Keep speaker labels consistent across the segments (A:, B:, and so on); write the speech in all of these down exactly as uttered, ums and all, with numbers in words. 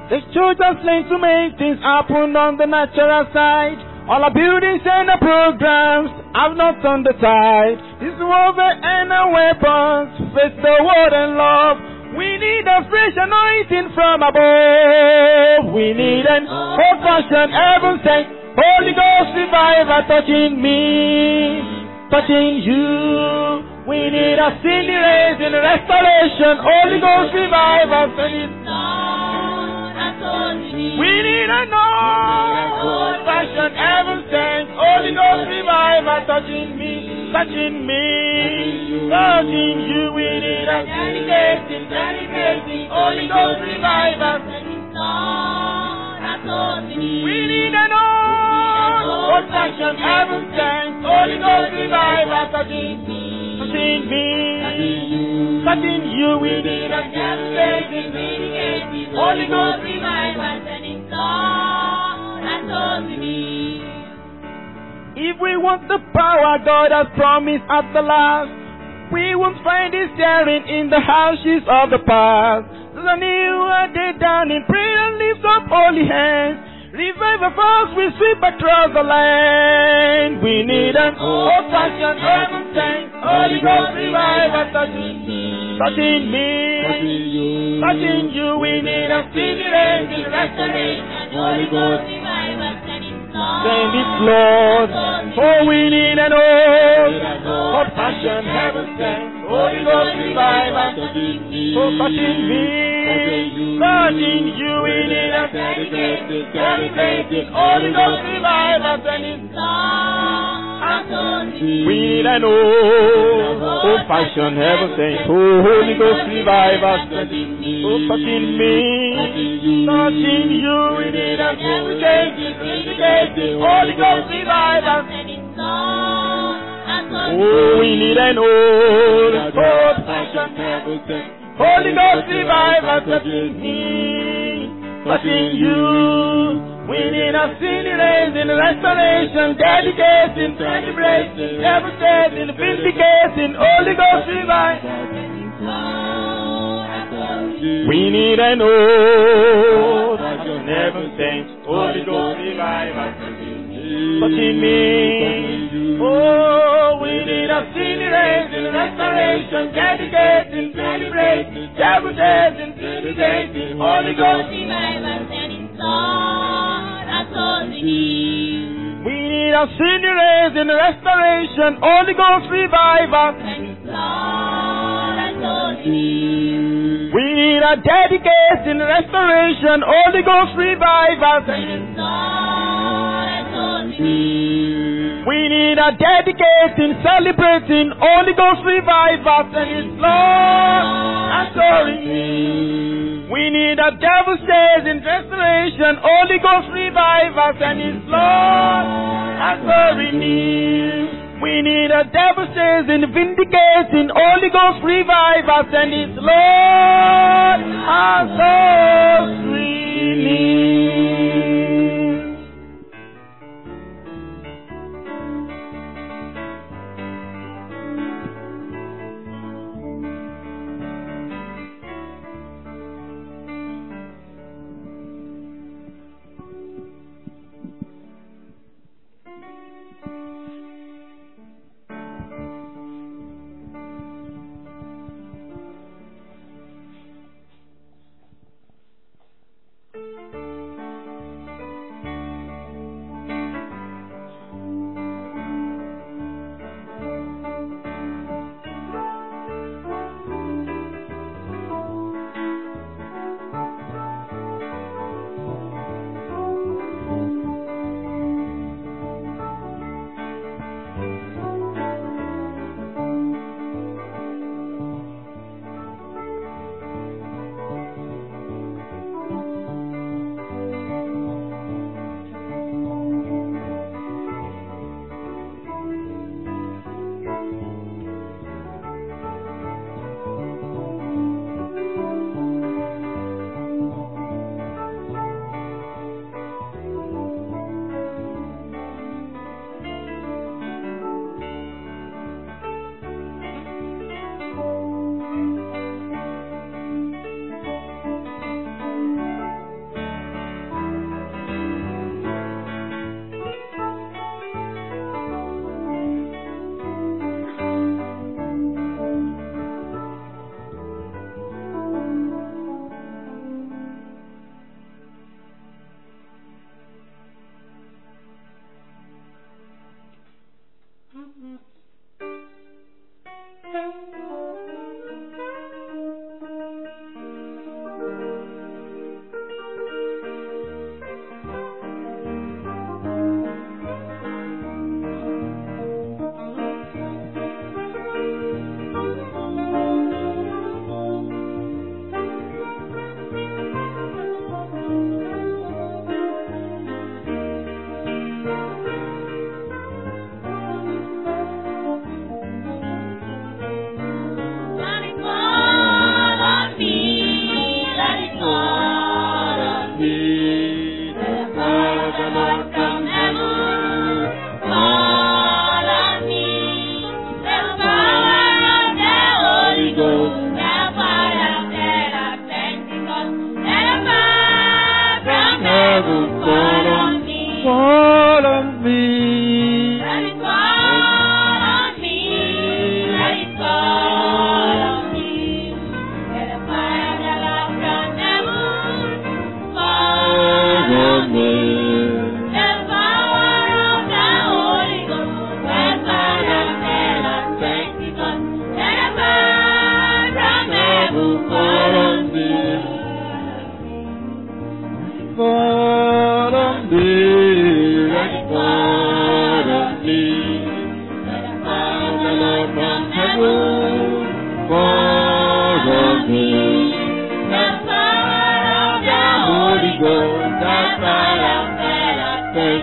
A: The children's learn to make things happen on the natural side. All our buildings and our programs have not turned the tide. This warfare and our weapons face the world and love. We need a fresh anointing from above. We need an old-fashioned heaven sent Holy Ghost revival touching me, touching you. We need a sin erasing restoration. Holy Ghost revival sending. We need an old-fashioned heaven sent Holy Ghost revival touching me, touching me, touching you. We need a dedicating, dedicating Holy Ghost revival. We need an old-fashioned heaven sent Holy Ghost revival touching me, touching me, touching you. We need a dedicating, dedicating Holy Ghost revival. If we want the power God has promised at the last, we won't find it staring in the houses of the past. There's a new day down in prayer and lift up holy hands. Revive the us, we sweep across the land. We need an old-fashioned heaven sent Holy Ghost revival touching me, touching me, touching you. We need a stimulating restoration. Holy Ghost revival sending send it, Lord. Oh, we need an old, old-fashioned heaven sent Holy Ghost revival touching me, touching me, touching you. We need a dedicated, dedicated Holy Ghost revival sending we need an old, old-fashioned heaven sent Holy Ghost revival touching me, touching me, touching you. We need a dedicated, dedicated Holy Ghost revival. Oh, we need an old, old-fashioned heaven sent Holy Ghost revival touching me, touching you. We need a sin erasing restoration, dedicating, celebrating, devastating, vindicating, Holy Ghost revival. We need an old, never saint, Holy Ghost revival touching me. Oh, we need a sin erasing restoration, dedicating, celebrating, devastating, vindicating, Holy Ghost revival. We need a sin erasing restoration, Holy Ghost revival. We need a dedicating restoration, Holy Ghost revival. We need a dedicating, celebrating, Holy Ghost revival. And it's Lord, I'm sorry. We need a devastating restoration, Holy Ghost revival, and His Lord answering me. We need a devastating, vindicating, Holy Ghost revival, and His Lord answering me.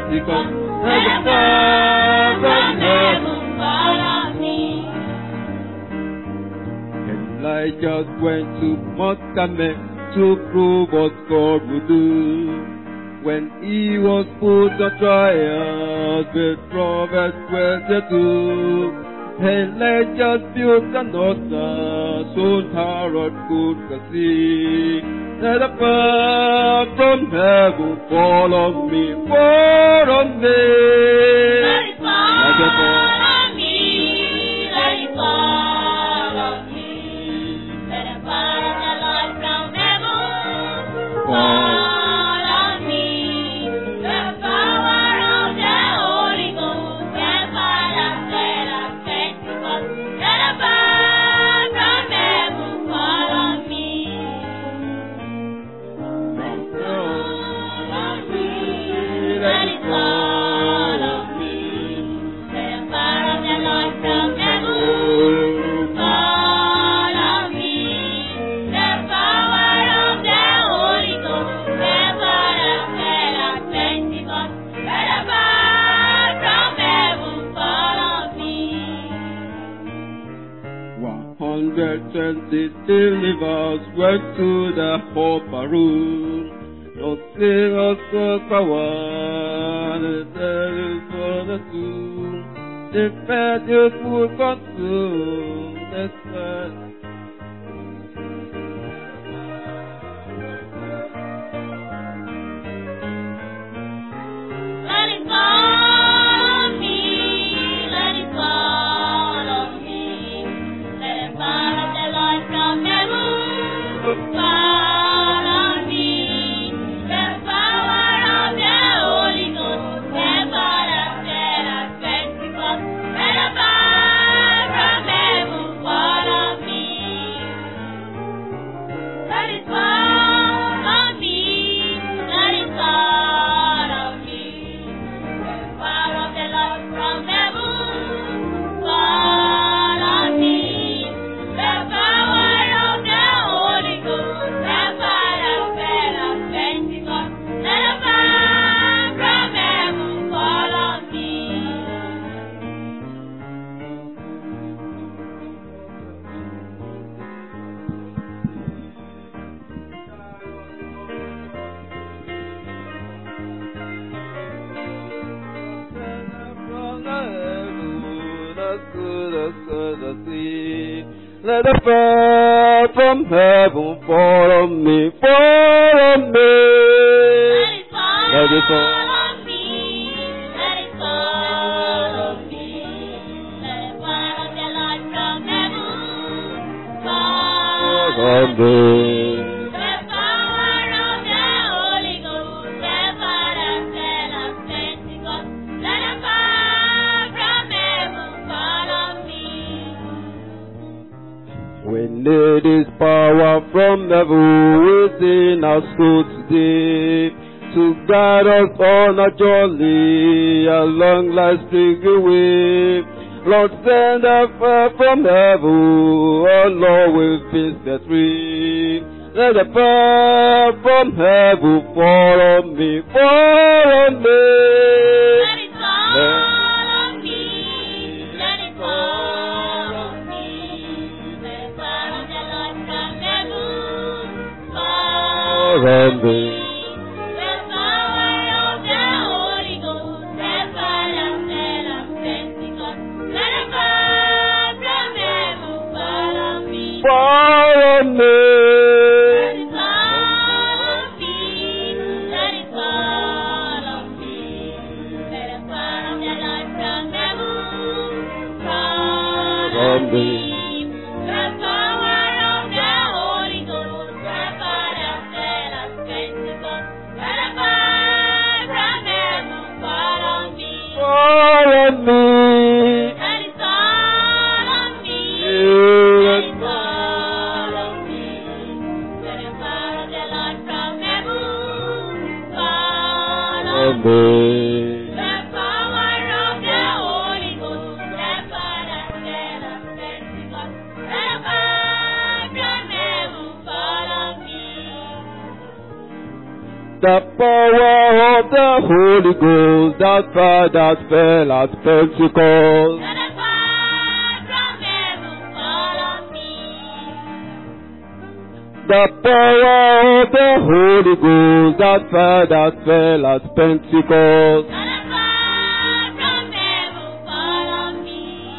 B: Pentecost. Let the fire from heaven fall on me. Elijah went to Mount Carmel to prove what God would do. When he was put on trial, the prophets were there too. Elijah built an altar so Herod could see. Let the fire from heaven fall on me, fall on me.
C: Let it fall on me, let it fall on me. Let the fire of the Lord from heaven fall on me. The power of the Holy Ghost, the fire of the Pentecost. Let the fire from heaven fall on me. Let it fall on me, let it fall on me. Let the fire of the Lord from heaven fall on me. The power of the Holy Ghost, the fire of the Pentecost. Let the fire from heaven fall on me.
B: One hundred twenty believers went to the upper room. Lord, sing us the power, and there is for the two. The fetish will consume the sun.
C: Let it fall on me, let it fall on me. Let the fire of the Lord from heaven fall on me. The power of the Holy Ghost, the fire of the Pentecost. Let the fire from heaven fall on me. Let it fall on me, let it fall on me. The power of the Lord from heaven fall on me. The power of the Holy Ghost, the fire of the Pentecost. Let the fire from heaven fall on me.
B: Let the fire from heaven fall on me, fall on me.
C: Let it fall
B: Let it fall.
C: on me, let it fall on me. Let the fire of the Lord from heaven fall
B: Fall on
C: on me.
B: me.
C: The power of the Holy Ghost, the fire of the Pentecost. Let the fire from heaven fall on me.
B: We need His power from heaven within our soul today to guide us on our journey along life's tricky way. Lord, send a fire from heaven, oh Lord, we've been set free. Let the fire from heaven fall on me, fall on me.
C: Let it fall on me, let it fall on me. Let the fire of the Lord from heaven fall on me. The power of the Holy Ghost, the fire of the Pentecost. Let the fire from heaven fall on me.
B: Fall on me.
C: Let it fall on me, let it fall on me. Let the fire of the Lord from heaven fall on me. The power of the Holy Ghost, the fire of the Pentecost. Let the fire from heaven fall on me.
B: Fall on me.
C: Let it fall on me. Let it fall on me. Let the fire of the Lord from heaven fall on me. The power of the Holy Ghost, the fire of the Pentecost. Let the fire from heaven fall on me.
B: The power of the Holy Ghost, that fire that fell at Pentecost.
C: Let the fire from heaven fall on me.
B: The power of the Holy Ghost, that fire that fell at Pentecost.
C: Let the fire from heaven fall on me.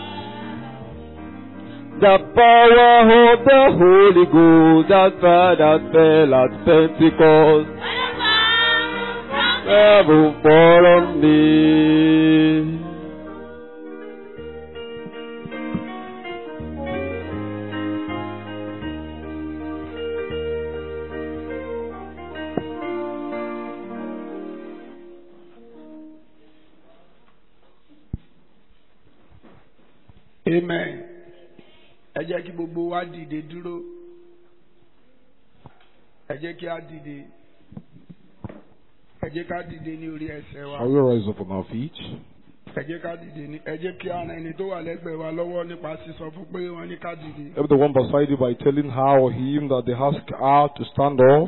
B: The power of the Holy Ghost, that fire that fell at Pentecost.
C: Let the fire from
B: Heaven fall on me.
A: Amen. Ẹ jẹ́ kí gbogbo wa dìde dúró. Ẹ jẹ́ kí a dìde. Ẹ jẹ́ ká dìde ní orí ẹsẹ̀ wa.
D: I will rise up on our feet.
A: Ẹ jẹ́ ká dìde ní. Ẹ jẹ́ kí a ran ẹni tó wà lẹ́gbẹ̀ẹ́ wa lọ́wọ́ nípa sísọ fún pé wọ́n ní ká dìde.
D: Help the one beside you by telling her or him that they ask her to stand up.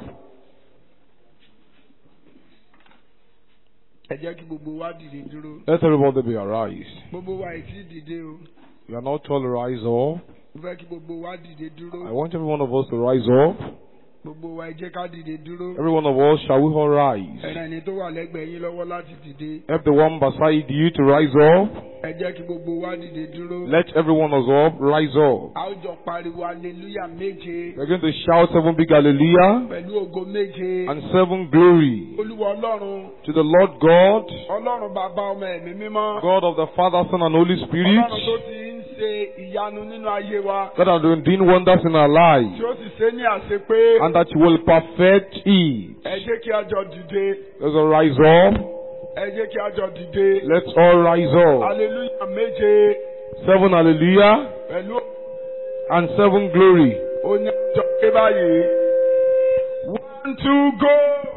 A: Ẹ jẹ́ kí gbogbo wa dìde dúró.
D: Let everybody be arise.
A: Gbogbo wa ì tí dìde o.
D: We are not all rise up.
A: Mo fẹ́ kí gbogbo wa dìde dúró.
D: I want every one of us to rise up.
A: Gbogbo wa ẹ jẹ́ ká dìde dúró.
D: Every one of us, shall we all
A: Ẹ
D: rise?
A: ran ẹni tó wà lẹ́gbẹ̀ẹ́ yín lọ́wọ́ láti dìde.
D: Help the one beside you to rise up.
A: Ẹ jẹ́ kí gbogbo wa dìde dúró.
D: Let every one of us rise up.
A: A ó jọ pariwo hallelujah méje.
D: We're going to shout seven big hallelujah
A: Pẹ̀lú ògo méje.
D: and seven glory
A: Olúwa Ọlọ́run.
D: to the Lord God,
A: Ọlọ́run bàbá ọmọ ẹ̀mí mímọ́.
D: God of the Father, Son, and Holy Spirit,
A: Ọlọ́run tó ti ń ṣe ìyanu nínú ayé wa.
D: that are doing wonders in our
A: Tí
D: lives,
A: ó sì ṣe ní àṣepé.
D: and that you will perfect it.
A: Ẹ jẹ́ kí a jọ dìde.
D: Let's all rise up.
A: Ẹ jẹ́ kí a jọ dìde.
D: Let's all rise up.
A: Hallelujah méje.
D: Seven hallelujah
A: Pẹ̀lú
D: and seven glory.
A: oní àjọ pé báyìí. One, two, go.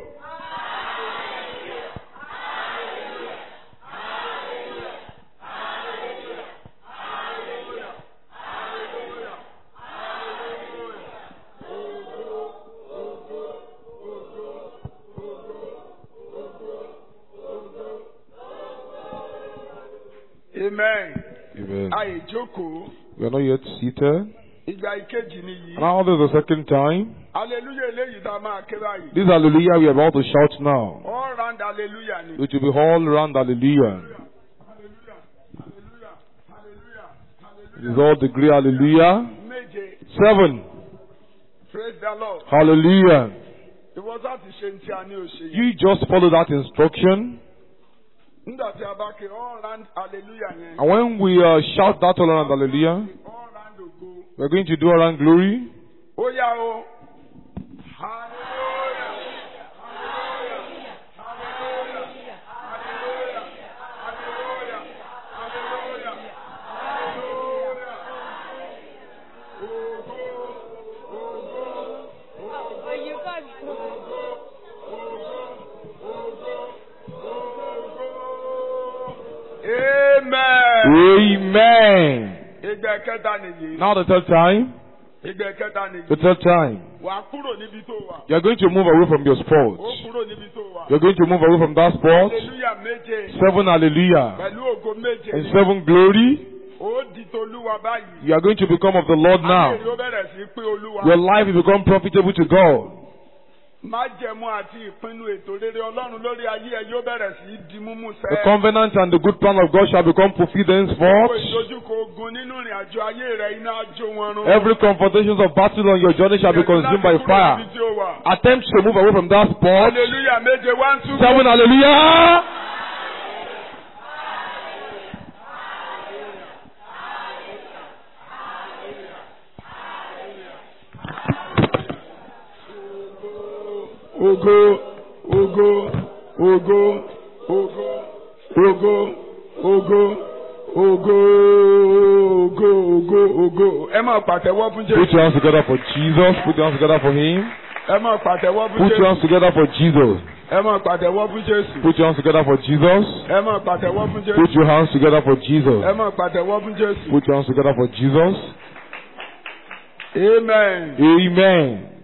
A: Amen.
D: Amen.
A: Àyè jókòó.
D: We are not yet seated.
A: Ìgbà ìkejì nìyí.
D: Now this is the second time.
A: Hallelujah eléyìí tá a máa ké báyìí.
D: This hallelujah we are about to shout now.
A: All round hallelujah ni.
D: It will be all round hallelujah.
A: Hallelujah. Hallelujah. Hallelujah.
D: It
A: Hallelujah.
D: is all the great hallelujah.
A: Méje.
D: Seven.
A: Praise the Lord.
D: Hallelujah.
A: Ìwọ sá ti ṣe ní tí a ní òṣè yìí.
D: You just follow that instruction.
A: Nígbà tí a bá ké all round hallelujah yẹn.
D: And when we uh, shout that all around hallelujah,
A: All round ògo.
D: we're going to do around glory.
A: Ó yá o. Hallelujah. Hallelujah. Hallelujah. Hallelujah. Hallelujah. Hallelujah. Hallelujah. Ògo. Ògo.
E: You guys.
A: Amen.
D: Amen.
A: Ìgbà kẹta nìyí.
D: Now the third time.
A: Ìgbà kẹta nìyí.
D: The third time.
A: Wà á kúrò níbi tó wà.
D: You're going to move away from your
A: Ó
D: spot.
A: kúrò níbi tó wà.
D: You're going to move away from that spot.
A: Hallelujah méje.
D: Seven hallelujah
A: Pẹ̀lú ògo méje.
D: and seven glory.
A: Ó di tolúwa báyìí.
D: You are going to become of the Lord now.
A: Ayé ló bẹ̀rẹ̀ sí pé olúwa.
D: Your life will become profitable to God.
A: Májẹ̀mú àti ìpinnu ètò rere Ọlọ́run lórí ayé ẹ yóò bẹ̀rẹ̀ sí di múmú
D: The
A: sẹ́.
D: covenant and the good plan of God shall become fulfilled
A: Gbogbo
D: henceforth.
A: ìdojúkọ ogun nínú ìrìn àjò ayé rẹ iná jó wọn run.
D: Every confrontation of battle on your journey shall be consumed by fire.
A: Níbi tí ó wà.
D: Attempt to move away from that spot.
A: Hallelujah méje one two.
D: Seven hallelujah.
A: Ògo, ògo, ògo, ògo, ògo, ògo, ògo, ògo, ògo, ògo. Ẹ máa pàtẹ́wọ́ fún
D: Put
A: Jésù.
D: your hands together for Jesus. Put your hands together for Him.
A: Ẹ máa pàtẹ́wọ́ fún
D: Put your
A: Jésù.
D: hands together for Jesus.
A: Ẹ máa pàtẹ́wọ́ fún Jésù.
D: Put your hands together for Jesus.
A: Ẹ máa pàtẹ́wọ́ fún Jésù.
D: Put your hands together for Jesus.
A: Ẹ máa pàtẹ́wọ́ fún Jésù.
D: Put your hands together for Jesus.
A: Amen.
D: Amen.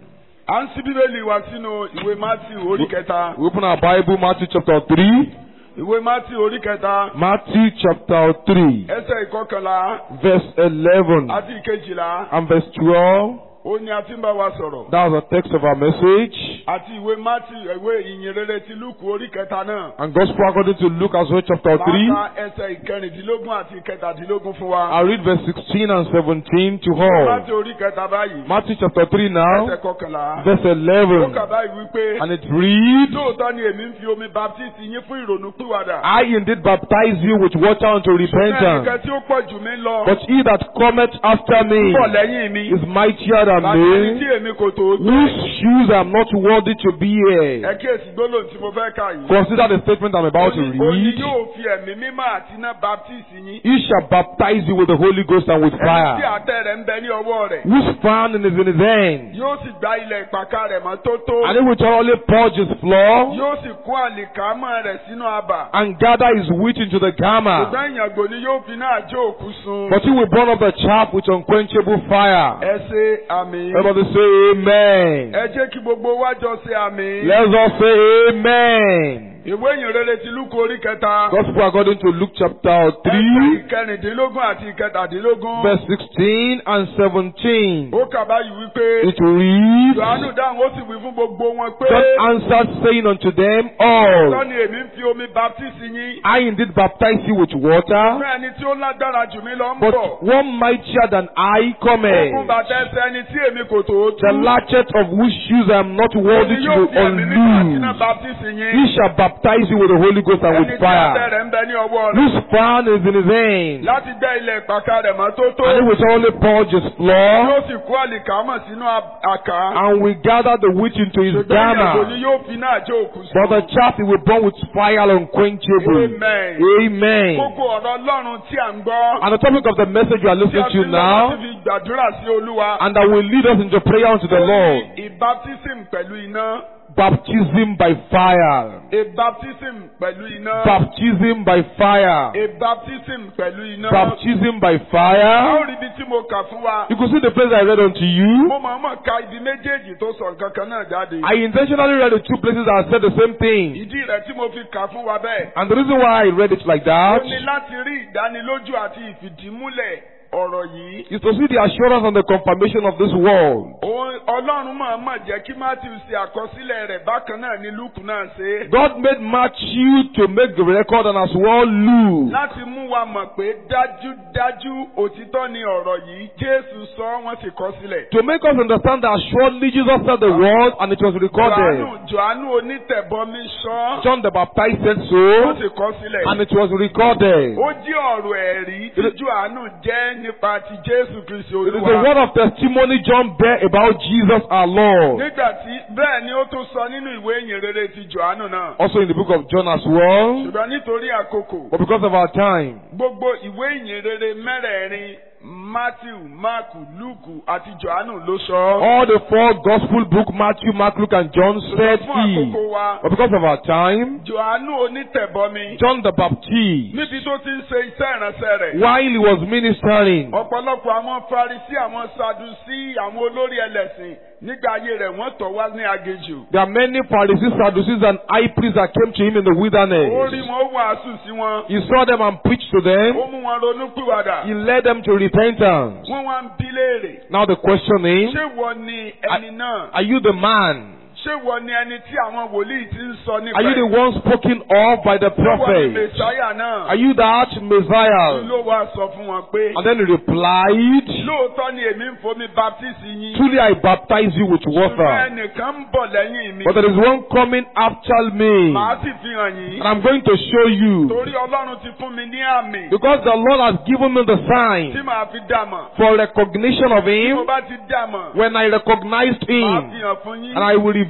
E: À ń ṣí Bíbélì wa sínú ìwé Matthew orí kẹta.
D: We open our Bible, Matthew chapter three.
E: Ìwé Matthew orí kẹta.
D: Matthew chapter three,
E: Ẹsẹ̀ ìkọkànlá
D: verse eleven
E: àti ìkejìlá.
D: and verse twelve.
E: Ó ní a ti ń bá wa sọ̀rọ̀.
D: That was the text of our message.
E: Àti ìwé Matthew ìwé ìyìnrere ti Lúùkù orí kẹta náà.
D: And Gospel according to Luke as well, chapter three.
E: Máa ka ẹsẹ̀ ìkẹrìndínlógún àti ìkẹtàdínlógún fún wa.
D: I'll read verse sixteen and seventeen to all.
E: Matthew orí kẹta báyìí.
D: Matthew chapter three now,
E: Ẹsẹ̀ kọkànlá.
D: verse
E: Ó
D: eleven.
E: kà báyìí wípé.
D: And it reads,
E: Lóòótọ́ ni èmi ń fi omi baptisi yín fún ìrònúpìwàdà.
D: I indeed baptize you with water unto
E: Ṣùgbọ́n
D: repentance.
E: ẹnìkan tí ó pọ̀ jù mí lọ.
D: But he that cometh after me
E: ń bọ̀ lẹ́yìn mi.
D: is mightier than
E: Bàtà ẹni
D: me,
E: tí èmi kò tó tó.
D: whose shoes I am not worthy to be
E: Ẹ
D: here.
E: kíyèsí gbólóhùn tí mo fẹ́ kà yìí.
D: Consider the statement I'm about to
E: Òní òní
D: read.
E: yóò fi ẹ̀mí mímọ́ àti iná baptisi yín.
D: He shall baptize you with the Holy Ghost and with
E: Ẹni tí
D: fire,
E: àtẹ rẹ̀ ń bẹ ní ọwọ́ rẹ̀.
D: whose fan is in his hand.
E: Yóò sì gbá ilẹ̀ ìpàkà rẹ̀ mọ́ tótó.
D: And he will thoroughly purge his floor
E: Yóò sì kó àlìkámọ́ rẹ̀ sínú abà.
D: and gather his wheat into the garner.
E: Ṣùgbọ́n ìyàngbò ni yóò fi náà jó òkú sun.
D: But he will burn up the chaff with unquenchable fire.
E: Ẹ ṣe àmì.
D: Everybody say amen.
E: Ẹ jẹ́ kí gbogbo wa jọ ṣe àmì.
D: Let's all say amen.
E: Ìwé ìyìnrere ti Lúùkù orí kẹta.
D: Gospel according to Luke chapter
E: Ẹsẹ̀
D: three,
E: ìkẹrìndínlógún àti ìkẹtàdínlógún.
D: verse sixteen and seventeen.
E: Ó kà báyìí wípé.
D: It reads,
E: Jòhánù dáhùn ó sì wí fún gbogbo wọn pé.
D: John answered, saying unto them all,
E: Lọ́ni èmi ń fi omi baptisi yín.
D: I indeed baptize you with water,
E: Fún ẹni tí ó lágbára jù mí lọ ń
D: but
E: bọ̀.
D: one mightier than I
E: Ogun
D: cometh,
E: bàtà ẹsẹ̀ ẹni tí èmi kò tó
D: the
E: tú.
D: latchet of whose shoes I am not worthy
E: Òní
D: to
E: yóò fi ẹ̀mí mímọ́ àti iná
D: unloose.
E: baptisi yín.
D: He shall baptize you with the Holy Ghost and
E: Ẹni
D: with
E: tí àtẹ
D: fire,
E: rẹ̀ ń bẹ ní ọwọ́ rẹ̀.
D: whose fan is in his hand.
E: Láti gbẹ́ ilẹ̀ ìpàkà rẹ̀ mọ́ tótó.
D: And he will thoroughly purge his floor,
E: Yóò sì kó àlìkámọ̀ sínú ab- àká.
D: and will gather the wheat into his
E: Ṣùgbọ́n ìyàgò ni
D: garner.
E: yóò fi náà jó òkú
D: But the
E: sun.
D: chaff he will burn with fire unquenchable.
E: Amen.
D: Amen.
E: Kókó ọ̀rọ̀ Ọlọ́run tí à ń gbọ́.
D: And the topic of the message you are
E: Tí a
D: listening
E: ti
D: to
E: lọ
D: now,
E: láti fi gbàdúrà sí Olúwa.
D: and that will lead us into prayer unto the Lord.
E: A baptism pẹ̀lú iná.
D: Baptism by fire.
E: A baptism pẹ̀lú iná.
D: Baptism by fire.
E: A baptism pẹ̀lú iná.
D: Baptism by
E: A ó
D: fire.
E: rí ibi tí mo kà fún wa.
D: You could see the place I read unto you.
E: Mo máa mọ̀ ka ibi méjèèjì tó sọ nǹkan kan náà jáde.
D: I intentionally read the two places that said the same thing.
E: Ìdí rẹ̀ tí mo fi kà fún wa bẹ́ẹ̀.
D: And the reason why I read it like
E: Ó
D: that
E: ní láti rí ìdánilójú àti ìfìdímúlẹ̀ ọ̀rọ̀ yìí.
D: is to see the assurance and the confirmation of this word.
E: Òun- Ọlọ́run máa mọ̀ jẹ́ kí Matthew ṣe àkọsílẹ̀ rẹ̀ bákan náà ni Luke náà ṣe.
D: God made Matthew to make the record and as well Luke.
E: Láti mú wa mọ̀ pé dájúdájú òtítọ́ ni ọ̀rọ̀ yìí. Jésù sọ wọ́n sì kọ sílẹ̀.
D: To make us understand that surely Jesus said the word and it was recorded.
E: Jòhánù Jòhánù onítẹ̀bọmi sọ.
D: John the Baptist said
E: Wọ́n
D: so
E: sì kọ sílẹ̀.
D: and it was recorded.
E: Ó jí ọ̀rọ̀ ẹ̀rí tí Jòhánù jẹ́ nípa ti Jésù Kristi
D: It is the
E: Olúwa.
D: word of testimony John bear about Jesus our Lord.
E: Nígbà tí bẹ́ẹ̀ ni ó tún sọ nínú ìwé ìyìnrere ti Jòhánù náà.
D: Also in the book of John as well.
E: Ṣùgbọ́n nítorí àkókò,
D: But because of our time,
E: gbogbo ìwé ìyìnrere mẹ́rẹ̀ẹ̀rin Matthew, Mark, Luke àti Jòhánù ló sọ.
D: all the four gospel book, Matthew, Mark, Luke, and John said
E: Fún
D: he.
E: àkókò wa,
D: But because of our time,
E: Jòhánù onítẹ̀bọmi
D: John the Baptist,
E: níbi tó ti ń ṣe iṣẹ́ ìránṣẹ́ rẹ̀.
D: while he was ministering,
E: Ọ̀pọ̀lọpọ̀ àwọn Farisí, àwọn Sadusí, àwọn olórí ẹlẹ́sìn nígbà ayé rẹ̀ wọ́n tọ̀ wá ní aginjù.
D: there are many Pharisees, Sadducees, and high priests that came to him in the
E: Ó rí
D: wilderness.
E: wọn, ó wàásù sí wọn.
D: He saw them and preached to them.
E: Ó mú wọn ronú pìwàdà.
D: He led them to repentance.
E: Wọ́n wá ń bí léèrè.
D: Now the question is,
E: Ṣé wọ́n ni ẹni náà?
D: are you the man?
E: Ṣé wọ́n ni ẹni tí àwọn wòlíì ti ń sọ nípa
D: Are you the
E: ẹ̀?
D: one spoken of by the
E: Ṣé wọ́n ni
D: prophet?
E: Mèsáyà náà?
D: Are you that Messiah?
E: Ló wá sọ fún wọn pé.
D: And then he replied,
E: Lóòótọ́ ni èmi ń fomi baptisi yín.
D: truly I baptize you with
E: Ṣùgbọ́n
D: water,
E: ẹnìkan ń bọ̀ lẹ́yìn mi.
D: but there is one coming after me,
E: Màá sì fi hàn yín.
D: and I'm going to show you,
E: Torí Ọlọ́run ti fún mi ní àmì.
D: because the Lord has given me the
E: Tí
D: sign
E: màá fi dàmọ̀.
D: for recognition of
E: Tí mo
D: him.
E: bá ti dàmọ̀.
D: When I recognized
E: Màá fi
D: him,
E: hàn fún yín.
D: and I will reveal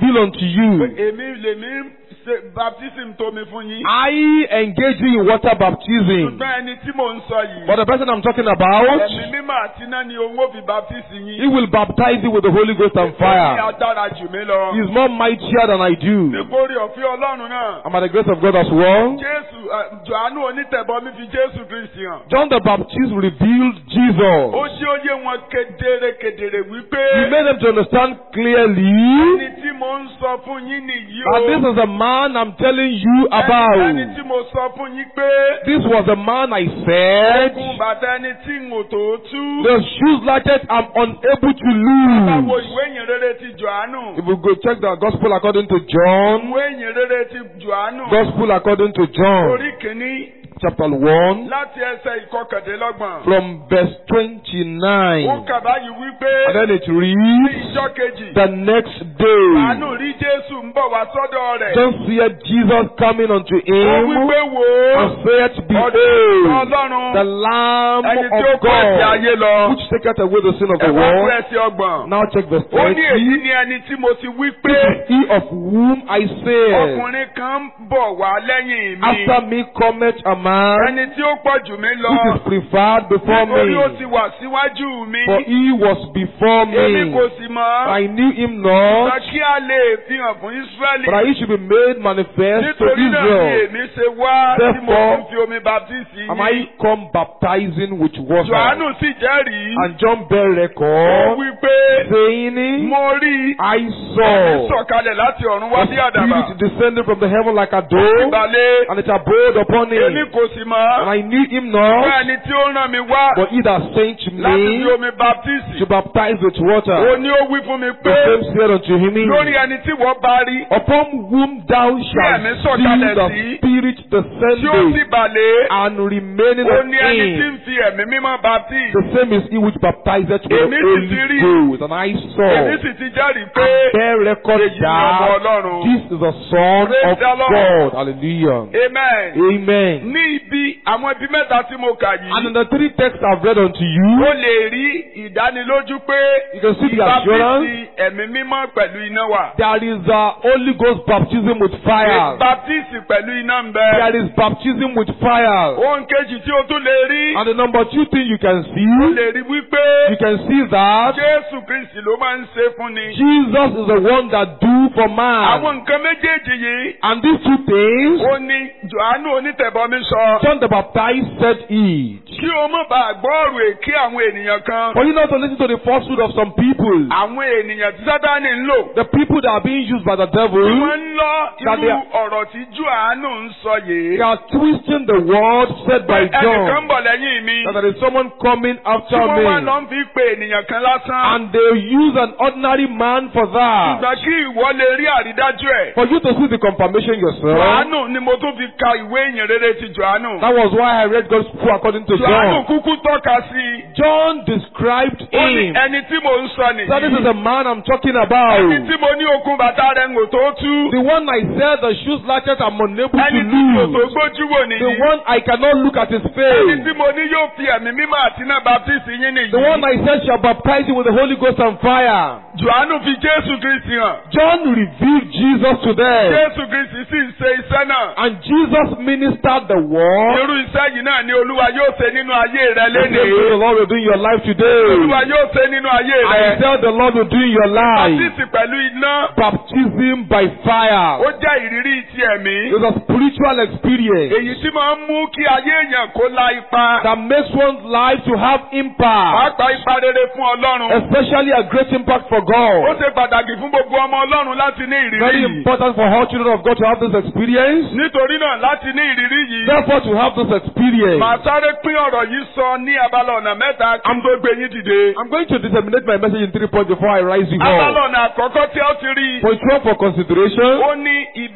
D: reveal unto you.
E: Èmi lèmi ṣe baptism tó mi fún yín.
D: I engage you in water baptism.
E: Ṣùgbọ́n ẹni tí mò ń sọ yìí.
D: But the person I'm talking about,
E: Ẹ̀mí mímọ́ àti iná ni òun ó fi baptisi yín.
D: he will baptize you with the Holy Ghost and
E: Ó ní
D: fire.
E: agbára jù mí lọ.
D: He is more mightier than I do.
E: Nítorí ọ̀fẹ́ Ọlọ́run náà.
D: And by the grace of God as well,
E: Jésù Jòhánù onítẹ̀bọmi fi Jésù Kristi hàn.
D: John the Baptist revealed
E: Ó
D: Jesus.
E: ṣe ó yé wọn kedere kedere wípé.
D: He made them to understand clearly
E: Ẹni tí mo ń sọ fún yín nìyí o.
D: that this is a man I'm telling you
E: Ẹni
D: about.
E: tí mo sọ fún yín pé.
D: This was a man I said,
E: Ogun bàtà ẹni tí n ò tó tú.
D: the shoes latchet I'm unable to
E: Báwo
D: lose.
E: ìwé ìyìn rere ti Jòhánù?
D: If we go check the gospel according to John,
E: Ìwé ìyìn rere ti Jòhánù.
D: gospel according to John,
E: Orí kìíní
D: chapter one,
E: láti ẹsẹ̀ ìkọkàndínlọ́gbọ̀n.
D: from verse
E: Ó
D: twenty-nine.
E: kà báyìí wípé.
D: And then it
E: Ní
D: reads,
E: ìjọ́ kejì.
D: the next day,
E: Jòhánù rí Jésù ń bọ̀ wá sọ́dọ̀ rẹ̀.
D: John seeth Jesus coming unto
E: Ó
D: him,
E: wípé wò ó.
D: and saith,
E: Ọ̀dọ̀
D: behold,
E: Ọlọ́run.
D: the Lamb
E: Ẹni tí ó
D: of
E: kó ẹ̀ṣẹ̀
D: God,
E: ayé lọ.
D: which taketh away the sin of the
E: Ẹ̀wọ̀n fún
D: world.
E: ẹsẹ̀ ọgbọ̀n.
D: Now check verse
E: Ó ní èyí
D: thirty.
E: ni ẹni tí mo ti wí pé.
D: This is he of whom I said,
E: Ọkùnrin kan ń bọ̀ wá lẹ́yìn mi.
D: after me cometh a man,
E: Ẹni tí ó pọ̀ jù mí lọ.
D: which is preferred before
E: Nítorí ó
D: me,
E: ti wà síwájú mi.
D: for he was before
E: Èmi
D: me.
E: kò sì mọ̀.
D: I knew him
E: Sọ
D: not,
E: kí a lè fi hàn fún Ísírẹ́lì.
D: but that he should be made manifest to
E: Nítorí náà ni
D: Israel.
E: èmi ṣe wá tí mo
D: Therefore,
E: ń fi omi baptisi
D: Am
E: yín.
D: I come baptizing with water?
E: Jòhánù sì jẹ́rìí.
D: And John bare
E: Ó
D: record,
E: wí pé
D: saying,
E: mo rí
D: I
E: ẹ̀mí
D: saw
E: sọ̀kalẹ̀ láti ọ̀run wá
D: the
E: bí àdàbà.
D: Spirit descending from the heaven like a dove,
E: Ìbàlẹ̀
D: and it abode upon
E: èmi
D: him.
E: kò sì
D: And
E: mọ̀.
D: I knew him
E: Fún
D: not,
E: ẹni tí ó rán mi wá
D: but he that sent
E: láti
D: me
E: fi omi baptisi.
D: to baptize with
E: Ó
D: water.
E: ní ó wí fún mi
D: The
E: pé
D: same said unto him,
E: lórí ẹni tí wọ́n bá rí
D: upon whom thou shalt
E: ẹ̀mí
D: see
E: sọ̀kalẹ̀
D: the
E: sí,
D: Spirit
E: tí ó sì
D: descending
E: balẹ̀.
D: and remaining
E: Ó
D: on
E: ní ẹni tí
D: him.
E: ń fi ẹ̀mí mímọ́ baptisi.
D: The same is he which baptizeth with
E: Èmi
D: the
E: sì ti
D: Holy
E: rí.
D: Ghost. And I
E: Èmi
D: saw
E: sì ti jẹ́rìí pé
D: and bear record
E: èyí ni ọmọ
D: that
E: Ọlọ́run.
D: this is the Son
E: Praise
D: of
E: the Lord.
D: God. Hallelujah.
E: Amen.
D: Amen.
E: Ní ibi àwọn ibi mẹ́ta tí mo kà
D: And in
E: yìí,
D: the three texts I've read unto
E: ó
D: you,
E: lè rí ìdánilójú pé
D: you can see the assurance
E: ìbáptísì ẹ̀mí mímọ́ pẹ̀lú iná wà.
D: there is a Holy Ghost baptism with fire.
E: Ìbáptísì pẹ̀lú iná ń bẹ.
D: There is baptism with fire.
E: Ohun kejì tí o tún lè rí,
D: And the number two thing you can
E: o
D: see,
E: lè rí wípé
D: you can see that
E: Jésù Kristi ló máa ń ṣe fún ni.
D: Jesus is the one that do for man.
E: Àwọn nǹkan méjèèjì yìí,
D: And these two things,
E: ó ní Jòhánù onítẹ̀bọmi sọ.
D: John the Baptist said it.
E: Kí o mọ̀ bá gbọ́ ọ̀rọ̀ èké àwọn ènìyàn kan.
D: For you not to listen to the falsehood of some people,
E: Àwọn ènìyàn tí Sátánì ń lò.
D: the people that are being used by the
E: Tí
D: devil,
E: wọ́n ń lọ
D: That they
E: irú
D: are-
E: ọ̀rọ̀ tí Jòhánù ń sọ yìí.
D: they are twisting the word said by
E: Ẹnìkan
D: John,
E: bọ̀ lẹ́yìn mi.
D: that there is someone coming
E: Tí
D: after
E: wọ́n wá
D: me,
E: lọ ń fi pe ènìyàn kan lásán.
D: and they use an ordinary man for that.
E: Ìgbà kí ìwọ lè rí àrídájú ẹ̀.
D: For you to see the confirmation yourself,
E: Jòhánù ni mo tún fi ka ìwé ìyìn rere ti Jòhánù.
D: that was why I read God's book according to
E: Jòhánù
D: John.
E: kúkú tọ́ka sí i.
D: John described
E: Ó ní
D: him.
E: ẹni tí mò ń sọ
D: So this is
E: nìyí.
D: the man I'm talking
E: Ẹni
D: about.
E: tí mo ní okùn bàtà rẹ̀ ń wò tó tú.
D: The one I said the shoes latchet I'm unable
E: Ẹni
D: to
E: tí mo tó
D: lose.
E: gbójú wò
D: The
E: nìyí.
D: one I cannot look at his
E: Ẹni
D: face.
E: tí mo ní yóò fi ẹ̀mí mímọ́ àti iná baptisi yín
D: The one
E: nìyí.
D: I said shall baptize you with the Holy Ghost and fire.
E: Jòhánù fi Jésù Kristi hàn.
D: John revealed Jesus to them.
E: Jésù Kristi sì ń ṣe iṣẹ́ náà.
D: And Jesus ministered the word.
E: Irú iṣẹ́ yìí náà ni Olúwa yóò ṣe nínú ayé rẹ
D: The same thing
E: lénìí.
D: the Lord will do in your life today.
E: Olúwa yóò ṣe nínú ayé
D: I
E: rẹ.
D: tell the Lord will do in your life.
E: Baptisi pẹ̀lú iná.
D: Baptism by
E: Ó
D: fire.
E: jẹ́ ìrírí ti ẹ̀mí.
D: It's a spiritual experience
E: Èyí tí máa ń mú kí ayé èèyàn kó la ipa.
D: that makes one's life to have impact,
E: Pàápàá ipa rere fún Ọlọ́run.
D: especially a great impact for
E: Ó
D: God.
E: ṣe pàtàkì fún gbogbo ọmọ Ọlọ́run láti ní ìrírí
D: Very
E: yìí.
D: important for all children of God to have this experience.
E: Nítorí náà láti ní ìrírí yìí.
D: Therefore, to have this experience,
E: Màá sáré pín ọ̀rọ̀ yìí sọ ní abala ọ̀nà mẹ́ta kí n tó gbé yín dìde.
D: I'm going to disseminate my message in three points before I rise you
E: Abala
D: all.
E: ọ̀nà àkọ́kọ́ tí ó ti rí.
D: Point one for consideration.
E: Ó ní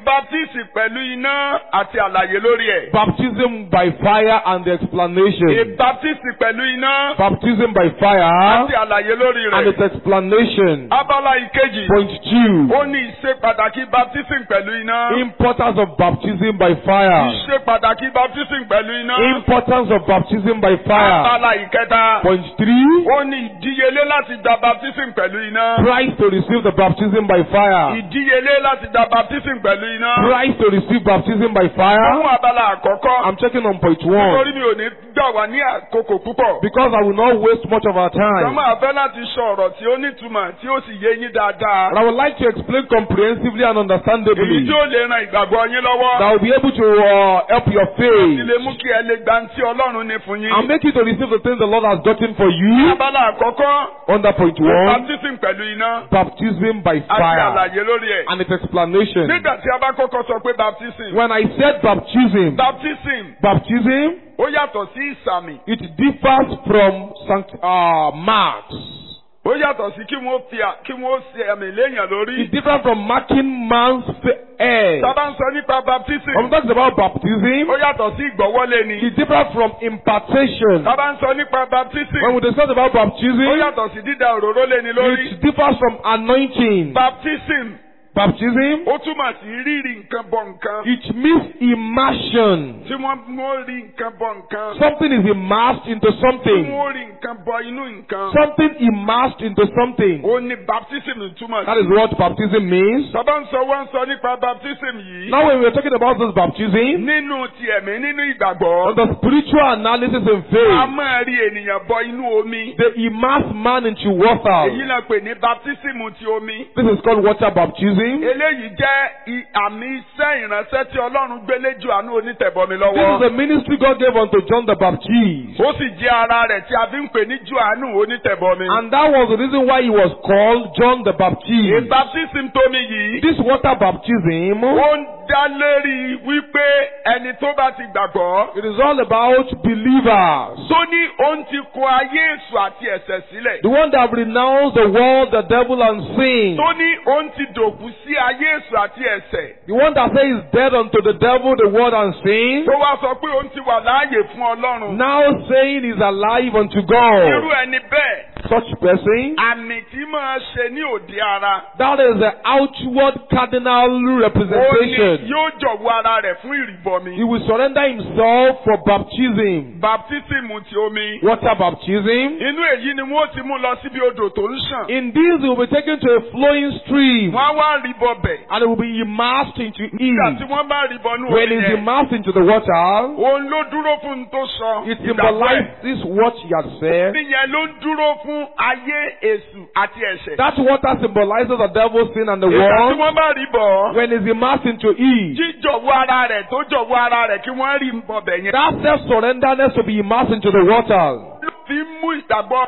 E: Ìbátísì pẹ̀lú iná àti àlàyé lórí ẹ̀.
D: Baptism by fire and the explanation.
E: Ìbátísì pẹ̀lú iná
D: Baptism by
E: àti
D: fire
E: àlàyé lórí
D: and
E: rẹ̀.
D: its explanation.
E: Abala ìkejì.
D: Point two.
E: Ó ní ìṣe pàtàkì baptism pẹ̀lú iná.
D: Importance of baptism by fire.
E: Ìṣe pàtàkì baptism pẹ̀lú iná.
D: Importance of baptism by fire.
E: Abala ìkẹta.
D: Point three.
E: Ó ní ìdíyelé láti gba baptism pẹ̀lú iná.
D: Price to receive the baptism by fire.
E: Ìdíyelé láti gba baptism pẹ̀lú iná.
D: Price to receive baptism by
E: Fún
D: fire.
E: abala àkọ́kọ́.
D: I'm checking on point
E: Nítorí
D: one
E: mi ò ní gbà wá ní àkókò púpọ̀.
D: because I will not waste much of our
E: Wọ́n
D: time.
E: máa fẹ́ láti sọ ọ̀rọ̀ tí ó nítumọ̀ tí ó sì yé yín dáadáa.
D: And I would like to explain comprehensively and
E: Èyí
D: understandably
E: tí ó lè ran ìgbàgbọ́ yín lọ́wọ́.
D: that will be able to uh, help your
E: Ti
D: faith
E: lè mú kí ẹ lè gba tí Ọlọ́run ní fún yín.
D: and make you to receive the things the Lord has gotten for you.
E: Abala àkọ́kọ́.
D: Under point one,
E: Baptism pẹ̀lú iná.
D: baptism by
E: Àti
D: fire
E: àlàyé lórí ẹ̀.
D: and its explanation.
E: Nígbà tí a bá kọ́kọ́ sọ pé baptism.
D: When I said baptism,
E: Baptism
D: baptism,
E: ó yàtọ̀ sí ìsàmì.
D: it differs from sanct- uh, marks.
E: Ó yàtọ̀ sí kí wọ́n fi à- kí wọ́n ṣe àmì léèyàn lórí.
D: It differs from marking man's fa- head.
E: Tá a bá ń sọ nípa baptism.
D: When we talk about baptism,
E: Ó yàtọ̀ sí ìgbọ́wọ́lé ni.
D: it differs from impartation.
E: Tá a bá ń sọ nípa baptism.
D: When we discuss about
E: Ó
D: baptism,
E: yàtọ̀ sí dídà òróró lé ni lórí.
D: it differs from anointing.
E: Baptism
D: Baptism,
E: ó túmọ̀ sí rírì nǹkan bọ nǹkan.
D: it means immersion.
E: Tí wọ́n mú rí nǹkan bọ nǹkan.
D: Something is immersed into
E: Tí
D: something.
E: wọ́n rí nǹkan bọ inú nǹkan.
D: Something immersed into something.
E: Ó ní baptism túmọ̀
D: That is
E: sí.
D: what baptism means.
E: Tá a bá ń sọ wọ́n ń sọ nípa baptism yìí.
D: Now when we are talking about this baptism,
E: Nínú ti ẹ̀mí nínú ìgbàgbọ́.
D: on the spiritual analysis and
E: A
D: faith,
E: máa rí ènìyàn bọ inú omi.
D: they immerse man into
E: Èyí
D: water.
E: la pè ní baptism ti omi.
D: This is called water baptism.
E: Eléyìí jẹ́ i- àmì iṣẹ́ ìránṣẹ́ tí Ọlọ́run gbélé Jòhánù onítẹ̀bọmi
D: This is
E: lọ́wọ́.
D: the ministry God gave unto John the Baptist.
E: Ó sì jẹ́ ara rẹ̀ tí a fi ń pè ní Jòhánù onítẹ̀bọmi.
D: And that was the reason why he was called John the Baptist.
E: Baptism tómi yìí.
D: This water baptism,
E: Ó ń dá lérí wípé ẹni tó bá ti gbàgbọ́.
D: it is all about believers.
E: Tó ní òun ti kọ ayé èṣù àti ẹ̀ṣẹ̀ sílẹ̀.
D: The one that have renounced the world, the devil, and sin.
E: Tó ní òun ti dòkú sí ayé èṣù àti ẹ̀ṣẹ̀.
D: The one that says is dead unto the devil, the world, and sin.
E: Tó wá sọ pé òun ti wà láàyè fún Ọlọ́run.
D: Now saying is alive unto
E: Irú
D: God.
E: ẹni bẹ́ẹ̀.
D: Such person,
E: Àmì tí máa ṣe ní òde ara.
D: that is the outward cardinal
E: Ó ní
D: representation.
E: yóò jọ̀wọ́ ara rẹ̀ fún ìrìbọmi.
D: He will surrender himself for baptism.
E: Baptism ti omi.
D: Water baptism.
E: Inú èyí ni wọ́n ti mú lọ síbi odò tó ń ṣàn.
D: In this, he will be taken to a flowing stream,
E: Wọ́n á wá rìbọ bẹ̀.
D: and it will be immersed into
E: Nígbà tí
D: it.
E: wọ́n bá rìbọ ní
D: When
E: omi
D: he's
E: yẹn.
D: immersed into the water,
E: Òun ló dúró fún un tó sọ.
D: it
E: Ìgbàgbọ́ ẹ̀.
D: symbolizes what he had said.
E: Níyẹn ló ń dúró fún ayé èṣù àti ẹ̀ṣẹ̀.
D: That water symbolizes the devil's sin and the
E: Ìgbà tí
D: world.
E: wọ́n bá rìbọ.
D: When he's immersed into it,
E: Jíjọ̀wọ́ ara rẹ̀ tó jọ̀wọ́ ara rẹ̀ kí wọ́n rí bọ̀ bẹ̀ yẹn.
D: that self-surrenderness to be immersed into the water.
E: Ló fi ń mú ìgbàgbọ́.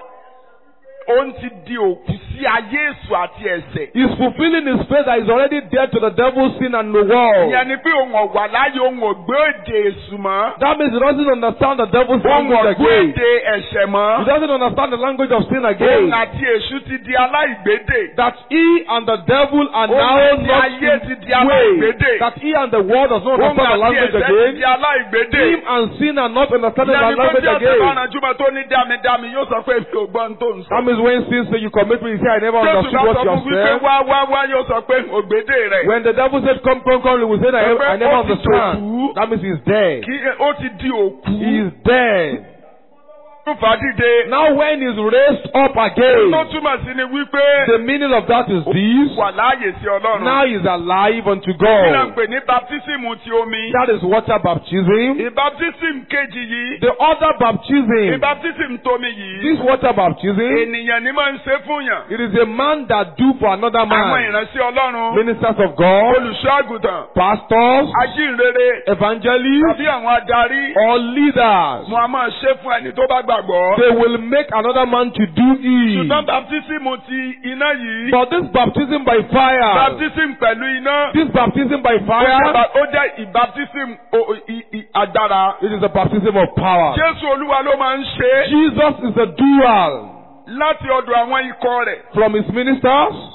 E: Òun ti di òkú sí ayé èṣù àti ẹ̀ṣẹ̀.
D: He's fulfilling his faith that he's already dead to the devil's sin and the world.
E: Ìyẹn ni pé òun ọ̀wà láyé òun ò gbé èdè èṣù mọ́.
D: That means he doesn't understand the devil's
E: Òun ò
D: language
E: gbé
D: again.
E: èdè ẹ̀ṣẹ̀
D: He
E: mọ́.
D: doesn't understand the language of sin
E: Òun
D: again.
E: àti èṣù ti di aláìgbédè.
D: That he and the devil are
E: Òun
D: now
E: àti
D: not
E: ayé ti di
D: in way.
E: aláìgbédè.
D: That he and the world does not
E: Òun
D: understand the
E: àti
D: language
E: ẹ̀ṣẹ̀ ti
D: again.
E: di aláìgbédè.
D: Him and sin are not understanding the
E: Ìyẹn ni pé
D: language
E: tí ẹ̀ṣẹ̀ bá
D: again.
E: ranjúmọ̀ tó ní dámidámi yóò sọ pé mi ò gbọ́ ohun tó ń sọ.
D: That means when sin say you commit me, you say I never
E: Jésù
D: understood
E: bá
D: what
E: sọ
D: you
E: fún
D: have
E: wípé
D: said.
E: wá wá wá yóò sọ pé ògbédè rẹ̀.
D: When the devil said come, come, come, he will say that I, I never
E: Ó ti
D: understand.
E: dòkú.
D: That means he's dead.
E: Kí ó ti di òkú.
D: He is dead.
E: Tó fà á dìde.
D: Now when he's raised up again,
E: Tó túmọ̀ sí ni wípé
D: the meaning of that is this.
E: wà láàyè sí Ọlọ́run.
D: Now he's alive unto
E: Kí la ń
D: God.
E: pè ní baptism ti omi?
D: That is water baptism.
E: Ìbaptism kejì yìí.
D: The other baptism,
E: Ìbaptism tómi yìí.
D: this water baptism,
E: Ènìyàn ni máa ń ṣe fún yàn.
D: it is a man that do for another
E: Àwọn
D: man.
E: ìránṣẹ́ Ọlọ́run.
D: Ministers of God,
E: Olùṣọ́ àgùntàn.
D: pastors,
E: Ajínrere.
D: evangelists,
E: Tàbí àwọn adarí.
D: or leaders.
E: Mo a máa ṣe fún ẹni tó bá gbàgbọ́.
D: They will make another man to do it.
E: Ṣùgbọ́n baptism ti iná yìí.
D: But this baptism by fire,
E: Baptism pẹ̀lú iná.
D: this baptism by
E: Ó
D: fire,
E: jẹ́- Ó jẹ́ ìbaptism o- i- i- agbára.
D: it is a baptism of power.
E: Jésù Olúwa ló máa ń ṣe é
D: Jesus is a dual
E: láti ọ̀dọ̀ àwọn ikọ̀ rẹ̀.
D: from his ministers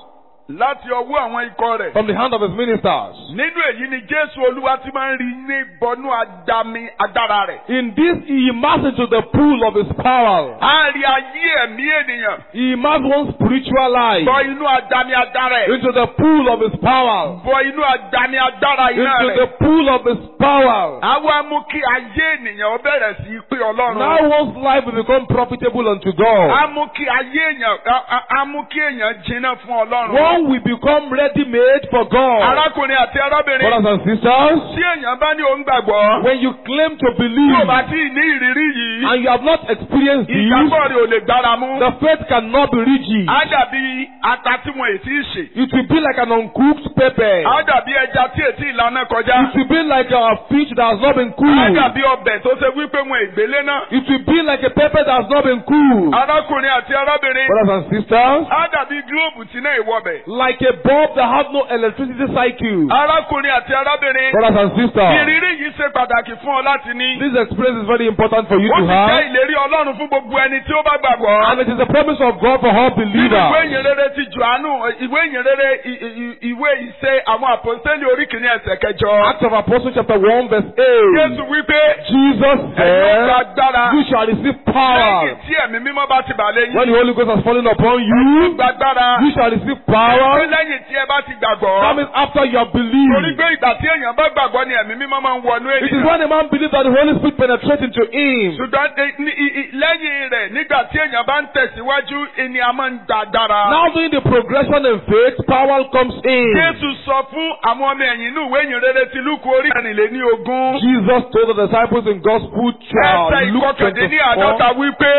E: láti ọwọ́ àwọn ikọ̀ rẹ̀.
D: from the hand of his ministers.
E: Nínú èyí ni Jésù Olúwa ti máa ń rí ní bọnú àdámi agbára rẹ̀.
D: In this, he immersed into the pool of his power.
E: A rí ayé ẹ̀mí ènìyàn.
D: He immersed one's spiritual life
E: Bọ inú àdámi agbára rẹ̀.
D: into the pool of his power.
E: Bọ inú àdámi agbára iná
D: Into
E: rẹ̀.
D: the pool of his power.
E: Àwa mú kí ayé ènìyàn ó bẹ̀rẹ̀ sí í pé Ọlọ́run.
D: Now one's life will become profitable unto God.
E: A mú kí ayé èèyàn a- a- a mú kí èèyàn jiná fún Ọlọ́run.
D: One will become ready-made for God.
E: Arákùnrin àti arábìnrin.
D: Brothers and sisters,
E: Tí èèyàn bá ní òun gbàgbọ́.
D: when you claim to
E: Tí
D: believe
E: o bá tí ì ní ìrírí yìí.
D: and you have not experienced this,
E: Ìgbàgbọ́ rẹ̀ ò lè gbára mú.
D: the faith cannot be rigid.
E: Á dàbí ata tí wọn èsì ṣe.
D: It will be like an uncooked pepper.
E: Á dàbí ẹja tí èsì ìlànà kọjá.
D: It will be like a fish that has not been
E: Á
D: cooled.
E: dàbí ọbẹ̀ tó ṣe wípé wọn ìgbélé náà.
D: It will be like a pepper that has not been cooled.
E: Arákùnrin àti arábìnrin.
D: Brothers and sisters,
E: Á dàbí gílóòbù tí náà ìwọbẹ̀.
D: like a bulb that has no electricity cycle.
E: Arákùnrin àti arábìnrin.
D: Brothers and sisters,
E: Ìrírí yìí ṣe pàtàkì fún ọ láti ní.
D: this experience is very important for you
E: Ó
D: to
E: sì jẹ́
D: have,
E: ìlérí Ọlọ́run fún gbogbo ẹni tí ó bá gbàgbọ́.
D: and it is a promise of God for all
E: Nínú ìwé
D: believers.
E: ìyìnrere ti Jòhánù, ìwé ìyìnrere i- i- ìwé ìṣe àwọn àpòstélì orí kìíní ẹsẹ̀ kẹjọ.
D: Acts of Apostles chapter one verse eight.
E: Jésù wípé
D: Jesus
E: ẹ̀yin ó gba
D: said,
E: agbára
D: you shall receive
E: lẹ́yìn
D: power.
E: tí ẹ̀mí mímọ́ bá ti bà lé
D: When
E: yín.
D: the Holy Ghost has fallen upon
E: Ẹ̀yin ó
D: you,
E: gba agbára
D: you shall receive
E: pé
D: power.
E: lẹ́yìn tí ẹ bá ti
D: That
E: gbàgbọ́.
D: means after you have
E: Torí
D: believed.
E: pé ìgbà tí èèyàn bá gbàgbọ́ ni ẹ̀mí mímọ́ máa ń wọnú
D: It is
E: ènìyàn.
D: when a man believes that the Holy Spirit penetrates into him.
E: Ṣùgbọ́n e- ní- i- i- lẹ́yìn rẹ̀ nígbà tí èèyàn bá ń tẹ̀síwájú ẹni a máa ń da dára.
D: Now during the progression in faith, power comes in.
E: Jésù sọ fún àwọn ọmọ ẹ̀yìn inú ìwé ìyìnrere ti Lúùkù orí kẹrìnléní ogún.
D: Jesus told the disciples in Gospel
E: Ẹsẹ̀
D: uh, Luke
E: ìkọkàndínní
D: twenty-four,
E: àádọ́ta wípé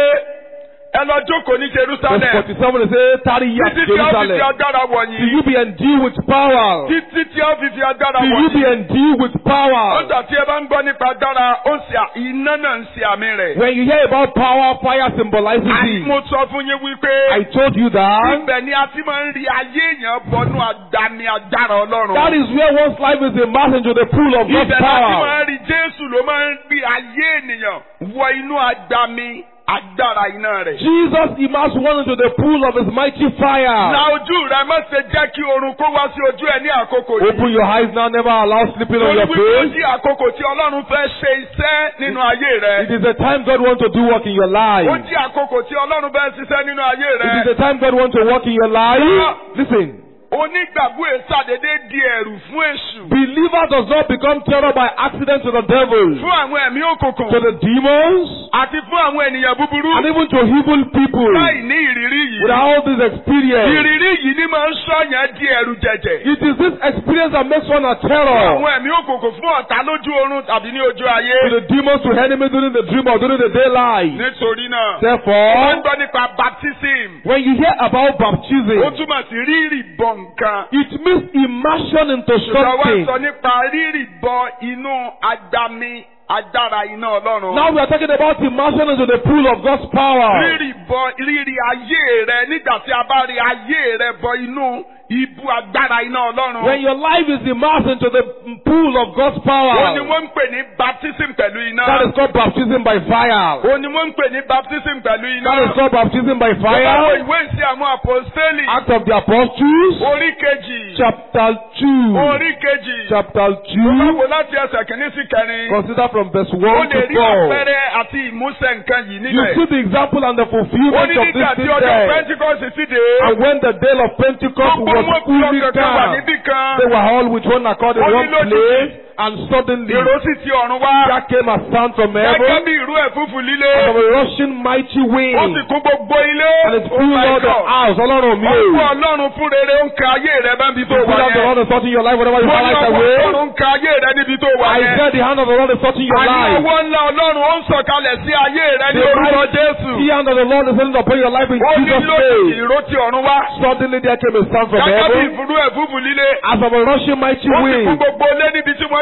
E: ẹ lọ jókòó ní
D: verse
E: Jerusalem.
D: forty-seven, it says, tarry ye at
E: Títí tí ó fi fi
D: Jerusalem,
E: agbára
D: till
E: wọ̀nyí.
D: you be endued with power.
E: Títí tí ó fi fi agbára
D: Till you be
E: wọ̀nyí.
D: endued with power.
E: Ọjà tí ẹ bá ń gbọ́ nípa agbára, ó ń ṣe à- iná náà ń ṣe àmì rẹ̀.
D: When you hear about power, fire symbolizes
E: Àní
D: it.
E: mo sọ fún yín wípé
D: I told you that.
E: ibẹ̀ ni a ti máa ń rí ayé èèyàn bọnú àdáni agbára Ọlọ́run.
D: That is where one's life is immersed into the pool of God's
E: Ibẹ̀ la ti
D: power.
E: máa ń rí Jésù ló máa ń gbé ayé ènìyàn wọ inú àdámi agbára iná rẹ̀.
D: Jesus immersed one into the pool of his mighty fire.
E: La ojú rẹ má ṣe jẹ́ kí oorun kó wá sí ojú ẹ ní àkókò yìí.
D: Open your eyes now, never allow sleeping on
E: Torí
D: your
E: wípé ó
D: face.
E: di àkókò tí Ọlọ́run fẹ́ ṣe iṣẹ́ nínú ayé
D: It
E: rẹ.
D: is the time God wants to do work in your life.
E: Ó di àkókò tí Ọlọ́run fẹ́ ṣiṣẹ́ nínú ayé
D: It is
E: rẹ.
D: the time God wants to work in your life. Listen,
E: Onígbàgbọ́ èsàdédé di ẹ̀rù fún èṣù.
D: believer does not become terror by accident to the devil,
E: Fún àwọn ẹ̀mí òkùnkùn.
D: to the demons,
E: Àti fún àwọn ènìyàn búburú.
D: and even to evil people.
E: Láì ní ìrírí yìí.
D: With all this experience,
E: Ìrírí yìí ni máa ń sọ̀yàn di ẹ̀rù jẹ̀jẹ̀.
D: it is this experience that makes one a
E: Fún
D: terror.
E: àwọn ẹ̀mí òkùnkùn fún ọ̀tá lójú oorun tàbí ní ojú
D: To
E: ayé.
D: the demons, to enemies during the dream or during the daylight.
E: Nítorí náà. Wọ́n ń
D: Therefore,
E: gbọ́ nípa baptism.
D: when you hear about
E: Ó
D: baptism,
E: túmọ̀ sí rírì bọ nǹkan.
D: it means immersion into
E: Ṣùgbọ́n wá
D: something.
E: sọ nípa rírì bọ inú agbami agbára iná Ọlọ́run.
D: Now we are talking about immersion into the pool of God's power.
E: Rírì bọ rírì ayé rẹ nígbà tí a bá rí ayé rẹ bọ inú ibú agbára iná Ọlọ́run.
D: When your life is immersed into the pool of God's
E: Ó ní
D: power,
E: wọ́n ń pè ní baptism pẹ̀lú iná.
D: that is called baptism by fire.
E: Ó ní wọ́n ń pè ní baptism pẹ̀lú iná.
D: That is called baptism by
E: Báwo
D: fire.
E: ìwé ìṣe àwọn àpòstélì.
D: Acts of the Apostles,
E: Orí kejì.
D: chapter two.
E: Orí kejì.
D: Chapter
E: Báwo
D: two.
E: láti ẹsẹ̀ kìíní sí kẹrin.
D: Consider from verse
E: Ó
D: one
E: lè
D: to
E: rí
D: four.
E: àpẹẹrẹ àti ìmúṣẹ nǹkan yìí
D: You
E: níbẹ̀.
D: see the example and the
E: Ó
D: fulfillment
E: ní
D: of
E: nígbà
D: this
E: tí ọjọ́
D: thing.
E: Pentecost sì dé.
D: And when the day of Pentecost
E: Gbogbo
D: was
E: wọn
D: fully
E: kúrò kankan wà
D: come,
E: níbì kan.
D: they were all with one accord in
E: Ó ní
D: one
E: lójijì.
D: place, and suddenly
E: Èrò sì ti ọ̀run wá.
D: there came a sound from
E: Gẹ́gẹ́
D: heaven
E: bí ìró ẹ̀fúùfù líle.
D: of a rushing mighty wind,
E: Ó sì kún gbogbo ilé.
D: and it
E: Oh
D: filled
E: my
D: all the
E: God.
D: house. Ọlọ́run mi
E: Ó
D: o.
E: kú Ọlọ́run fún rere ó ń ka ayé rẹ bá ń bí tó
D: The
E: wà
D: hand of the
E: yẹn.
D: Lord is touching your life whenever you
E: Mo ní
D: find
E: ọwọ́
D: away.
E: Ọlọ́run ń ka ayé rẹ níbi tó wà
D: I
E: yẹn.
D: said the hand of the Lord is touching your
E: Àní
D: life.
E: ọwọ́ ńlá Ọlọ́run ó ń sọ̀kalẹ̀ sí ayé rẹ ní
D: The
E: orúkọ
D: mighty
E: Jésù.
D: hand of the Lord is running upon your life in
E: Ó ní
D: Jesus'
E: lójijì
D: name.
E: ìró ti ọ̀run wá.
D: Suddenly there came a sound from
E: Gẹ́gẹ́ bí
D: heaven
E: ìfúrú ẹ̀fúùfù líle.
D: as of a rushing mighty
E: Ó sì kún
D: wind,
E: gbogbo ilé níbi tí wọ́n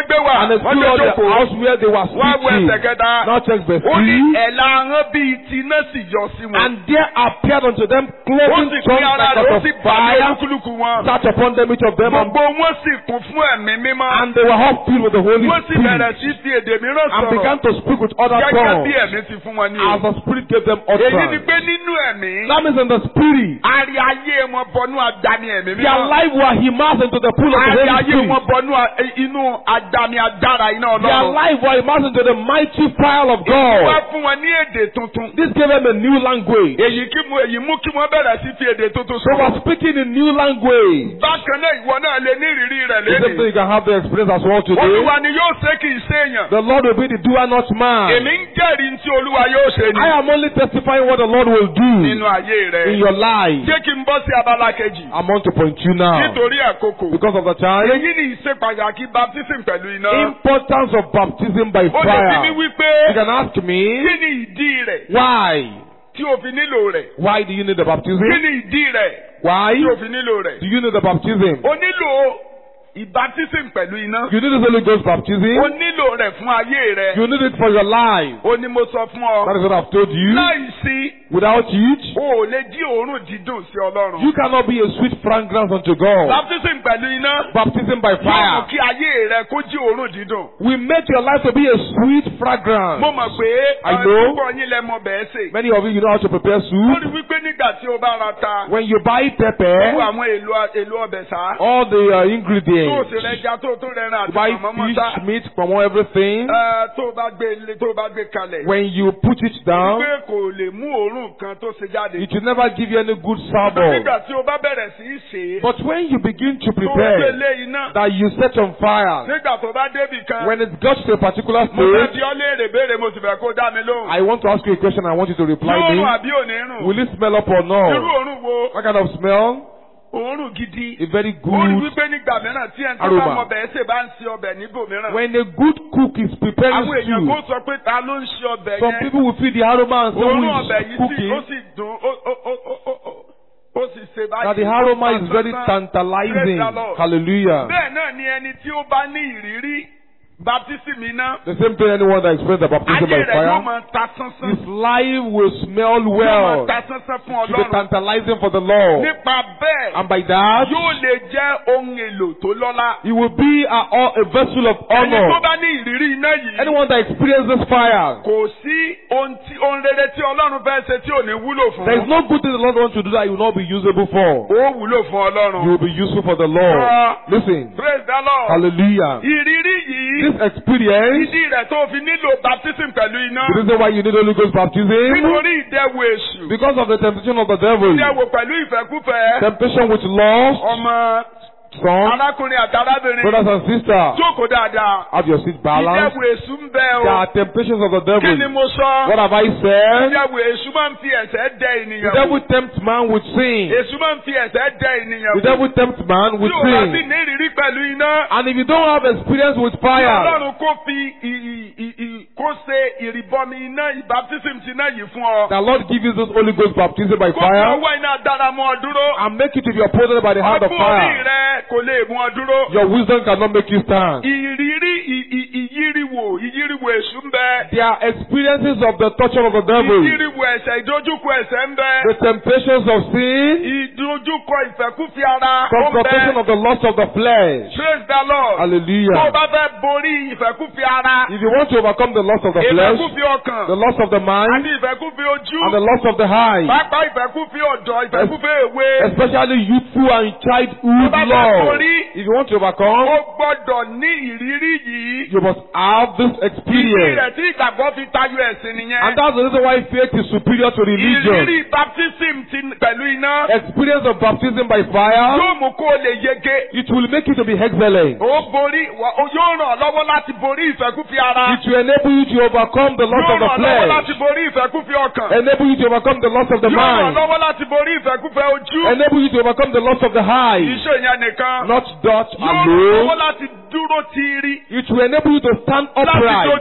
E: gbé wà.
D: And they
E: Wọ́n
D: stood
E: jẹ́
D: on the
E: jókòó.
D: house where they were
E: Wọ́n á wọ
D: speaking.
E: ẹsẹ̀ kẹta.
D: Now check verse
E: Ó ní
D: three.
E: ẹ̀la ahọ́n bíi ti iná sì yọ sí wọn.
D: And there appeared unto them
E: Ó
D: cloven
E: sì
D: tongues
E: pín ara
D: like
E: rẹ̀, ó
D: of
E: sì bàlẹ́
D: fire,
E: olúkúlùkù wọn.
D: sat upon them each of them, and,
E: Gbogbo wọn sì kún fún ẹ̀mí mímọ́.
D: and they were all filled with the Holy
E: Wọ́n sì bẹ̀rẹ̀
D: Spirit,
E: sí fi èdè mìíràn
D: and began
E: sọ̀rọ̀.
D: to speak with other
E: Gẹ́gẹ́ bí
D: tongues,
E: ẹ̀mí ti fún wọn ní
D: as
E: o.
D: the Spirit gave them
E: Èyí ni
D: utterance.
E: pé nínú ẹ̀mí.
D: That means in the Spirit,
E: Ari ayé wọn bọnú agbami ẹ̀mí
D: their
E: mímọ́.
D: life were immersed into the pool of the
E: Ari
D: Holy
E: ayé
D: Spirit.
E: wọn bọnú a- inú agbami agbára iná
D: Their
E: Ọlọ́run.
D: life were immersed into the mighty fire of
E: Èyí wá
D: God.
E: fún wọn ní èdè tuntun.
D: This gave them a new language.
E: Èyí kí mu èyí mú kí wọ́n bẹ̀rẹ̀ sí fi èdè tuntun
D: They were
E: sọ̀rọ̀.
D: speaking in new language.
E: Bákan náà ìwọ náà lè ní ìrírí rẹ̀
D: The same thing
E: lédè.
D: you can have the experience as well today.
E: Olúwa ni yóò ṣe kì í ṣe èèyàn.
D: The Lord will be the doer, not man.
E: Èmi ń jẹ́rìí tí Olúwa yóò ṣe ni
D: I am only testifying what the Lord will do
E: nínú ayé
D: in
E: rẹ̀.
D: your life.
E: Jẹ́ kí n bọ́ sí abala kejì.
D: I'm on to point you now.
E: Nítorí àkókò.
D: Because of the time,
E: Èyí ni ìṣe pàtàkì baptism pẹ̀lú iná.
D: importance of baptism by
E: Ó lè fi mí
D: fire.
E: wípé
D: You can ask me,
E: kí ni ìdí rẹ̀
D: why?
E: tí o fi nílò rẹ̀?
D: Why do you need the baptism?
E: Kí ni ìdí rẹ̀
D: Why
E: tí o fi nílò rẹ̀?
D: do you need the baptism?
E: O nílò ìbátísìm pẹ̀lú iná.
D: You need the Holy Ghost baptism.
E: O nílò rẹ̀ fún ayé rẹ̀.
D: You need it for your life.
E: O ní mo sọ fún ọ.
D: That is what I've told you.
E: Láì sí,
D: Without it,
E: o ò lè jí òórùn dídùn sí Ọlọ́run.
D: you cannot be a sweet fragrance unto God.
E: Baptism pẹ̀lú iná.
D: Baptism by
E: Yóò mú
D: fire
E: kí ayé rẹ̀ kó jí òórùn dídùn.
D: will make your life to be a sweet fragrance.
E: Mo mọ̀ pé
D: I know.
E: púpọ̀ yín lẹ mọ bẹ́ẹ̀ sè.
D: Many of you, you know how to prepare
E: Ó
D: soup.
E: rí wípé nígbà tí o bá ra ta,
D: When you buy
E: gbogbo
D: pepper,
E: àwọn èlò èlò ọbẹ̀ sá.
D: all the uh,
E: Tó o
D: ingredients,
E: sì rẹ̀ ja tó o tó rẹ̀ ràn
D: you
E: àti
D: buy
E: màmá mọ́tà.
D: fish, meat, from everything.
E: Ẹ, Tó o bá gbé ilé tó o bá gbé kalẹ̀.
D: When you put it down,
E: Pé kò lè mú òórùn kan tó ṣe jáde.
D: it will never give you any good
E: Nígbà
D: savour.
E: tí o bá bẹ̀rẹ̀ sí í ṣe é.
D: But when you begin to
E: Tó o gbé
D: prepare,
E: lé iná.
D: that you set on fire,
E: Nígbà tó bá débì kan.
D: when it got to a particular
E: Mo fẹ́
D: stage,
E: bí ọ léèrè béèrè mo sì fẹ́ kó dá mi lóhùn.
D: I want to ask you a question. I want you to reply
E: Yóò rùn
D: me.
E: àbí ò ní rùn?
D: Will it smell up or
E: Irú
D: not?
E: òórùn wo?
D: What kind of smell?
E: Òórùn gidi.
D: A very
E: Ó rí
D: good.
E: wípé nígbà mìíràn tí ẹni tó bá
D: aroma.
E: mọ bẹ̀ẹ́ ṣe bá ń ṣe ọbẹ̀ níbòmíràn.
D: When a good cook is preparing
E: Àwọn èèyàn kò
D: stew,
E: sọ pé ta ló ń ṣe ọbẹ̀
D: some
E: yẹn.
D: people will feel the aroma and say
E: Òórùn
D: who
E: ọbẹ̀
D: is
E: yìí tí ó
D: cooking.
E: sì dùn ó ó ó ó ó ó ó sì ṣe báyìí.
D: That the aroma is very
E: Praise
D: tantalizing.
E: the Lord.
D: Hallelujah.
E: Bẹ́ẹ̀ náà ni ẹni tí ó bá ní ìrírí baptism iná.
D: The same thing anyone that experienced the baptism
E: Ayé
D: by
E: rẹ̀ yóò
D: fire,
E: máa ta sánsán.
D: his life will smell
E: Yóò máa
D: well.
E: ta sánsán fún
D: To be
E: Ọlọ́run.
D: tantalizing for the Lord.
E: Nípa bẹ́ẹ̀,
D: And by that,
E: yóò lè jẹ́ ohun èlò tó lọ́lá.
D: he will be a, a vessel of
E: Ẹni tó
D: honor.
E: bá ní ìrírí iná yìí.
D: Anyone that experiences this fire,
E: Kò sí ohun tí ohun rere tí Ọlọ́run fẹ́ ṣe tí ò ní wúlò fún.
D: there is no good thing the Lord wants to do that he will not be usable for.
E: Ó wúlò fún
D: You
E: Ọlọ́run.
D: will be useful for the Lord. Listen.
E: Praise the Lord.
D: Hallelujah.
E: Ìrírí yìí.
D: This experience,
E: Ìdí rẹ̀ tó fi nílò baptism pẹ̀lú iná.
D: the reason why you need Holy Ghost baptism,
E: Nítorí ìdẹ̀wò èṣù.
D: because of the temptation of the devil,
E: Ìdẹ̀wò pẹ̀lú ìfẹ́kúfẹ̀ẹ́.
D: temptation with lust,
E: Ọmọ
D: son,
E: arákùnrin àti arábìnrin.
D: brothers and sisters,
E: Jókòó dáadáa.
D: have your seat balanced.
E: Ìdẹ̀wò èṣù ń bẹ
D: There
E: o.
D: are temptations of the
E: Kí ni
D: devil.
E: mo sọ?
D: What have I said?
E: Ìdẹ̀wò èṣù máa ń fi ẹ̀ṣẹ̀ dẹ
D: The
E: ènìyàn
D: devil
E: wò.
D: tempts man with sin.
E: Èṣù máa ń fi ẹ̀ṣẹ̀ dẹ ènìyàn
D: The
E: wò.
D: devil tempts man with
E: Tí o bá sì
D: sin.
E: ní ìrírí pẹ̀lú iná.
D: And if you don't have experience with fire,
E: Ọlọ́run kó fi ì- ì- ì- ì- kó ṣe ìrìbọmi iná ìbátísìm ti iná yìí fún ọ.
D: the Lord gives you this Holy Ghost baptism by
E: Kó fi
D: fire
E: ọwọ́ iná dára mọ́ ọ dúró.
D: and make you to be upholded by the hand of
E: Ọgbọ́n orí
D: fire.
E: rẹ kò lè mú ọ dúró.
D: Your wisdom cannot make you stand.
E: Ìrírí ì- ì- ìyíriwò ìyíriwò èṣù ń bẹ.
D: There are experiences of the torture of the devil,
E: Ìyíriwò ẹ̀ṣẹ̀ ìdójúkọ ẹ̀ṣẹ̀ ń bẹ.
D: the temptations of sin,
E: Ìdójúkọ ìfẹ́kúfẹ̀ẹ́ ara ó ń
D: confrontation
E: bẹ.
D: of the lust of the flesh.
E: Praise the Lord. Tó o
D: Hallelujah.
E: bá fẹ́ borí ìfẹ́kúfẹ̀ẹ́ ara.
D: If you want to overcome the lust of the flesh,
E: Ìfẹ́kúfẹ̀ẹ́ ọkàn.
D: the lust of the mind,
E: Àti ìfẹ́kúfẹ̀ẹ́ ojú.
D: and the lust of the eye,
E: Pápá ìfẹ́kúfẹ̀ẹ́ ọ̀dọ́ ìfẹ́kúfẹ̀ẹ́ èwe.
D: especially youthful and childhood
E: Tó bá fẹ́
D: love.
E: borí.
D: If you want to overcome,
E: Ó gbọ́dọ̀ ní ìrírí yìí.
D: you must have this
E: Ìrírí
D: experience.
E: rẹ̀ tí ìgbàgbọ́ fi tayọ ẹ̀sìn nìyẹn.
D: And that's the reason why faith is superior to religion.
E: Ìrírí baptism ti pẹ̀lú iná.
D: Experience of baptism by fire,
E: Yóò mú kó o lè yege.
D: it will make you to be excellent.
E: Ó borí wà- ó yóò ràn ọ́ lọ́wọ́ láti borí ìfẹ́kúfẹ̀ẹ́ ara.
D: It will enable you to overcome the lust
E: Yóò
D: of the
E: ràn ọ́ lọ́wọ́
D: flesh.
E: láti borí ìfẹ́kúfẹ̀ẹ́ ọkàn.
D: Enable you to overcome the lust of the
E: Yóò ràn ọ́
D: mind.
E: lọ́wọ́ láti borí ìfẹ́kúfẹ̀ẹ́ ojú.
D: Enable you to overcome the lust of the eye.
E: Iṣẹ́ yẹn nìkan.
D: Not that
E: Yóò ràn ọ́ lọ́wọ́
D: alone.
E: láti dúró tiiri.
D: It will enable you to stand
E: Láti
D: upright.
E: dojú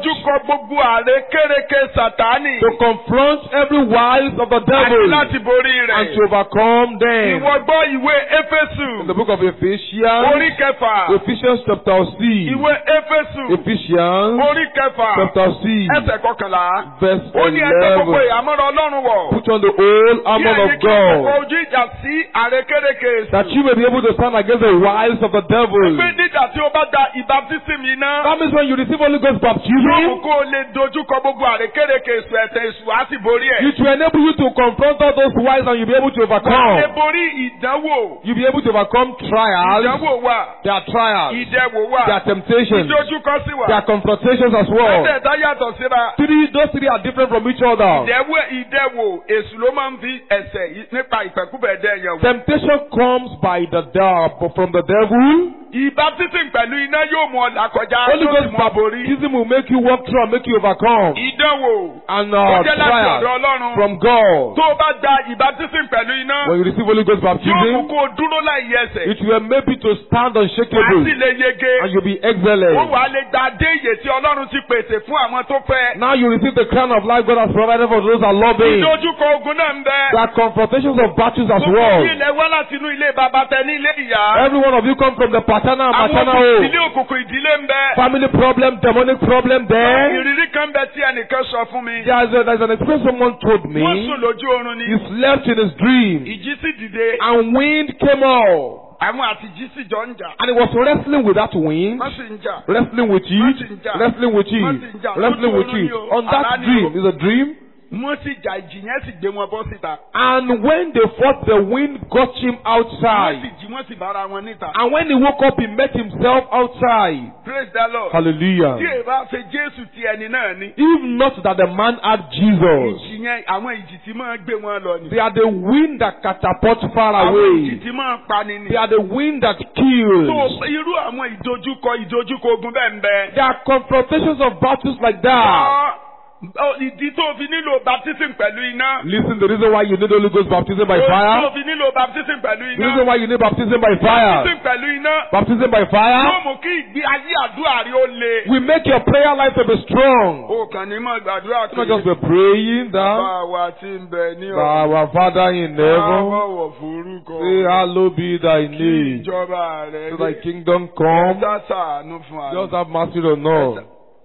E: dojúkọ gbogbo àrékérekè Sátánì.
D: to confront every wiles of the
E: Àti
D: devil
E: láti borí
D: and
E: rẹ̀.
D: to overcome them.
E: Ìwọ gbọ́ ìwé
D: In
E: Éfésù.
D: the book of Ephesians,
E: Orí kẹfà.
D: Ephesians chapter six,
E: Ìwé Éfésù.
D: Ephesians
E: Orí kẹfà.
D: chapter six,
E: Ẹsẹ̀ kọkànlá.
D: verse
E: Ó ní ẹgbẹ́ gbogbo
D: eleven.
E: ìhámọ́ra Ọlọ́run wọ̀.
D: Put on the whole armor
E: Kí
D: of
E: ẹ̀yin kí ẹ kọ
D: God,
E: ojú ìjà sí àrékérekè
D: that
E: èṣù.
D: you may be able to stand against the wiles of the devil.
E: Pé nígbà tí o bá da ìbátísìm yìí ná.
D: That means when you receive Holy Ghost
E: Yóò mú
D: baptism,
E: kó o lè dojúkọ gbogbo àrékérekè èṣù ẹ̀tẹ̀ èṣù á sì borí ẹ̀.
D: it will enable you to confront all those wiles and you'll be able to
E: Wà á lè
D: overcome.
E: borí ìdánwò.
D: You'll be able to overcome trials.
E: Ìdánwò wà.
D: There are trials.
E: Ìdẹ̀wò
D: There
E: wà.
D: are temptations.
E: Ìdojúkọ sí wà.
D: There are confrontations as well.
E: Mẹ́tẹ̀ẹ̀ta yàtọ̀ síra.
D: Three, those three are different from each other.
E: Ìdẹ̀wò ìdẹ̀wò èṣù ló máa ń fi ẹsẹ̀ yìí nípa ìpẹ̀kúbẹ̀ dẹ̀ yẹn wò.
D: Temptation comes by the devil, from the devil.
E: Ìbátísìm pẹ̀lú iná yóò mú ọ̀dà kọjá
D: Holy
E: yóò sì
D: Ghost
E: mú ọ borí.
D: baptism will make you walk through and make you overcome.
E: Ìdánwò
D: And
E: ó
D: uh,
E: jẹ́ láti ọ̀dọ̀
D: trials
E: Ọlọ́run.
D: from God.
E: Tó o bá gba ìbátísìm pẹ̀lú iná,
D: When you receive Holy Ghost
E: yóò mú
D: baptism,
E: kó o dúró láì yẹsẹ̀.
D: it will make you to stand
E: Wàá sì
D: unshakable
E: lè yege.
D: and you'll be
E: Ó
D: excellent.
E: wàá lè gba dé ìyè tí Ọlọ́run ti pèsè fún àwọn tó fẹ́.
D: Now you receive the crown of life God has provided for those that love Him.
E: Ìdojúkọ ogun náà ń bẹ.
D: There are confrontations of battles as
E: Gbogbo
D: well.
E: yìí lẹ wá láti inú ilé bàbá tẹ ní ilé ìyá.
D: Every one of you come from the paternal and
E: Àwọn
D: maternal
E: òkùnkùn
D: home.
E: ìdílé òkùnkùn ìdílé ń bẹ.
D: Family problem, demonic problem there.
E: Ìrírí kan bẹ tí ẹnìkan sọ fún mi.
D: There's, a, there's an experience someone told
E: Wọ́n
D: me.
E: sùn lójú oorun
D: He
E: ni.
D: slept in his dream
E: Ìjì sì dìde.
D: and wind came out.
E: Àwọn àti ìjì sì jọ ń jà.
D: And he was wrestling with that wind,
E: Wọ́n sì ń jà.
D: wrestling with it, wrestling with it, wrestling with it. On that dream, is a dream.
E: Wọ́n sì jà ìjì yẹn sì gbé wọn bọ́ síta.
D: And when they fought, the wind got him
E: Wọ́n sì
D: outside.
E: jí wọ́n sì bára wọn níta.
D: And when he woke up, he met himself outside.
E: Praise the Lord.
D: Hallelujah.
E: Tí èèbá ṣe Jésù ti ẹni náà ni.
D: If not that the man had Jesus,
E: Ìjì yẹn àwọn ìjì tí máa ń gbé wọn lọ ni.
D: they are the wind that catapult far
E: Àwọn ìjì
D: away.
E: tí máa ń pani ni.
D: They are the wind that
E: So
D: kills.
E: irú àwọn ìdojúkọ ìdojúkọ ogun bẹ́ẹ̀ ń bẹ.
D: There are confrontations of battles like that.
E: Ọ- ọ- Ìdí tó fi nílò baptism pẹ̀lú iná.
D: Listen, the reason why you need Holy Ghost baptism by
E: Tó
D: fire,
E: fi nílò baptism pẹ̀lú
D: the reason
E: iná.
D: why you need baptism by fire,
E: Baptism pẹ̀lú iná.
D: baptism by
E: Yóò
D: fire
E: mú kí ìgbé ayé àdúrà rí ó le.
D: will make your prayer life to be strong.
E: O kàn ní mọ̀ gbàdúrà
D: Not just be praying down.
E: Bá wa ti ń bẹ ní
D: Our Father in heaven,
E: Báwọ̀ forúkọ.
D: say hallowed be thy
E: Kí
D: name.
E: ìjọba rẹ̀
D: So thy kingdom come.
E: Ẹ̀dá sàánú fún
D: Just
E: wa.
D: have mercy on us.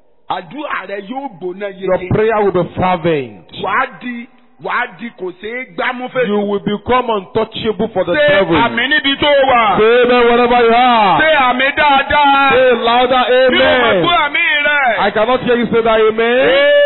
E: Àdúrà rẹ̀ yóò gbóná
D: Your
E: yeye.
D: prayer will be fervent.
E: Wàá di wàá di kò ṣeé gbámú fèsì.
D: You will become untouchable for the
E: Ṣé
D: devil.
E: àmì níbi tó wà?
D: Say amen wherever you are.
E: Ṣé àmì dáadáa?
D: Say louder
E: Bí o mọ̀
D: amen.
E: tó àmì rẹ̀.
D: I cannot hear you say that amen.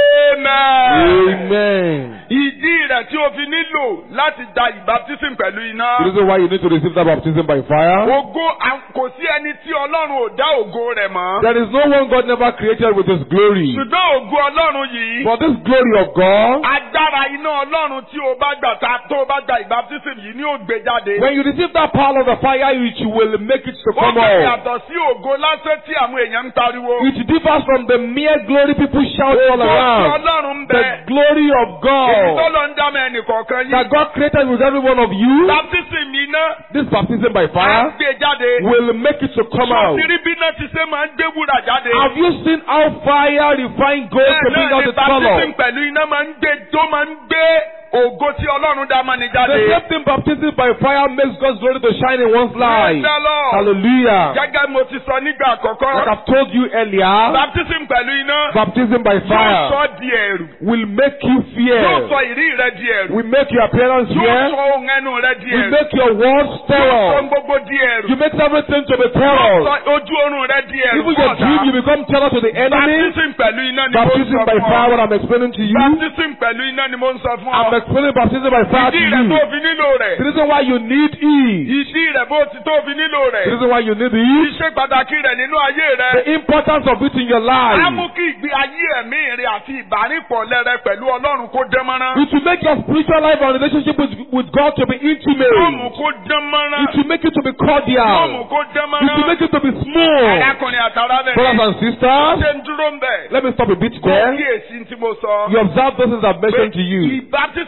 E: Amen.
D: Amen.
E: Ìdí rẹ̀ tí o fi nílò láti da ìbátísìm pẹ̀lú iná.
D: The reason why you need to receive that baptism by fire.
E: Ògo à- kò sí ẹni tí Ọlọ́run ò dá ògo rẹ̀ mọ́.
D: There is no one God never created with his glory.
E: Ṣùgbọ́n ògo Ọlọ́run yìí.
D: But this glory of God,
E: Agbára iná Ọlọ́run tí o bá gbà ta tó o bá gba ìbátísìm yìí ni ó gbé jáde.
D: when you receive that power of the fire, it will make it to
E: Ó
D: come
E: fẹ́
D: out.
E: yàtọ̀ sí ògo lásán tí àwọn èèyàn ń pariwo.
D: It differs from the mere glory people shout all
E: Ògo tí
D: around.
E: Ọlọ́run ń
D: The
E: bẹ.
D: glory of
E: Èyí tó
D: God
E: lọ ń dá mọ́ ẹnì kọ̀ọ̀kan
D: that
E: yìí.
D: God created with every one of you.
E: Bátísìm iná
D: This baptism by
E: á
D: fire
E: gbé jáde.
D: will make it to come out.
E: Sọ́sìrì bí náà ti ṣe máa ń gbé wúrà jáde.
D: Have you seen how fire refine gold to
E: Bẹ́ẹ̀
D: bring
E: náà
D: out
E: ni
D: its color?
E: bátísìm pẹ̀lú iná máa ń gbé tó máa ń gbé ògo tí Ọlọ́run dá mọ́ ni
D: The
E: jáde.
D: same thing baptism by fire makes God's glory to shine in one's life.
E: Praise the Lord.
D: Hallelujah.
E: Gẹ́gẹ́ mo ti sọ nígbà
D: Like
E: àkọ́kọ́.
D: I've told you earlier,
E: Baptism pẹ̀lú iná.
D: baptism by
E: Yóò
D: fire
E: sọ di ẹ̀rù.
D: will make you
E: Yóò
D: fear,
E: sọ ìrí rẹ di ẹ̀rù.
D: will make your appearance
E: Yóò
D: fear,
E: sọ ohun ẹnu rẹ di
D: will
E: ẹ̀rù.
D: make your words
E: Yóò sọ
D: terror.
E: gbogbo di ẹ̀rù.
D: You make everything to be
E: Yóò
D: terror.
E: sọ ojú oorun rẹ di ẹ̀rù.
D: Even your dream, you become terror to the enemy.
E: Baptism pẹ̀lú iná ni mo ń
D: Baptism
E: sọ
D: by
E: fún
D: fire,
E: ọ.
D: what I'm explaining to you.
E: Baptism pẹ̀lú iná ni mo ń sọ fún
D: I'm
E: ọ.
D: explaining baptism by fire to
E: Ìdí rẹ̀ tó
D: you.
E: fi nílò rẹ̀.
D: The reason why you need it.
E: Ìdí rẹ̀ bó ti tó fi nílò
D: The
E: rẹ̀.
D: reason why you need it.
E: Iṣẹ́ pàtàkì rẹ̀ nínú ayé rẹ̀.
D: The importance of it in your
E: Á mú
D: life.
E: kí ìgbé ayé ẹ̀mí rẹ̀ àti ìbárìpọ̀ lẹ́rẹ̀ pẹ̀lú Ọlọ́run kó dán mọ́rán.
D: It will make your spiritual life and relationship with, with God to be
E: Yóò mú
D: intimate.
E: kó dán mọ́rán.
D: It will make it to be
E: Yóò mú
D: cordial.
E: kó dán
D: It will
E: mọ́rán.
D: make it to be smooth.
E: Arákùnrin àtàrà bẹ̀rẹ̀.
D: Brothers and sisters,
E: Ṣé ń dúró ń bẹ̀?
D: let me stop a bit
E: Kó
D: there.
E: kíyèsí tí mo sọ.
D: You observe those things I've mentioned to you.
E: Ìbátísìm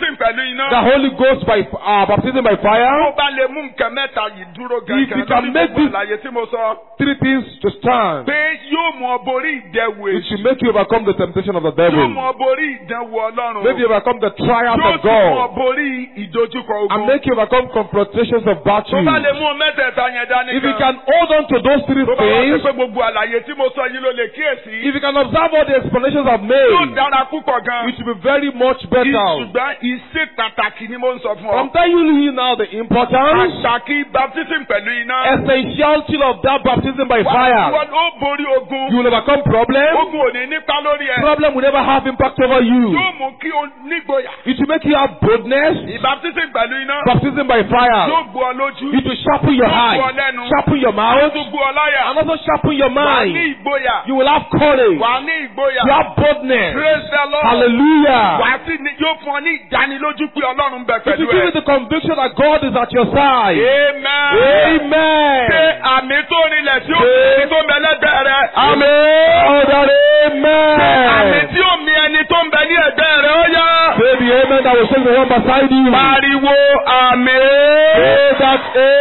E: baptism pẹ̀lú iná.
D: the Holy Ghost by uh, baptism by
E: Tó
D: fire.
E: bá lè mú nǹkan mẹ́ta yìí dúró
D: If you
E: gangan
D: can
E: lórí
D: make
E: gbogbo
D: this-
E: àlàyé tí mo sọ.
D: Three things to stand.
E: Pé yóò mú ọ borí ìdẹ̀wò
D: It
E: èṣù.
D: should make you overcome the temptation of the
E: Yóò
D: devil.
E: mú ọ borí ìdánwò Ọlọ́run.
D: Make you overcome the trials
E: Yóò
D: of
E: sì mú ọ
D: God.
E: borí ìdojúkọ
D: And
E: ogun.
D: make you overcome confrontations of
E: Tó bá lè
D: battles.
E: mú mẹ́tẹ̀ẹ̀ta yẹn dání
D: If you
E: kan.
D: can hold on to those three
E: Tó bá wá sí
D: things,
E: pé gbogbo àlàyé tí mo sọ yìí ló lè kíyèsí.
D: if you can observe all the explanations I've
E: Yóò
D: made,
E: dára púpọ̀ gan.
D: it will be very much better.
E: Ṣùgbọ́n ìṣe pàtàkì ni mo ń sọ fún
D: I'm
E: ọ.
D: telling you now the importance,
E: Àṣàkí baptism pẹ̀lú iná.
D: essentiality of that baptism by
E: Wọ́n
D: fire.
E: wọ́n ó borí ogun.
D: You will overcome problems.
E: Ogun ò ní nípa lórí ẹ.
D: Problem will never have impact over you.
E: Yóò mú kí o nígboyà.
D: It will make you have boldness.
E: Ìbaptism pẹ̀lú iná.
D: Baptism by fire.
E: Yóò gbó ọ lójú.
D: It will sharpen your
E: Yóò gbó ọ
D: eyes,
E: lẹ́nu.
D: sharpen your
E: Yóò
D: mouth,
E: tún gbó ọ láyà.
D: and also sharpen your
E: Wà á ní
D: mind.
E: ìgboyà.
D: You will have courage.
E: Wà á ní ìgboyà.
D: You have boldness.
E: Praise the Lord. Wà
D: Hallelujah.
E: á sì ní yóò fún ọ ní ìdánilójú pé Ọlọ́run bẹ
D: It will
E: pẹ̀lú
D: give you
E: ẹ.
D: the conviction that God is at your side.
E: Amen.
D: Amen.
E: Ṣé àmì tó rinlẹ̀ tí ó fi tó ń bẹ lẹ́gbẹ̀ẹ́ rẹ?
D: Amen. Oh, that
E: Àmì
D: amen.
E: tí ó mi ẹni tó ń bẹ ní ẹ̀gbẹ́ rẹ ó yá.
D: Say the amen that will say the one beside you.
E: Pariwo àmì.
D: Say that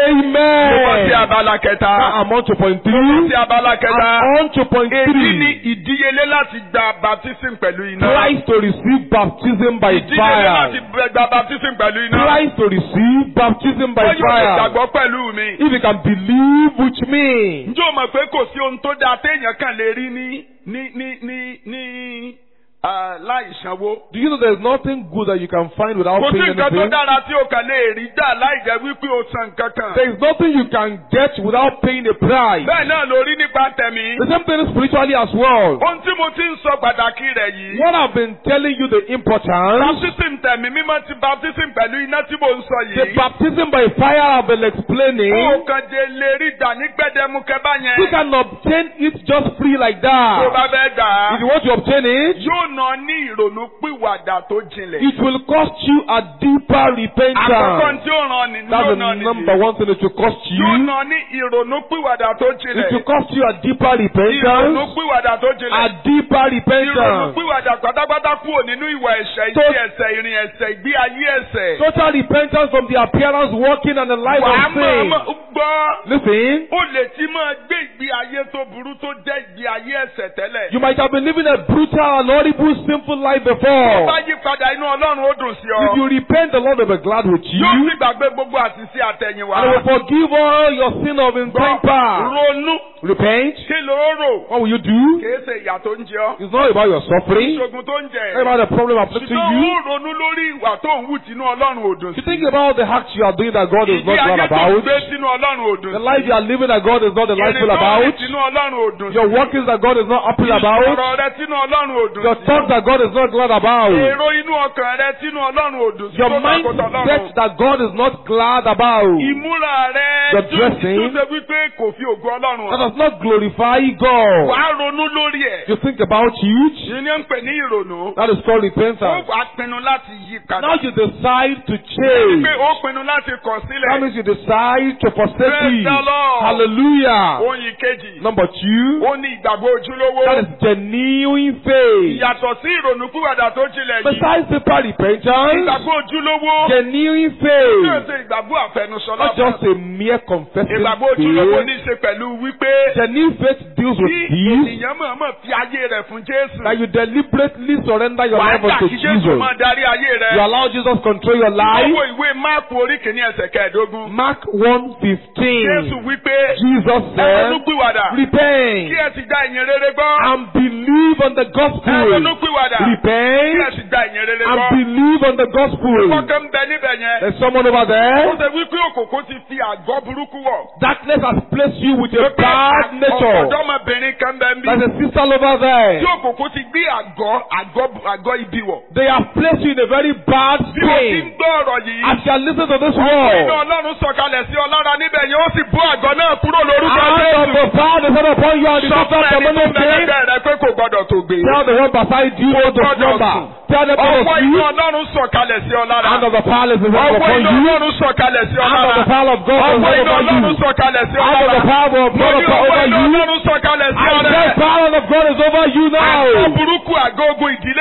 E: Mo bọ́ sí
D: amen.
E: abala kẹta.
D: Now I'm on to point
E: Mo bọ́ sí
D: three.
E: abala kẹta.
D: I'm on to point
E: Èyí ni
D: three.
E: ìdíyelé láti gba baptism pẹ̀lú iná.
D: Price to receive baptism by
E: Ìdíyelé láti
D: fire.
E: gba baptism pẹ̀lú iná.
D: Price to receive baptism by
E: Wọ́n yóò lè
D: fire.
E: gbàgbọ́ pẹ̀lú mi.
D: If you can believe with me.
E: Ǹjẹ́ o mọ̀ pé kò sí ohun tó dáa téèyàn kan lè rí ní ní ní ní ní ah, láì sanwó?
D: Do you know there's nothing good that you can find without
E: Kò sí
D: paying
E: nǹkan tó
D: anything?
E: dára tí o kàn lè rí dà láì jẹ́ wípé o san nǹkan kan.
D: There is nothing you can get without paying a price.
E: Bẹ́ẹ̀ náà ló rí nípa tẹ̀mí.
D: The same thing spiritually as well.
E: Ohun tí mo ti ń sọ pàtàkì rẹ̀ yìí.
D: What I've been telling you the importance,
E: Baptism tẹ̀mí mímọ́ ti baptism pẹ̀lú iná tí mo ń sọ
D: the
E: yìí.
D: baptism by fire I've been
E: O
D: explaining,
E: kàn jẹ́ lè rí dà ní gbẹdẹmukẹ báyẹn.
D: you can obtain it just free like
E: Tó bá
D: that.
E: fẹ́ dà
D: If you
E: á.
D: want to obtain it,
E: Yóò ná ní ìrònú pìwàdà tó jinlẹ̀.
D: it will cost you a deeper
E: Àkọ́kọ́
D: repentance.
E: tí ó ràn ní
D: That's
E: yóò
D: the
E: ná
D: number
E: nìyí.
D: one thing it will cost
E: Yóò
D: you.
E: ná ní ìrònú pìwàdà tó
D: It will
E: jinlẹ̀.
D: cost you a deeper
E: Ìrònú
D: repentance.
E: pìwàdà tó
D: A
E: jinlẹ̀.
D: deeper
E: Ìrònú
D: repentance.
E: pìwàdà pátápátá kúrò nínú ìwà ẹ̀ṣẹ̀,
D: Tó-
E: ìdí ẹ̀ṣẹ̀, ìrìn ẹ̀ṣẹ̀, ìgbé ayé ẹ̀ṣẹ̀.
D: Total repentance from the appearance, walking, and the life
E: Wàá
D: of
E: máa
D: sin.
E: mọ̀ gbọ́.
D: Listen,
E: Ó lè ti máa gbé ìgbé ayé tó burú tó jẹ́ ìgbé ayé ẹ̀ṣẹ̀ tẹ́lẹ̀.
D: you might have been living a brutal and horrible, sinful life
E: Tó bá
D: before.
E: yí padà inú Ọlọ́run ó dùn sí
D: If
E: ọ.
D: you repent, the Lord will be glad with you,
E: Yóò
D: and
E: sì gbàgbé gbogbo àṣìṣe àtẹ̀yìnwá.
D: He will forgive all your sin of in time past.
E: Ronú.
D: Repent.
E: Kí ló rò?
D: What will you do?
E: Kìí ṣe ìyà tó ń jẹ ọ́.
D: It's not about your suffering.
E: Ìṣògùn tó ń jẹ
D: It's
E: ẹ́.
D: about the problem afflicting
E: Ṣùgbọ́n
D: you.
E: ó ronú lórí ìwà tó ń wù tínú Ọlọ́run ò dùn
D: You
E: sí.
D: think about the acts you are doing that God is
E: Ìgbé
D: not glad
E: ayé tó ń
D: about.
E: gbé tínú Ọlọ́run ò dùn
D: The
E: sí.
D: life you are living that God is not the life
E: Ìrìn
D: full
E: tó ń rìn
D: about.
E: tínú Ọlọ́run ò dùn sí.
D: Your workings that God is not happy about.
E: Ọ̀rọ̀ rẹ tínú Ọlọ́run ò dùn
D: Your
E: sí.
D: thoughts that God is not glad about.
E: Èrò inú ọkàn rẹ tínú Ọlọ́run ò dùn sí.
D: Your
E: Tó takò
D: mindset
E: tọlọ́run.
D: that God is not glad about.
E: Ìmúra rẹ
D: Your
E: tó
D: dressing.
E: ṣe wípé kò fi ògo Ọlọ́run
D: That
E: hàn.
D: does not glorify God.
E: Wàá ronú lórí ẹ̀.
D: You think about it.
E: Ìyẹn ni ń pè ní ìrònú.
D: That is called
E: Ó
D: repentance.
E: wàá pinnu láti yí padà.
D: Now you decide to
E: Pé
D: change.
E: ó pinnu láti kọ̀
D: That
E: sílẹ̀.
D: means you decide to forsake
E: Praise
D: it.
E: the Lord.
D: Hallelujah.
E: Oyin kejì.
D: Number two,
E: Ó ní ìgbàgbọ́ ojúlówó.
D: that is genuine faith.
E: Ìyàtọ̀ sí ìrònú pìwàdà tó jinlẹ̀ yìí.
D: Besides simple repentance,
E: Ìgbàgbọ́ ojúlówó.
D: genuine
E: Yóò
D: faith,
E: ṣe ìgbàgbọ́ àfẹnusọ
D: not just a mere confessing
E: Ìgbàgbọ́ ojúlówó ní
D: faith.
E: í ṣe pẹ̀lú wípé
D: Genuine faith deals with
E: kí
D: this,
E: ènìyàn mọ̀ọ́mọ̀ fi ayé rẹ̀ fún Jésù.
D: that you deliberately surrender your
E: Wàá
D: life
E: gbà
D: unto
E: kí Jésù
D: Jesus.
E: máa darí ayé
D: You
E: rẹ̀.
D: allow Jesus control your life.
E: Owó ìwé Máàkù orí kìíní ẹsẹ̀ kẹẹ̀dógún.
D: Mark one fifteen.
E: Jésù wípé
D: Jesus
E: ẹ
D: said,
E: ronúpìwàdà kí
D: repent
E: ẹ sì gba ìyìn rere gbọ́.
D: and believe on the
E: Ẹ
D: gospel.
E: ronúpìwàdà kí ẹ
D: Repent
E: sì gba ìyìn rere
D: and
E: gbọ́.
D: believe on the gospel.
E: Kọ́kọ́ ń bẹ níbẹ̀ yẹn.
D: There's someone over
E: Ó
D: there.
E: ṣe wípé òkòkò ti fi àgọ́ burúkú wọ̀.
D: Darkness has placed you with a bad nature.
E: Ọ̀dọ́mọbìnrin kan bẹ ń bí.
D: There's a sister over there.
E: Tí òkòkò ti gbé àgọ́ àgọ́ àgọ́ ibi wọ̀.
D: They have placed you in a very bad
E: Bí o ti ń
D: state.
E: gbọ́ ọ̀rọ̀ yìí.
D: As you are listening to this
E: Iná
D: word,
E: Ọlọ́run sọ̀kalẹ̀ sí ọ lára níbẹ̀ yẹn ó sì bú àgọ́ náà kúrò lórúkọ
D: out of
E: Jésù.
D: the power that is upon you and the
E: Sọ
D: doctor
E: fún
D: of the
E: ẹni tó
D: moment
E: bẹ
D: came,
E: lẹ́gbẹ̀ẹ́ rẹ pé kò gbọdọ̀ tó gbé.
D: tell the one beside you not to slumber. Tell them to
E: Ọwọ́ iná
D: sleep.
E: Ọlọ́run sọ̀kalẹ̀ sí ọ lára.
D: Hand of the power is
E: Ọwọ́
D: upon
E: iná
D: you.
E: Ọlọ́run sọ̀kalẹ̀ sí ọ
D: Hand of
E: lára.
D: the power of God is
E: Ọwọ́ iná
D: over
E: Ọlọ́run
D: you.
E: sọ̀kalẹ̀ sí ọ
D: Hand of
E: lára.
D: the power of
E: Mo
D: God
E: ní
D: is
E: ọwọ́
D: over
E: iná
D: you.
E: Ọlọ́run sọ̀kalẹ̀ sí ọ
D: And
E: lára.
D: the power of God is over you
E: Àgọ́
D: now.
E: burúkú àgọ́ ogun ìdílé tí ẹ fi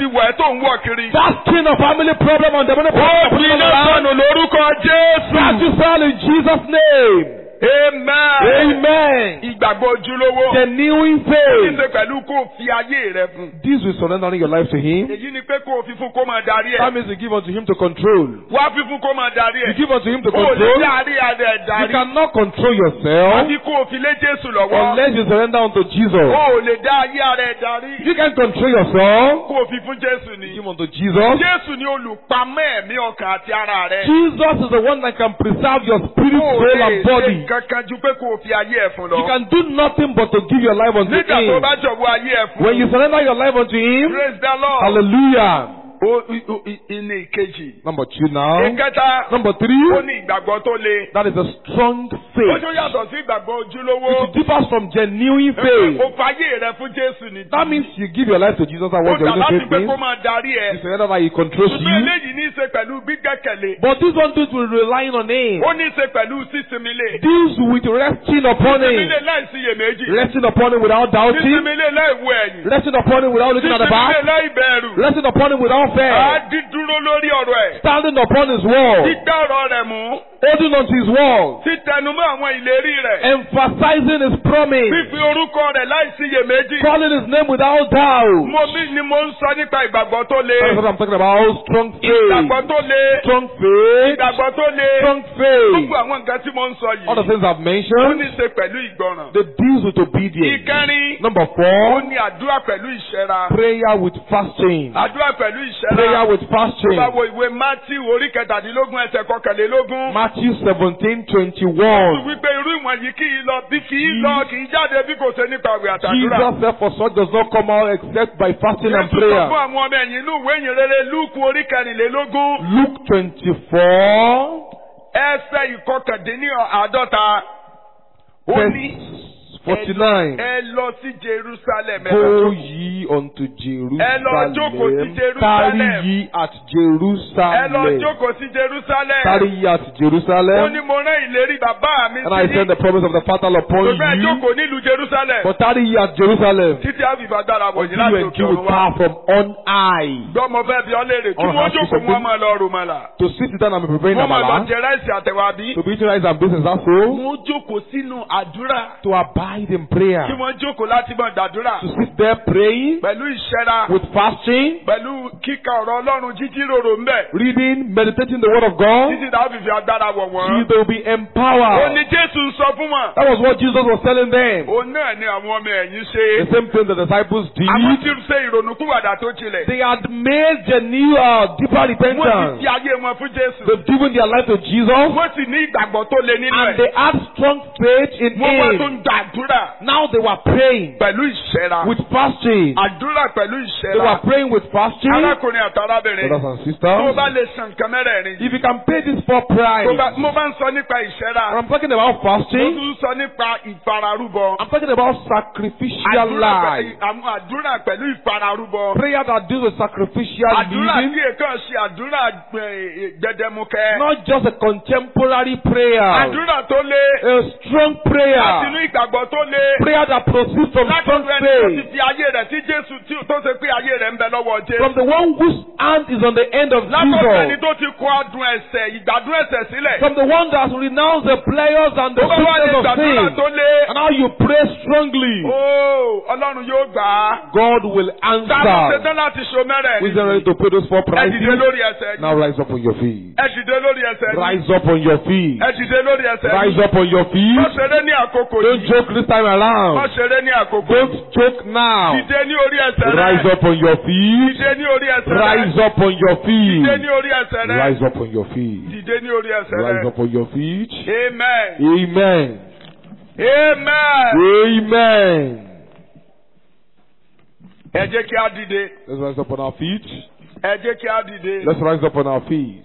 E: ti wọ̀ ẹ́ tó ń wọ̀ kiri.
D: That skin of family problem and demonic
E: Ó
D: problem
E: fi
D: upon
E: iná
D: your life.
E: sọnù lórúkọ Jésù.
D: That is all in Jesus' name.
E: Amen.
D: Amen.
E: Ìgbàgbọ́ ojúlówó.
D: Genuine
E: Kí
D: faith.
E: ṣe pẹ̀lú kó o fi ayé rẹ fún.
D: This will surrendering your life to Him.
E: Èyí ni pé kó o fi fún kó máa darí
D: That
E: ẹ̀.
D: means you give unto Him to control.
E: Wá fi fún kó máa darí
D: You
E: ẹ̀.
D: give unto Him to
E: O lè
D: control.
E: darí adé
D: You
E: darí.
D: cannot control yourself
E: Àbí kó o fi lé Jésù lọ́wọ́.
D: unless you surrender unto Jesus.
E: O ò lè dá ayé ara ẹ̀ darí.
D: You can control yourself.
E: Kó o fi fún Jésù ni.
D: Give unto Jesus.
E: Jésù ni olùpamọ́ ẹ̀mí ọkàn àti ara rẹ.
D: Jesus is the one that can preserve your spirit,
E: O
D: soul,
E: lè
D: and
E: ṣe
D: body.
E: kankan ju pé kó o fi ayé ẹ̀ fún lọ.
D: You can do nothing but to give your life unto
E: Nígbà tó
D: Him.
E: bá jọ̀wọ́ ayé ẹ̀ fún.
D: When you surrender your life unto Him,
E: Praise the Lord.
D: hallelujah.
E: O o- i- ìní ìkejì.
D: Number two now.
E: Ìkẹta.
D: Number
E: Ó
D: three,
E: ní ìgbàgbọ́ tó le.
D: that is a strong
E: Ó
D: faith.
E: tún yàtọ̀ sí ìgbàgbọ́ ojúlówó.
D: It differs from genuine
E: O
D: faith.
E: fàyè rẹ fún Jésù ni.
D: That means you give your life to Jesus and
E: Ó
D: what your
E: dà láti
D: faith
E: pé
D: means.
E: kó máa darí
D: You
E: ẹ.
D: surrender that He controls
E: Ṣùgbọ́n
D: you.
E: eléyìí ní í ṣe pẹ̀lú gbígbẹ́kẹ̀lé.
D: But this one thing will relying on Him.
E: Ó ní í ṣe pẹ̀lú sísinmilé.
D: Deals with resting upon Him.
E: Sísinmilé láì síyèméjì.
D: Resting upon Him without doubting.
E: Sísinmilé láì wo ẹ̀yìn.
D: Resting upon Him without looking at the
E: Sísinmilé
D: back.
E: láì bẹ̀rù.
D: Resting upon Him without fear.
E: Á dídúró lórí ọ̀rọ̀ ẹ̀.
D: Standing upon His word.
E: Dídá ọ̀rọ̀ rẹ̀ mú.
D: Holding on to His word.
E: Títẹnumọ́ àwọn ìlérí rẹ̀.
D: Emphasizing His promise.
E: Fífi orúkọ rẹ̀ láì síyèméjì.
D: Calling His name without doubt.
E: Mo bí ni mo ń sọ nípa ìgbàgbọ́ tó le.
D: That's what I'm talking about. Strong faith.
E: Ìgbàgbọ́ tó le.
D: Strong faith.
E: Ìgbàgbọ́ tó le.
D: Strong faith.
E: Gbogbo àwọn nǹkan tí mo ń sọ
D: All the
E: yìí.
D: things I've
E: Ó ní
D: mentioned,
E: í ṣe pẹ̀lú ìgbọràn.
D: they deals with obedience.
E: Ìkẹrin.
D: Number
E: Ó
D: four,
E: ní àdúrà pẹ̀lú ìṣẹ́ra.
D: prayer with fasting.
E: Àdúrà pẹ̀lú ìṣẹ́ra.
D: Prayer with
E: Tó bá
D: fasting.
E: wo ìwé Mátíù orí kẹtàdínlógún ẹsẹ̀ kọkànlélógún.
D: Matthew seventeen
E: Ó
D: twenty-one.
E: wípé irú ìwọ̀nyí kì í lọ bí kì í lọ kì í jáde bí kò ṣe nípa àwẹ̀ àtàdúrà.
D: Jesus said, for such does not come out except by fasting and
E: Jésù sọ
D: prayer.
E: fún àwọn ọmọ ẹ̀yìn inú ìwé ìyìnrere Lúùkù orí kẹrìnlélógún.
D: Luke twenty-four,
E: Ẹsẹ̀ ìkọkàndínláàádọ́ta. Ó ní
D: verse forty-nine.
E: ẹ lọ sí Jerusalem. ẹ
D: Go
E: lọ jókòó-
D: ye unto
E: Ẹ lọ jókòó sí
D: Jerusalem.
E: Jerusalem.
D: Tarry ye at
E: Ẹ lọ
D: Jerusalem.
E: jókòó sí Jerusalem.
D: Tarry ye at
E: Ó ní
D: Jerusalem.
E: mo rán ìlérí bàbá mi
D: And I
E: sí
D: send the promise of the Father upon
E: Gbogbo ẹ
D: you.
E: jókòó nílùú Jerusalem.
D: But tarry ye at Jerusalem.
E: Títí àfìfà dára wọ̀nyí
D: Until
E: láti
D: you
E: òkè
D: endure
E: ọ̀run
D: with
E: wá.
D: power from on high.
E: Gbọ́ mo fẹ́ bi ọ́ léèrè. Kí
D: Ọ̀run
E: wọ́n
D: àti
E: jókòó
D: ìsọ̀tún.
E: wọn máa lọ rùmọ̀là.
D: To sit down and be preparing
E: Wọ́n máa lọ
D: Amala.
E: jẹ ráìsì àtẹ̀wà bí.
D: To be eating rice and beans, is that so?
E: Wọ́n jókòó sínú àdúrà.
D: To abide in prayer.
E: Kí wọ́n jókòó láti máa gbàdúrà.
D: To sit there praying
E: Pẹ̀lú ìṣẹ́ra.
D: with fasting,
E: Pẹ̀lú kíka ọ̀rọ̀ Ọlọ́run jíjíròrò ńbẹ̀.
D: reading, meditating the word of God.
E: Títí dáa fìfì agbára wọ̀
D: See,
E: wọ́n.
D: they will be
E: Ó
D: empowered.
E: ní Jésù ń sọ fún wọn.
D: That was what Jesus was telling them.
E: Òun náà ni àwọn ọmọ ẹ̀yìn
D: The
E: ṣe.
D: same thing the disciples
E: Àwọn
D: did.
E: tí ń ṣe ìrònúkúwàdà tó tilẹ̀.
D: They had made genuine, uh, deeper
E: Wọ́n ti
D: repentance.
E: fi ayé wọn fún Jésù.
D: They've given their life to Jesus.
E: Wọ́n sì ní ìgbàgbọ́ tó le nínú
D: And
E: ẹ̀.
D: they had strong faith in
E: Wọ́n wá tó
D: Him.
E: ń gbàdúrà
D: Now they were praying
E: pẹ̀lú ìṣẹ́ra.
D: with fasting.
E: Àdúrà pẹ̀lú
D: They were
E: ìṣẹ́ra.
D: praying with fasting.
E: Arákùnrin àti arábìnrin.
D: Brothers and
E: Tó o
D: sisters,
E: bá lè san nǹkan mẹ́rẹ̀ẹ̀rin.
D: if you can pay this for
E: Tó
D: pride,
E: bá- Mo bá ń sọ nípa ìṣẹ́ra.
D: I'm talking about
E: Mo
D: fasting.
E: tún sọ nípa ìfararúbọ.
D: I'm talking about sacrificial
E: Àdúrà pẹ̀-
D: life.
E: àwọn àdúrà pẹ̀lú ìfararúbọ.
D: Prayer that deals with sacrificial
E: Àdúrà
D: living.
E: tí èkán ṣe àdúrà gbẹ- gbẹdẹmukẹ.
D: Not just a contemporary prayer.
E: Àdúrà tó lé.
D: A strong
E: Láti
D: prayer.
E: inú ìgbàgbọ́ tó lé.
D: Prayer that proceeds from strong
E: Látọ̀dọ̀ ẹni tó ti
D: faith.
E: fi ayé rẹ̀ tí Jésù tí tó ṣe pé ayé rẹ̀ ń bẹ lọ́wọ́
D: From
E: Jésù.
D: the one whose hand is on the end of
E: Látọ̀dọ̀ ẹni
D: Jesus.
E: tó ti kọ adùn ẹ̀ṣẹ̀ ìgbádùn ẹ̀ṣẹ̀ sílẹ̀.
D: From the one that has renounced the players and the
E: Tó bá wá lè
D: systems of
E: gbàdúrà
D: sin.
E: tó lé.
D: And how you pray strongly.
E: Ó Ọlọ́run yóò gbà á.
D: God will
E: Táwọn
D: answer.
E: ṣetán láti ṣo mẹ́rẹ̀
D: Who is ready to pay those four
E: Ẹ dìde
D: prices?
E: lórí ẹsẹ̀ yìí.
D: Now rise up on your feet.
E: Ẹ dìde lórí ẹsẹ̀ yìí.
D: Rise up on your feet.
E: Ẹ dìde lórí ẹsẹ̀
D: Rise
E: yìí.
D: up on your
E: Má
D: feet.
E: ṣeré ní àkókò
D: Don't
E: yìí.
D: joke this time
E: Má
D: around.
E: ṣeré ní àkókò yìí.
D: Don't joke now.
E: Dìde ní orí ẹsẹ̀ rẹ.
D: Rise up on your feet.
E: Dìde ní orí ẹsẹ̀ rẹ.
D: Rise up on your
E: Dìde
D: feet.
E: ní orí ẹsẹ̀ rẹ.
D: Rise up on your feet.
E: Dìde ní orí ẹsẹ̀
D: Rise
E: rẹ.
D: up on your feet.
E: Amen.
D: Amen.
E: Amen.
D: Amen.
E: Ẹ jẹ́ kí á dìde.
D: Let's rise up on our feet.
E: Ẹ jẹ́ kí á dìde.
D: Let's rise up on our feet.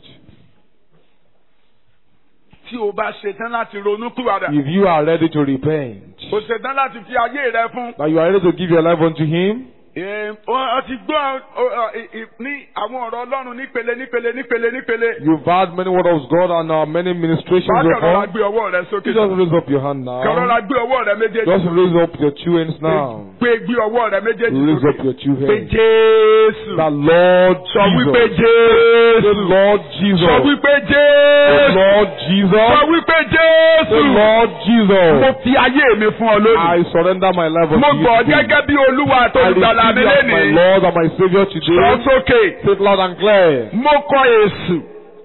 E: Tí o bá ṣetán láti ronú kúwàdà.
D: If you are ready to repent,
E: O ṣetán láti fi ayé rẹ fún.
D: that you are ready to give your life unto Him,
E: Ẹ, wọ́n ti gbọ́ ọ, ọ, ì- ì- ní àwọn ọ̀rọ̀ Ọlọ́run nípele nípele nípele nípele.
D: You've heard many words of God and uh, many ministrations
E: Bákan náà
D: before.
E: gbé ọwọ́ rẹ sókè.
D: You just raise up your hand
E: Kọ̀rọ̀
D: now.
E: la gbé ọwọ́ rẹ méjèèjì.
D: Just raise up your two hands now.
E: Gbé gbé ọwọ́ rẹ méjèèjì
D: Raise up
E: sókè.
D: your two
E: Pé
D: hands.
E: Jésù.
D: The Lord
E: Sọ wípé
D: Jesus.
E: Jésù.
D: The Lord Jesus.
E: Sọ wípé
D: The
E: Jésù.
D: Lord
E: Sọ
D: Jesus.
E: wípé
D: The
E: Jésù.
D: Lord
E: Mo
D: Jesus.
E: fi ayé mi fún ọ lónìí.
D: I surrender my life
E: Mo
D: unto
E: gbọ́
D: you. today.
E: gẹ́gẹ́ bí Olúwa àti
D: I
E: olùgbàlà mi
D: receive you as my
E: lénìí.
D: Lord and my Savior
E: Sọ
D: today.
E: sókè.
D: Say it loud and clear.
E: Mo kọ Èṣù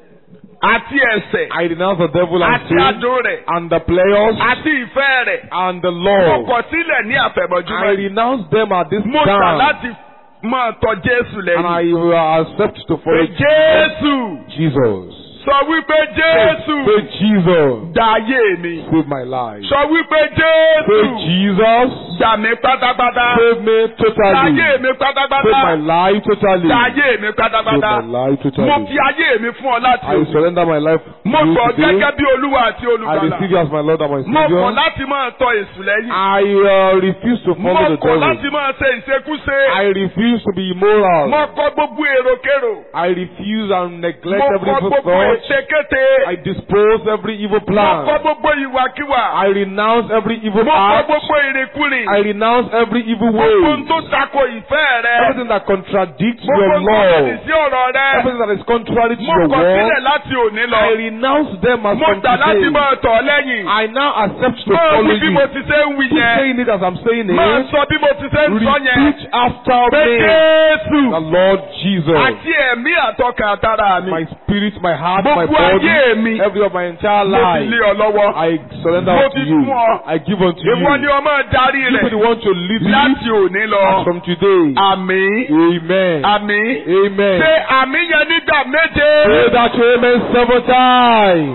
E: àti ẹ̀ṣẹ̀
D: I renounce the devil and
E: àti
D: sin
E: adùn rẹ̀
D: and the players
E: àti ìfẹ́ rẹ̀.
D: and the
E: Mo
D: law.
E: kọ̀ sílẹ̀ ní
D: I
E: àfẹ̀mọ́júmọ́.
D: renounce them at this
E: Mo gbà
D: time
E: láti máa tọ Jésù
D: and
E: lẹ́yìn.
D: I will accept to follow
E: Pé Jésù.
D: Jesus.
E: Sọ wípé Jésù.
D: Say Jesus.
E: Dá ayé mi.
D: Save my life.
E: Sọ wípé
D: Say
E: Jésù.
D: Jesus.
E: Dá mi pátápátá.
D: Save me
E: Dá
D: totally.
E: ayé mi
D: Save my
E: pátápátá.
D: life totally.
E: Dá ayé mi
D: Save
E: pátápátá.
D: my life
E: Mo
D: totally.
E: fi ayé mi fún ọ láti
D: I
E: òní.
D: surrender my life to
E: Mo
D: you
E: gbọ́
D: today.
E: gẹ́gẹ́ bí Olúwa àti
D: I
E: olùgbàlà.
D: receive you as my Lord and my
E: Mo kọ̀
D: Savior.
E: láti máa tọ Èṣù lẹ́yìn.
D: I uh, refuse to
E: Mo
D: follow the
E: kọ̀
D: devil.
E: láti máa ṣe ìṣekúṣe.
D: I refuse to be
E: Mo
D: immoral.
E: kọ̀ gbogbo èròkérò.
D: I refuse and neglect
E: Mo
D: every
E: kọ̀
D: evil
E: gbogbo
D: thought.
E: ètekéte.
D: I dispose every evil
E: Mo kọ̀
D: plan.
E: gbogbo ìwàkiwà.
D: I renounce every evil
E: Mo kọ̀
D: act.
E: gbogbo ìrìnkúrìn.
D: I renounce every evil
E: Gbogbo ohun
D: way.
E: tó tako ìfẹ́ rẹ.
D: Everything that contradicts
E: Gbogbo
D: your
E: ohun tó lòdì
D: law.
E: sí ọ̀rọ̀ rẹ.
D: Everything that is contrary to
E: Mo
D: your
E: kọ̀ sílẹ̀
D: word.
E: láti òní lọ.
D: I renounce them as
E: Mo
D: from
E: gbà láti
D: today.
E: máa tọ̀ ọ́ lẹ́yìn.
D: I now accept to
E: Máa
D: follow
E: wí bí
D: you.
E: mo ti ṣe ń wí
D: Keep
E: yẹn.
D: saying it as I'm saying
E: Máa
D: it.
E: sọ bí mo ti ṣe ń sọ yẹn.
D: Repeat after
E: Pé
D: me.
E: Jésù
D: The Lord Jesus.
E: àti ẹ̀mí àtọkàn àtàrà mi.
D: My spirit, my heart, my
E: Gbogbo
D: body,
E: ayé mi.
D: every of my entire
E: Mo fi
D: life.
E: lé ọ lọ́wọ́.
D: I surrender
E: Mo
D: unto
E: ti
D: you.
E: fún ọ.
D: I give unto you.
E: Ìwọ ni o máa darí
D: You be the
E: rẹ̀
D: one to lead me
E: láti òní
D: as
E: lọ.
D: from today.
E: Àmín.
D: Amen.
E: Àmín.
D: Amen.
E: Ṣé àmín yẹn nígbà méje?
D: Say that amen seven times.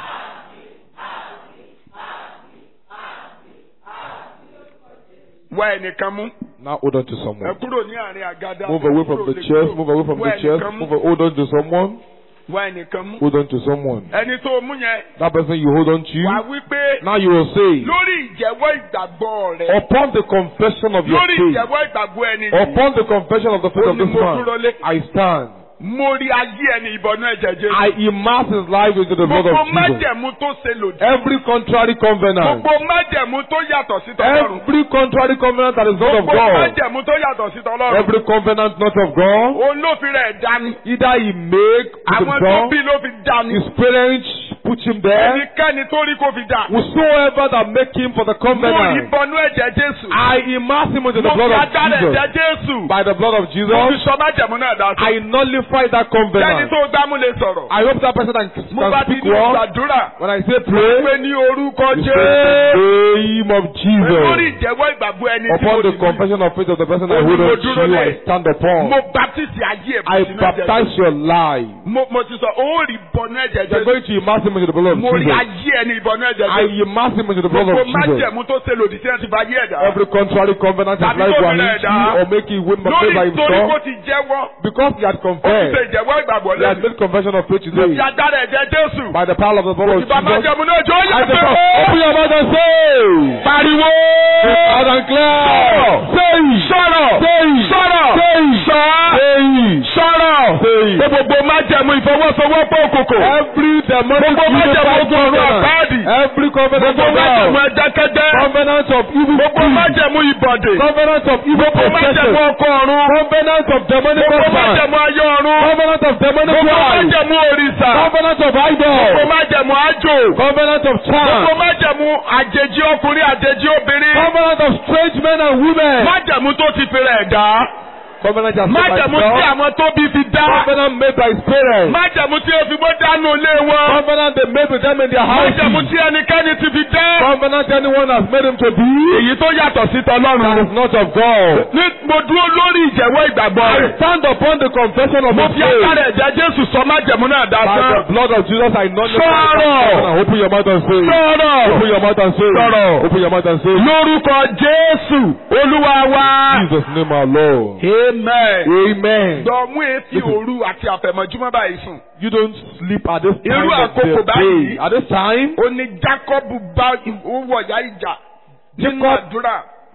E: Wá ẹnìkan mú.
D: Now hold on to
E: Ẹ
D: someone.
E: kúrò ní àárín àgádá.
D: Move away from the chairs. Move away from the chairs. Move a- hold on to someone.
E: Wá ẹnìkan mú.
D: Hold on to someone.
E: Ẹni tó mú yẹn.
D: That person you hold on to.
E: Wà wí pé
D: Now you will say,
E: lórí ìjẹ́wọ́ ìgbàgbọ́ rẹ̀.
D: upon the confession of your
E: Lórí
D: faith,
E: ìjẹ́wọ́ ìgbàgbọ́ ẹni yìí.
D: upon the confession of the faith of this man, I stand.
E: Mo rí ayé ẹni ìbọnú ẹ̀jẹ̀ Jésù.
D: I immerse his life into the blood
E: Gbogbo
D: of Jesus.
E: májẹ̀mú tó ṣe lòdì.
D: Every contrary covenant,
E: Gbogbo májẹ̀mú tó yàtọ̀ sí tọ́lọ́run.
D: every contrary covenant that is not of
E: Gbogbo
D: God,
E: májẹ̀mú tó yàtọ̀ sí tọ́lọ́run.
D: every covenant not of God,
E: Òun ló fi rẹ̀ dání.
D: either he make with
E: Àwọn tó
D: himself,
E: bí ló fi dání.
D: his parents put him there,
E: Ẹnikẹ́ni tó rí kó fi dà.
D: whosoever that make him for the
E: Mo rí
D: covenant,
E: ìbọnú ẹ̀jẹ̀ Jésù.
D: I immerse him into the
E: Mo
D: blood
E: fi
D: of
E: agbára
D: Jesus.
E: ẹ̀jẹ̀ Jésù.
D: By the blood of
E: Mo fi
D: Jesus,
E: sọ májẹ̀mú náà dá sí.
D: I nullify that
E: Kẹ́ni
D: covenant.
E: tó gbámú lè sọ̀rọ̀.
D: I hope that person can,
E: Mo
D: can
E: bá ti
D: speak
E: ní
D: well.
E: gbàdúrà.
D: When I say pray,
E: Pé ní orúkọ
D: you say
E: Jésù.
D: the name of
E: Lórí
D: Jesus.
E: ìjẹ́wọ́ ìgbàgbọ́ ẹni tí mo
D: Upon the
E: ti bí.
D: confession of faith of the person I
E: Ó ní
D: hold
E: mo
D: on to,
E: dúró
D: you,
E: lé.
D: I stand upon.
E: Mo baptisi ayé
D: I
E: ẹ̀bùn sínú ẹ̀jẹ̀
D: baptize your life.
E: Mo mo ti sọ, ó rí ìbọnú ẹ̀jẹ̀
D: You're
E: Jésù.
D: going to immerse him into the blood of
E: Mo rí
D: Jesus.
E: ayé ẹni ìbọnú ẹ̀jẹ̀
D: I
E: Jésù.
D: immerse him into the blood
E: Gbogbo
D: of Jesus.
E: májẹ̀mú tó ṣe lòdì sí ẹ̀ ti bá yé ẹ̀dá.
D: Every contrary covenant his
E: Tàbí
D: life
E: tó
D: will
E: fi rẹ̀
D: hit
E: dá.
D: you or make you win my
E: Lórí
D: by
E: torí kó
D: himself.
E: ti jẹ́wọ́.
D: Because he had
E: Ó ti ṣe
D: confessed,
E: ìjẹ́wọ́ ìgbàgbọ́
D: he had
E: lẹ́nu.
D: made confession of faith
E: Ti
D: today.
E: agbára ẹ̀jẹ̀ Jésù.
D: By the power of the blood of
E: Ìbá
D: Jesus.
E: májẹ̀mú náà jọ
D: I
E: yẹ
D: say,
E: pé.
D: open your mouth and say,
E: Pariwo.
D: loud and clear. Say,
E: Sọ̀rọ̀.
D: say,
E: Sọ̀rọ̀.
D: say,
E: Sọ.
D: say,
E: Sọ̀rọ̀.
D: say.
E: Pé gbogbo májẹ̀mú ìfọwọ́sowọ́pọ̀ òkòkò.
D: Every demonic
E: Gbogbo
D: evil
E: májẹ̀mú ogun ọ̀run
D: covenant,
E: àpáàdì.
D: every covenant
E: Gbogbo
D: of
E: májẹ̀mú
D: God,
E: ẹ̀dákẹ́dẹ́.
D: covenant of evil
E: Gbogbo
D: deeds,
E: májẹ̀mú ìbọ̀dè.
D: covenant of evil
E: Gbogbo májẹ̀mú
D: possession,
E: ọkọ ọ̀run.
D: covenant of demonic
E: Gbogbo
D: husband,
E: májẹ̀mú ayé ọ̀run.
D: covenant of demonic
E: Gbogbo
D: wife,
E: májẹ̀mú òrìṣà.
D: covenant of
E: Gbogbo
D: idol,
E: májẹ̀mú àjò.
D: covenant of
E: Gbogbo
D: charm,
E: májẹ̀mú àjèjì ọkùnrin àjèjì obìnrin.
D: covenant of strange men and women,
E: Májẹ̀mú tó ti fi rẹ̀ dá.
D: covenant has made by
E: Májẹ̀mú tí
D: himself,
E: àwọn tó bí fi dá.
D: covenant made by his parents,
E: Májẹ̀mú tí ó fi bó dánú ilé wọn.
D: covenant they made with them in their
E: Májẹ̀mú
D: houses,
E: tí ẹnikẹ́ni ti fi dá.
D: covenant anyone has made him to be,
E: Èyí tó yàtọ̀ sí
D: that
E: tọlọ́run.
D: is not of God.
E: Ní mo dúró lórí ìjẹ̀wọ́ ìgbàgbọ́
D: I
E: rẹ̀.
D: stand upon the confession of
E: Mo
D: his
E: fi
D: faith.
E: agbára ẹ̀jẹ̀ Jésù sọ májẹ̀mú náà dá
D: By
E: sán.
D: the blood of Jesus, I nullify
E: Sọ̀rọ̀.
D: that covenant. Open your mouth and say.
E: Sọ̀rọ̀.
D: Open your mouth and say.
E: Sọ̀rọ̀.
D: Open your mouth and say.
E: Lórúkọ Jésù Olúwa wa.
D: In Jesus' name, our Lord.
E: Amen.
D: Amen.
E: Dọ̀mú etí òru àti àfẹ̀mọ́júmọ́ báyìí sùn.
D: You don't sleep at this time
E: Irú
D: of
E: àkókò
D: the
E: báyìí.
D: day. At this time,
E: Ó ní Jákọ́bù bá owó ọ̀yá ìjà nínú
D: Jacob
E: àdúrà.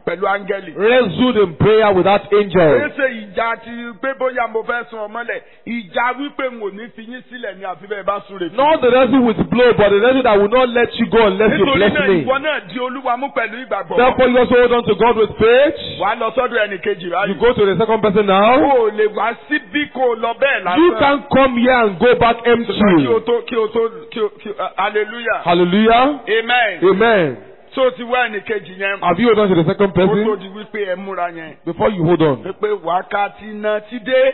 E: pẹ̀lú áńgẹ́lì.
D: wrestled in prayer without angels.
E: Èsè ìjà ti pé bóyá mo fẹ́ sun ọmọlẹ̀, ìjà wípé n ò ní fi yín sílẹ̀ ní àfi bẹ́ẹ̀ bá súre fún mi.
D: Not the wrestle with blow, but the wrestle that will not let you go unless you
E: Nítorí
D: bless
E: náà
D: me.
E: ìwọ náà di Olúwa mú pẹ̀lú ìgbàgbọ́.
D: Therefore, you also hold on to God with faith.
E: Wàá lọ sọ́dọ̀ ẹnì kejì
D: You
E: báyìí.
D: go to the second person now.
E: O ò lè wá síbí kó o lọ bẹ́ẹ̀ lásán.
D: You can't come here and go back empty.
E: Kí o tó kí o tó kí o kí o hallelujah.
D: Hallelujah.
E: Amen.
D: Amen.
E: Tó ti wá ẹnì kejì yẹn.
D: Have you hold on to the second
E: Ó tó
D: person?
E: di wípé ẹ múra yẹn.
D: Before you hold on.
E: Pé wákàtí náà ti dé.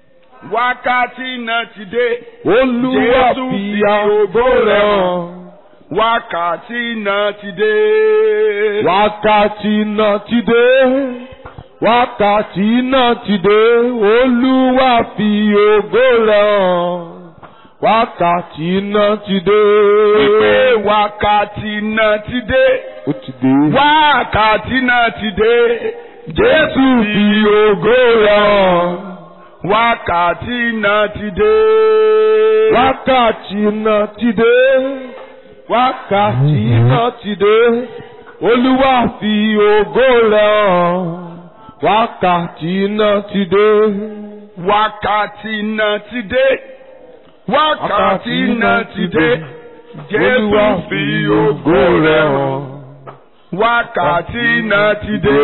E: Wákàtí náà ti dé.
D: Olúwa
E: Jésù
D: fi
E: fi
D: ògo rẹ̀ hàn.
E: Wákàtí náà ti dé.
D: Wákàtí náà ti dé. Wákàtí náà ti dé. Olúwa fi ògo rẹ̀ hàn. Wákàtí náà ti dé.
E: Wípé wákàtí náà ti dé.
D: Ó ti dé.
E: Wákàtí náà ti dé.
D: Jésù fi ògo rẹ̀ hàn.
E: Wákàtí náà ti dé.
D: Wákàtí náà ti dé. Wákàtí náà ti dé. Olúwa fi ògo rẹ̀ hàn. Wákàtí náà ti dé.
E: Wákàtí náà ti dé. Wákàtí náà ti dé. Jésù
D: Olúwa
E: fi ògo rẹ̀ hàn. Wákàtí náà ti dé.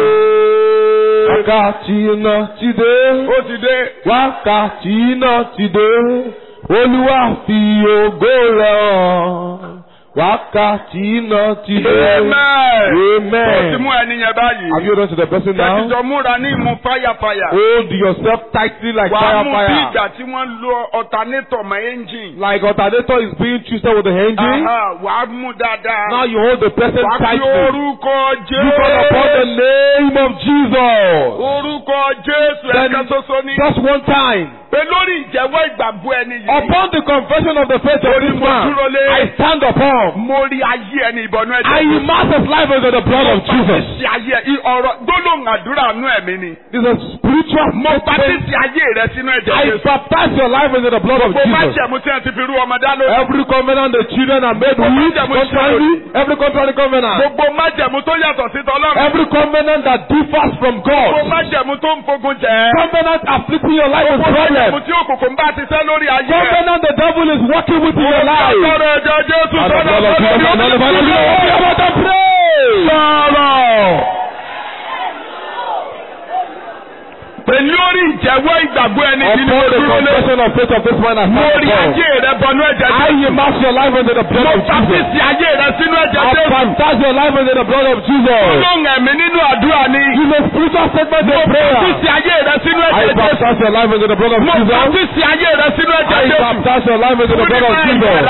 D: Wákàtí náà ti dé.
E: Ó ti dé.
D: Wákàtí náà ti dé. Olúwa fi ògo rẹ̀ hàn. Wákàtí náà ti dé.
E: Amen. Ó ti
D: Amen.
E: mú ẹni yẹn báyìí.
D: Have you done to the person now?
E: Tẹ̀síjọ́ múra ní ìmú fáyàfáyà.
D: Hold yourself tightly like
E: Wàá
D: fire
E: mú bí
D: fire.
E: ìgbà tí wọ́n lo alternator mọ́ engine.
D: Like alternator is being twisted with the engine.
E: Aha, wàá mú dáadáa.
D: Now you hold the person
E: Wàá fi
D: tightly.
E: orúkọ
D: You call upon the
E: Jésù.
D: name of Jesus.
E: Orúkọ Jésù
D: Then
E: ẹ̀ka ṣoṣo ní.
D: just one time.
E: Pé lórí ìjẹ́wọ́ ìgbàgbọ́ ẹni yìí.
D: Upon the confession of the faith of this man, I stand upon.
E: Mo rí ayé ẹni ìbọnú ẹ̀jẹ̀.
D: I immerse his life into the blood of Jesus.
E: Ṣé ayé ẹ- ọ̀rọ̀ gbólóhùn àdúrà nú ẹ̀mí ni.
D: This is a spiritual
E: Mo
D: statement.
E: baptisi ayé rẹ sínú ẹ̀jẹ̀
D: I
E: Jésù.
D: baptize your life into the blood of
E: Mo má
D: Jesus.
E: jẹ̀mú tí wọ́n ti fi rú ọmọ dá lórí.
D: Every covenant the children are made with, contrary, every contrary covenant,
E: Gbogbo májẹ̀mú tó yàtọ̀ sí tọ́lọ́run.
D: every covenant that differs from
E: Gbogbo
D: God,
E: májẹ̀mú tó ń fogun jẹ́.
D: covenant afflicting your life with
E: Gbogbo májẹ̀mú
D: problems,
E: tí òkùnkùn bá ti sẹ́ lórí ayé rẹ̀.
D: covenant the devil is working with in your life.
E: Sọ̀rọ̀ ẹ̀jẹ̀ Jésù
D: And the
E: sọ̀rọ̀
D: blood of Jesus, and the blood of Jesus, we are about to pray.
E: Sọ̀rọ̀. Pẹ̀lú orí ìjẹ́wọ́ ìgbàgbọ́ ẹni yìí ni mo
D: Upon the
E: dúró lé.
D: confession of faith of this man, I
E: Mo
D: stand
E: rí
D: upon.
E: ayé rẹ bọnú ẹ̀jẹ̀
D: I
E: Jésù.
D: immerse your life into the blood
E: Mo
D: of Jesus.
E: baptisi ayé rẹ sínú ẹ̀jẹ̀
D: I
E: Jésù.
D: baptize your life into the blood of Jesus.
E: Olóhùn ẹ̀mí nínú àdúrà ni.
D: It's a spiritual statement
E: Mo
D: of prayer.
E: baptisi ayé rẹ sínú
D: I
E: ẹ̀jẹ̀ Jésù.
D: baptize your life into the blood of
E: Mo
D: Jesus.
E: baptisi ayé rẹ sínú
D: I
E: ẹ̀jẹ̀ Jésù.
D: baptize your life into the blood of Jesus.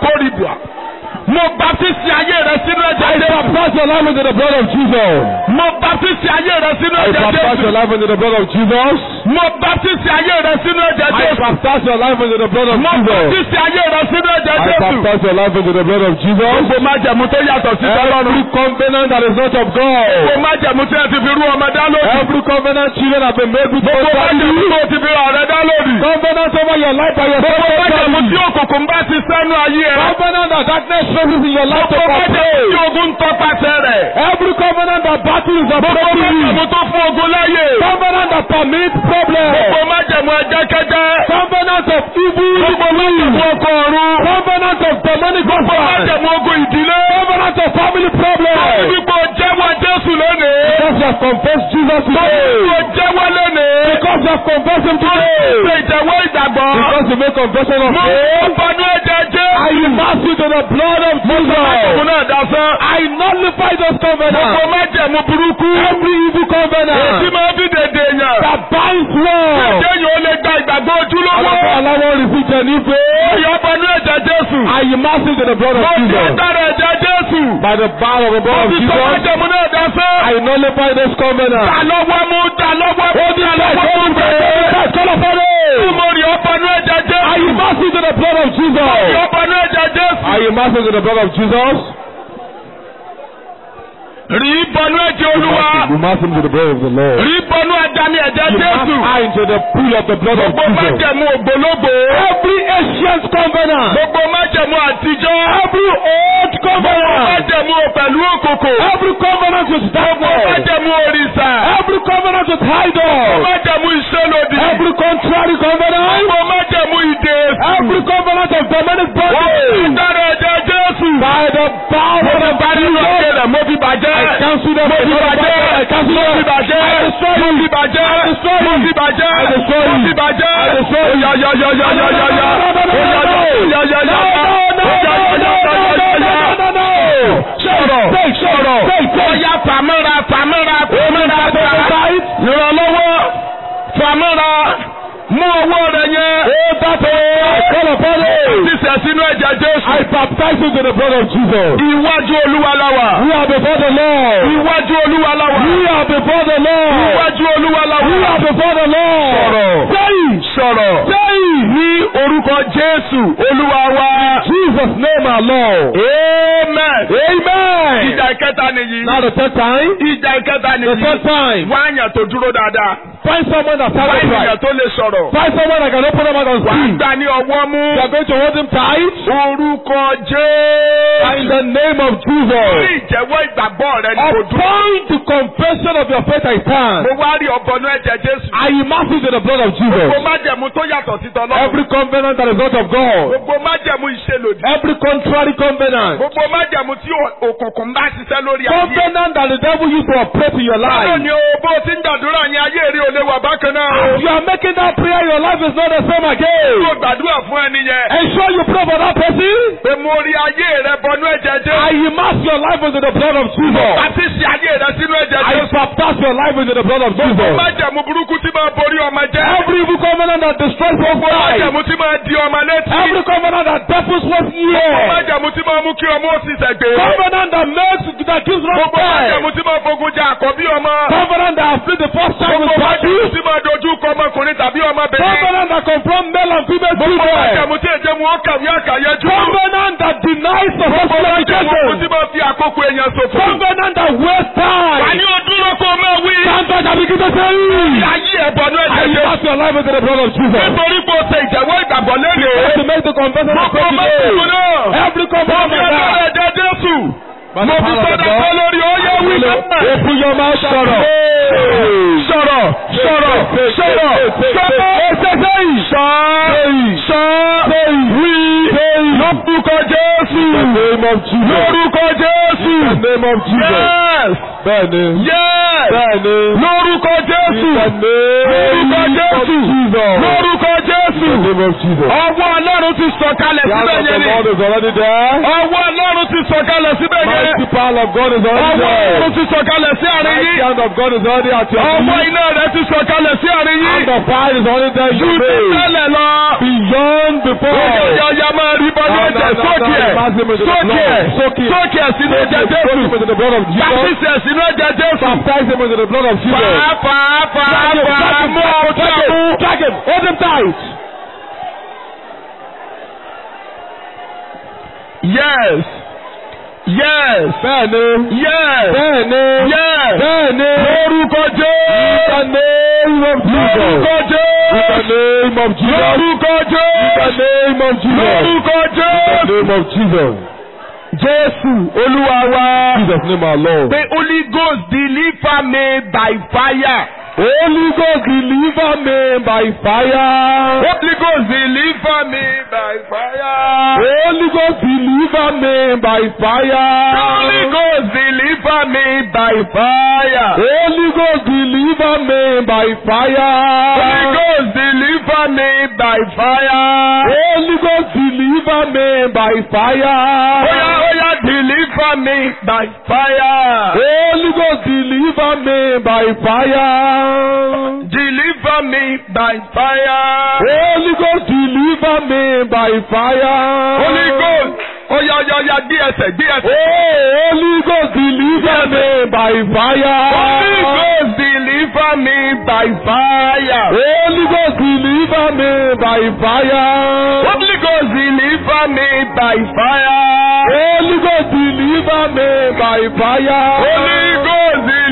E: Mo baptisi ayé rẹ sínú
D: I
E: ẹ̀jẹ̀ Jésù.
D: baptize your life into the blood of Jesus.
E: Mo baptisi ayé rẹ sínú
D: I
E: ẹ̀jẹ̀
D: baptize your
E: Jésù.
D: life into the blood of Jesus.
E: Mo baptisi ayé rẹ sínú ẹ̀jẹ̀
D: I
E: Jésù.
D: baptize your life into the blood of
E: Mo
D: Jesus.
E: baptisi ayé rẹ sínú ẹ̀jẹ̀
D: I
E: Jésù.
D: baptize your life into the blood of Jesus.
E: Gbogbo májẹ̀mú tó yàtọ̀ sí tọ́lọ́run.
D: Every covenant that is not of God.
E: Gbogbo májẹ̀mú tí ẹ ti fi rú ọmọ dá lórí.
D: Every covenant children have been made with
E: Gbogbo májẹ̀mú
D: authority.
E: tó ti fi ọ̀rẹ́ dá lórí.
D: Covenant over your life by your
E: Gbogbo májẹ̀mú tí
D: authority.
E: òkùnkùn bá ti sẹ́nu ayé ẹ.
D: Covenant that darkness faces in your life to
E: Gbogbo májẹ̀mú tí
D: complete.
E: ogun ń tọpasẹ̀ rẹ̀.
D: Every covenant that battle is
E: Gbogbo
D: approaching you.
E: májẹ̀mú tó fún ogun láyè.
D: Covenant that permits problems.
E: Gbogbo májẹ̀mú ẹ̀jẹ̀kẹ́jẹ́.
D: Covenant of evil.
E: Gbogbo májẹ̀mú ọkọ ọ̀run.
D: Covenant of demonic
E: Gbogbo
D: warfare.
E: májẹ̀mú ogun ìdílé.
D: Covenant of family problems.
E: Gbogbo jẹ́wọ́ Jésù lónìí.
D: Because you have confessed Jesus today.
E: Gbogbo jẹ́wọ́ lónìí.
D: Because you have confessed him
E: Ṣé
D: today.
E: ìjẹ́wọ́ ìgbàgbọ́?
D: Because you make confession of
E: Mo
D: faith.
E: ń bọnú ẹ̀jẹ̀
D: I
E: Jésù.
D: immerse you to the blood of
E: Òun
D: Jesus.
E: náà dasán.
D: I nullify those
E: Gbogbo
D: covenants.
E: májẹ̀mú burúkú.
D: Every evil
E: Èsì
D: covenant
E: máa fi dèdè yàn.
D: that binds love.
E: Kéèyàn ó lè gba ìgbàgbọ́ ojúlówó.
D: Aláwọ̀ receive Jẹ̀nífé.
E: Ìyá bọnú ẹ̀jẹ̀ Jésù.
D: I immerse you to the blood of
E: Mo fi
D: Jesus.
E: agbára ẹ̀jẹ̀ Jésù.
D: By the power of the blood
E: Mo
D: of
E: fi sọ
D: Jesus.
E: májẹ̀mú náà dasán.
D: I nullify those covenants.
E: Dà lọ́wọ́ mú, dà lọ́wọ́ mú, dà lọ́wọ́ mú. Mo rí ọbọnú ẹ̀jẹ̀
D: I
E: Jésù.
D: immerse you to the blood of
E: Mo rí
D: Jesus.
E: ọbọnú ẹ̀jẹ̀ Jésù.
D: I immerse you to the blood of Jesus.
E: Rí bọnú ẹ̀jẹ̀ Olúwa.
D: Immerse him to the blood of the Lord.
E: Rí bọnú ẹ̀jẹ̀ ní
A: ẹ̀jẹ̀
D: You must
A: Jésù.
D: eye into the pool of the blood of
A: Gbogbo
D: Jesus.
A: májẹ̀mú ògbólógbò.
D: Every ancient covenant,
A: Gbogbo májẹ̀mú àtijọ́.
D: every old
A: Gbogbo
D: covenant,
A: májẹ̀mú pẹ̀lú òkòkò.
D: every covenant with
A: Gbogbo
D: darkness,
A: májẹ̀mú òrìṣà.
D: every covenant with
A: Gbogbo
D: idols,
A: májẹ̀mú ìṣẹ́lódì.
D: every contrary covenant,
A: Gbogbo májẹ̀mú ìdè.
D: every covenant of demonic
A: Wọ́n fi
D: bondage,
A: dára ẹ̀jẹ̀ Jésù.
D: by the power
A: Mo
D: of
A: fi
D: the
A: parí
D: blood,
A: ìrọ̀kẹ̀rẹ̀, mo fi bàjẹ́.
D: I cancel them.
A: Mo fi bàjẹ́.
D: I cancel
A: Mo
D: them.
A: fi bàjẹ́.
D: I destroy
A: Mo
D: you.
A: fi bàjẹ́.
D: I destroy you.
A: Mo fi bàjẹ́.
D: I destroy
A: Mo
D: you.
A: fi bàjẹ́.
D: I destroy you.
A: Oya, ya, ya, ya, ya, ya, ya.
D: No, no, no, no,
A: Oya,
D: no,
A: ya, ya, ya, ya, ya. Oya, ya, ya, ya, ya, ya, ya. Sọ̀rọ̀, sọ̀rọ̀. Oya, fàmọ́ra, fàmọ́ra, fàmọ́ra, fàmọ́ra. Ìrànlọ́wọ́, fàmọ́ra. Mú owó rẹ̀ yẹn.
D: Oh, that I call upon you.
A: Sísẹ̀ sínú ẹ̀jẹ̀ Jésù.
D: I baptize you in the blood of Jesus.
A: Iwájú Olúwa la wà.
D: We are before the Lord.
A: Iwájú Olúwa la wà.
D: We are before the Lord.
A: Iwájú Olúwa la
D: We
A: wà.
D: are before the Lord.
A: Sọ̀rọ̀.
D: Say,
A: Sọ̀rọ̀.
D: say,
A: Ní orúkọ Jésù Olúwa wa.
D: Jesus' name our Lord.
A: Amen.
D: Amen.
A: Ìjà ìkẹta nìyí.
D: Now the third time.
A: Ìjà ìkẹta
D: The
A: nìyí.
D: third time.
A: Wá àyàn tó dúró dáadáa.
D: Find someone that
A: Wá
D: stands
A: ènìyàn
D: right.
A: tó lè sọ̀rọ̀.
D: Find someone that can open up and
A: Wà á
D: speak.
A: gbà ní ọwọ́ mú.
D: You are going to hold him tight.
A: Orúkọ
D: In
A: Jésù.
D: the name of
A: Ní
D: Jesus.
A: ìjẹ́wọ́ ìgbàgbọ́ rẹ ni kò dúró.
D: Upon the confession of your faith I stand.
A: Mo wá rí ọbọnú ẹ̀jẹ̀ Jésù.
D: I immerse you in the blood of
A: Gbogbo
D: Jesus.
A: májẹ̀mú tó yàtọ̀ sí tọ́lọ́run.
D: Every covenant that is not of God.
A: Gbogbo májẹ̀mú ìṣelòdì.
D: Every contrary covenant.
A: Gbogbo májẹ̀mú tí ò- òkùnkùn bá ṣiṣẹ́ lórí ayé.
D: Covenant that the devil used to operate in your
A: Báwo
D: life.
A: ni o bó o ti ń gbàdúrà yẹn ayé rí o lè wà bákan náà o?
D: You are making that prayer, your life is not the same again.
A: Mo gbàdúrà fún ẹni yẹn.
D: Ensure you pray for that person.
A: Pé mo rí ayé rẹ bọnú ẹ̀jẹ̀
D: I
A: Jésù.
D: immerse your life into the blood of Jesus.
A: Àti ṣe ayé rẹ sínú ẹ̀jẹ̀
D: I
A: Jésù.
D: baptize your life into the blood of
A: Gbogbo
D: Jesus.
A: májẹ̀mú burúkú tí máa borí ọmọ jẹ́.
D: Every evil covenant that destroys one's
A: Gbogbo
D: life.
A: májẹ̀mú tí máa di ọmọ létí.
D: Every covenant that deafens one's
A: Gbogbo
D: ear.
A: májẹ̀mú tí máa mú kí ọmọ ó sì ṣẹ̀gbé.
D: Covenant that makes that gives wrong
A: Gbogbo májẹ̀mú
D: birth.
A: tí máa fogun jà àkọ́bí ọmọ.
D: Covenant that afflict the first child
A: Gbogbo
D: with
A: májẹ̀mú
D: battle.
A: tí máa dojú kọ ọmọkùnrin tàbí ọmọbìnrin.
D: Covenant that confront male and female
A: Gbogbo
D: children.
A: májẹ̀mú tí èjé mu ó kàwé àkàyẹ́jú.
D: Covenant that denies the
A: Gbogbo
D: gospel
A: májẹ̀mú tí
D: education.
A: máa fi àkókò èèyàn ṣòfò.
D: Covenant that wastes
A: Wà
D: time.
A: ní ọdún lọ́kọ̀ máa wí.
D: Santa shall begin to say,
A: Ayé ẹ̀bọ̀nú
D: I
A: ẹ̀jẹ̀ Jésù.
D: immerse your life into the blood of Jesus.
A: Nítorí pé o ṣe ìjẹ̀wọ́ ìgbàgbọ́
D: To
A: lẹ́nu.
D: make the confession of
A: Gbogbo
D: faith
A: májẹ̀mú
D: today.
A: náà.
D: Every
A: Mo
D: covenant
A: fi
D: like
A: ọjọ́
D: that.
A: ẹ̀jẹ̀ Jésù.
D: By the
A: Mo fi
D: power of
A: sọ́dọ̀
D: God.
A: kọ́ lórí oyè wí náà.
D: Open your mouth,
A: Sọ̀rọ̀. Sọ̀rọ̀. Sọ̀rọ̀. Sọ̀rọ̀. Sọ̀rọ̀. Ẹsẹ̀sẹ̀ yìí. Sọ. Sọ. Wí. Lórúkọ Jésù.
D: name of Jesus.
A: Lórúkọ Jésù.
D: In the name of Jesus.
A: Yes.
D: Bẹ́ẹ̀ni.
A: Yes.
D: Bẹ́ẹ̀ni.
A: Lórúkọ Jésù.
D: In the name
A: Lórúkọ
D: of
A: Jésù.
D: Jesus.
A: Lórúkọ Jésù.
D: In the name of Jesus.
A: Ọwọ́ Ọlọ́run ti sọ̀kalẹ̀
D: The hand
A: síbẹ̀
D: of the
A: yẹn ni.
D: Lord is already there.
A: Ọwọ́ Ọlọ́run ti sọ̀kalẹ̀ síbẹ̀ yẹn.
D: Mighty power of God is already
A: Ọwọ́
D: there.
A: Ọlọ́run ti sọ̀kalẹ̀ sí àárín
D: Mighty
A: yín.
D: hand of God is already at your
A: Ọwọ́
D: feet.
A: iná rẹ̀ ti sọ̀kalẹ̀ sí àárín yín.
D: Hand of fire is already there.
A: Ju
D: You
A: ti
D: may.
A: tẹ́lẹ̀ lọ.
D: Beyond before.
A: Yọ̀yọ̀ máa rí bọ́dọ̀
D: Now,
A: ẹ̀jẹ̀
D: now, now,
A: sókè ẹ̀.
D: now, immerse him into the
A: Sókè
D: blood.
A: ẹ̀.
D: Soak him.
A: Sókè ẹ̀ sínú ẹ̀jẹ̀
D: Soak
A: Jésù.
D: him into the blood of Jesus.
A: Bàtísì ẹ̀ sínú ẹ̀jẹ̀ Jésù.
D: Baptize him into the blood of Jesus.
A: Fàá fàá fàá
D: Drag him,
A: fàá
D: drag him,
A: mú
D: drag him,
A: ọ̀tá
D: drag
A: mú.
D: him, drag him, hold him tight.
A: Yes. Yes.
D: Bẹ́ẹ̀ni.
A: Yes.
D: Bẹ́ẹ̀ni.
A: Yes.
D: Bẹ́ẹ̀ni.
A: Lórúkọ
D: In
A: Jésù.
D: the name of Jesus.
A: Lórúkọ
D: In the
A: Jésù.
D: name of Jesus.
A: Lórúkọ
D: In the
A: Jésù.
D: name of Jesus.
A: Lórúkọ
D: In the
A: Jésù.
D: name of Jesus.
A: Jésù Olúwa wa.
D: Jesus name our Lord.
A: Pé Holy Ghost deliver me by fire.
D: Holy Ghost deliver me by fire.
A: Holy Ghost deliver me by fire.
D: Holy Ghost deliver me by fire.
A: Holy Ghost deliver me by fire.
D: Holy Ghost deliver me by fire.
A: Holy Ghost deliver me by fire.
D: Holy Ghost deliver me by fire.
A: Oya oya deliver me by fire.
D: Holy Ghost deliver me by fire.
A: Deliver me by fire.
D: Holy Ghost deliver me by fire.
A: Holy Ghost. Oya oya oya gbé ẹsẹ̀ gbé ẹsẹ̀.
D: Oh, Holy Ghost deliver me by fire.
A: Holy Ghost deliver me by fire.
D: Holy Ghost deliver me by fire.
A: Holy Ghost deliver me by fire.
D: Holy Ghost deliver me by fire.
A: Holy Ghost deliver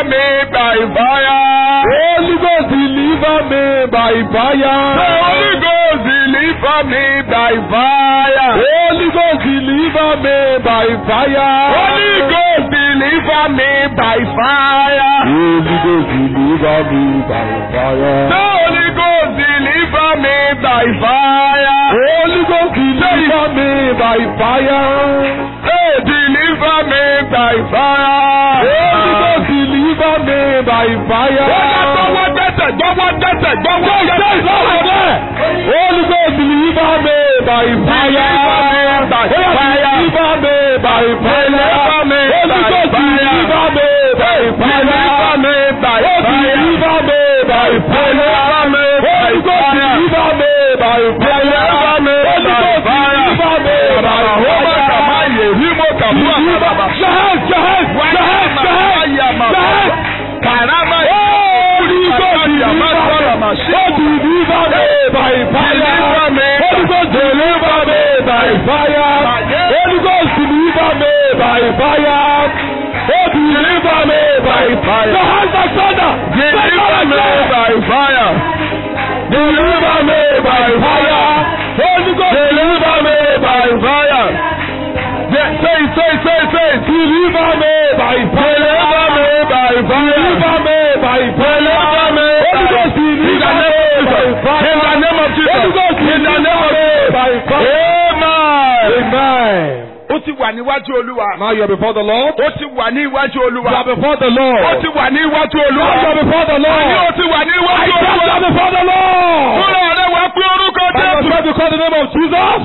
E: me by fire.
D: Holy Ghost deliver me by fire.
E: Holy Ghost deliver me by fire.
D: Holy Ghost deliver me by fire.
E: Holy Ghost deliver me by fire.
D: Holy Ghost deliver me by fire.
E: Holy Ghost deliver me by fire.
D: Holy Ghost deliver me by fire.
E: Hey, deliver me by fire.
D: Holy Ghost deliver me by fire.
E: Gbọ́wọ́ tẹ̀tẹ̀, gbọ́wọ́ tẹ̀tẹ̀, gbọ́wọ́ tẹ̀tẹ̀.
D: Holy Ghost deliver me by fire.
E: By fire.
D: Deliver me by fire.
E: Deliver me
D: Holy
E: by
D: Ghost
E: fire.
D: deliver me by fire.
E: Deliver me by fire.
D: Deliver me by fire.
E: Deliver me by
D: Holy Ghost
E: fire.
D: deliver me by fire.
E: Deliver me
D: Holy
E: by
D: Ghost
E: fire.
D: deliver me by fire.
E: Rimo Kabua Kababa.
D: Shahad, Shahad, Shahad, Shahad, Shahad.
E: Karama.
D: Holy Ghost deliver me. Oh, deliver me by fire. Holy Ghost deliver me by fire. Holy Ghost deliver me by fire. Oh, deliver me by fire. Shahad, Alexander.
E: Deliver me by fire.
D: Deliver me by fire. Holy Ghost deliver me by fire.
E: Say, say, say, say.
D: Deliver me by fire.
E: Deliver me by fire.
D: Deliver me by fire.
E: Deliver me
D: Holy Ghost deliver me by fire.
E: In the name of Jesus.
D: Holy Ghost
E: In the name of
D: deliver me by fire.
E: Amen.
D: Amen.
E: Ó ti wà níwájú Olúwa.
D: Now you are before the Lord.
E: Ó ti wà ní iwájú
D: You
E: Olúwa.
D: are before the Lord.
E: Ó ti wà ní iwájú
D: Now you
E: Olúwa.
D: are before the Lord.
E: Àní ó ti wà ní
D: I
E: iwájú
D: said you
E: Olúwa.
D: are before the Lord.
E: Fúnra rẹ̀ wá pé orúkọ
D: And
E: Jésù.
D: you said you call the name of Jesus.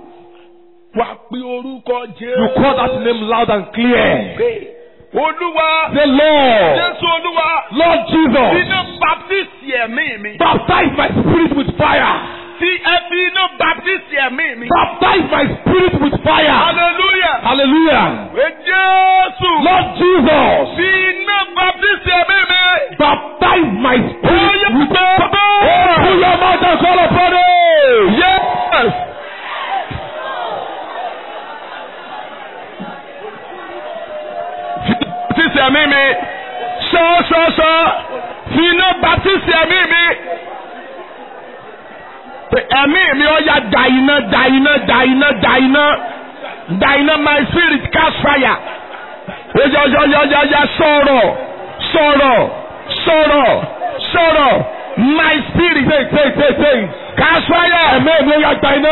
E: Wá pé orúkọ Jésù.
D: You call that name loud and clear.
E: Olúwa.
D: The Lord.
E: Jésù Olúwa.
D: Lord Jesus.
E: Iná baptisi ẹ̀mí mi.
D: Baptize my spirit with fire.
E: Fi ẹbí iná baptisi ẹ̀mí mi.
D: Baptize my spirit with fire.
E: Hallelujah.
D: Hallelujah.
E: Pé Jésù.
D: Lord Jesus.
E: Fi iná baptisi ẹ̀mí mi.
D: Baptize my spirit
E: Oya
D: with
E: bàbá.
D: fire. Open your mouth and call upon it.
E: Yes. Baptisi ẹ̀mí mi. Sọ sọ sọ. Fi iná baptisi ẹ̀mí mi. Ẹ̀mí mi ó yá da iná da iná da iná da iná. Da iná my spirit cast fire. Yọ̀yọ̀yọ̀yọ̀yọ̀ sọ̀rọ̀ sọ̀rọ̀ sọ̀rọ̀ sọ̀rọ̀ my spirit.
D: Say, say, say, say.
E: Cast fire.
D: Ẹ̀mí mi ó yá gba iná.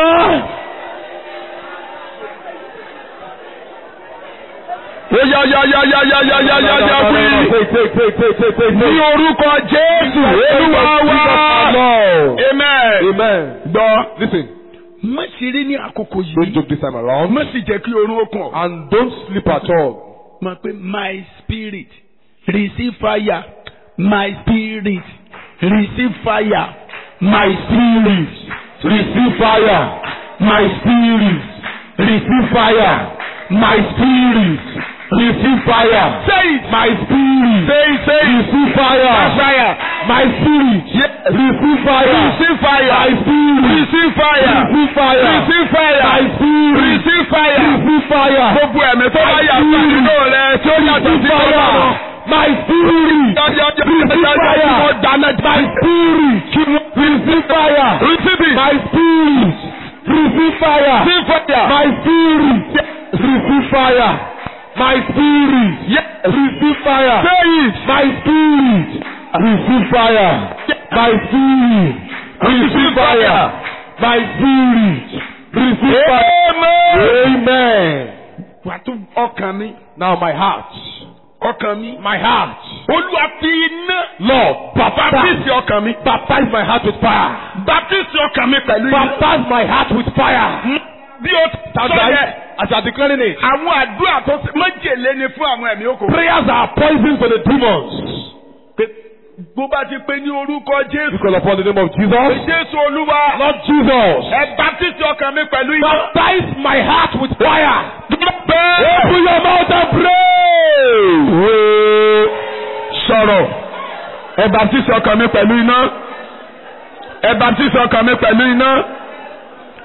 E: Yọ̀yọ̀yọ̀yọ̀yọ̀yọ̀yọ̀yọ̀ wí.
D: Say, say, say, say, say, say,
E: Ní
D: say.
E: orúkọ Jésù Olúwa wa. Amen.
D: Amen.
E: Gbọ́.
D: Listen.
E: Má ṣe rí ní àkókò
D: Don't
E: yìí.
D: joke this time around.
E: Má sì jẹ́ kí orun ó kàn.
D: And don't sleep at all.
E: Mọ̀ pé my spirit receive fire. My spirit receive fire.
D: My spirit receive fire. My spirit receive fire. My spirit receive fire.
E: Say it.
D: My spirit
E: Say it. Say it.
D: receive fire.
E: Cast fire.
D: My spirit
E: Yes.
D: receive fire.
E: Receive fire.
D: My spirit
E: Receive fire.
D: receive fire.
E: Receive fire.
D: My spirit
E: Receive fire.
D: receive fire.
E: Gbogbo ẹ̀mí tó bá yà sí nínú rẹ̀ tí ó yàtọ̀ sí
D: Receive
E: tó
D: fire.
E: bá.
D: My spirit receive fire. My spirit receive fire.
E: Receive it.
D: My spirit receive fire.
E: Receive fire.
D: My spirit receive fire. My spirit
E: Yes.
D: receive fire.
E: Say it.
D: My spirit receive fire. My spirit receive fire. My spirit receive fire.
E: Amen.
D: Amen.
E: Wà tún ọkàn mi.
D: Now my heart,
E: Ọkàn mi.
D: my heart,
E: Olúwa fi iná.
D: Lord, baptize,
E: Baptisi ọkàn mi.
D: baptize my heart with fire.
E: Baptisi ọkàn mi pẹ̀lú iná.
D: Baptize my heart with fire.
E: Bí o sọ yẹ.
D: As you are declaring it,
E: Àwọn àdúrà tó ṣe májèlé ni fún àwọn ẹ̀mí òkò.
D: prayers are poison for the demons.
E: Bó bá ti pé ní orúkọ
D: You
E: Jésù.
D: call upon the name of Jesus.
E: Jésù Olúwa.
D: Lord Jesus,
E: Ẹ baptisi ọkàn mi pẹ̀lú iná.
D: baptize my heart with fire.
E: Bẹ́ẹ̀.
D: Open your mouth and pray.
E: Sọ̀rọ̀. Ẹ baptisi ọkàn mi pẹ̀lú iná. Ẹ baptisi ọkàn mi pẹ̀lú iná.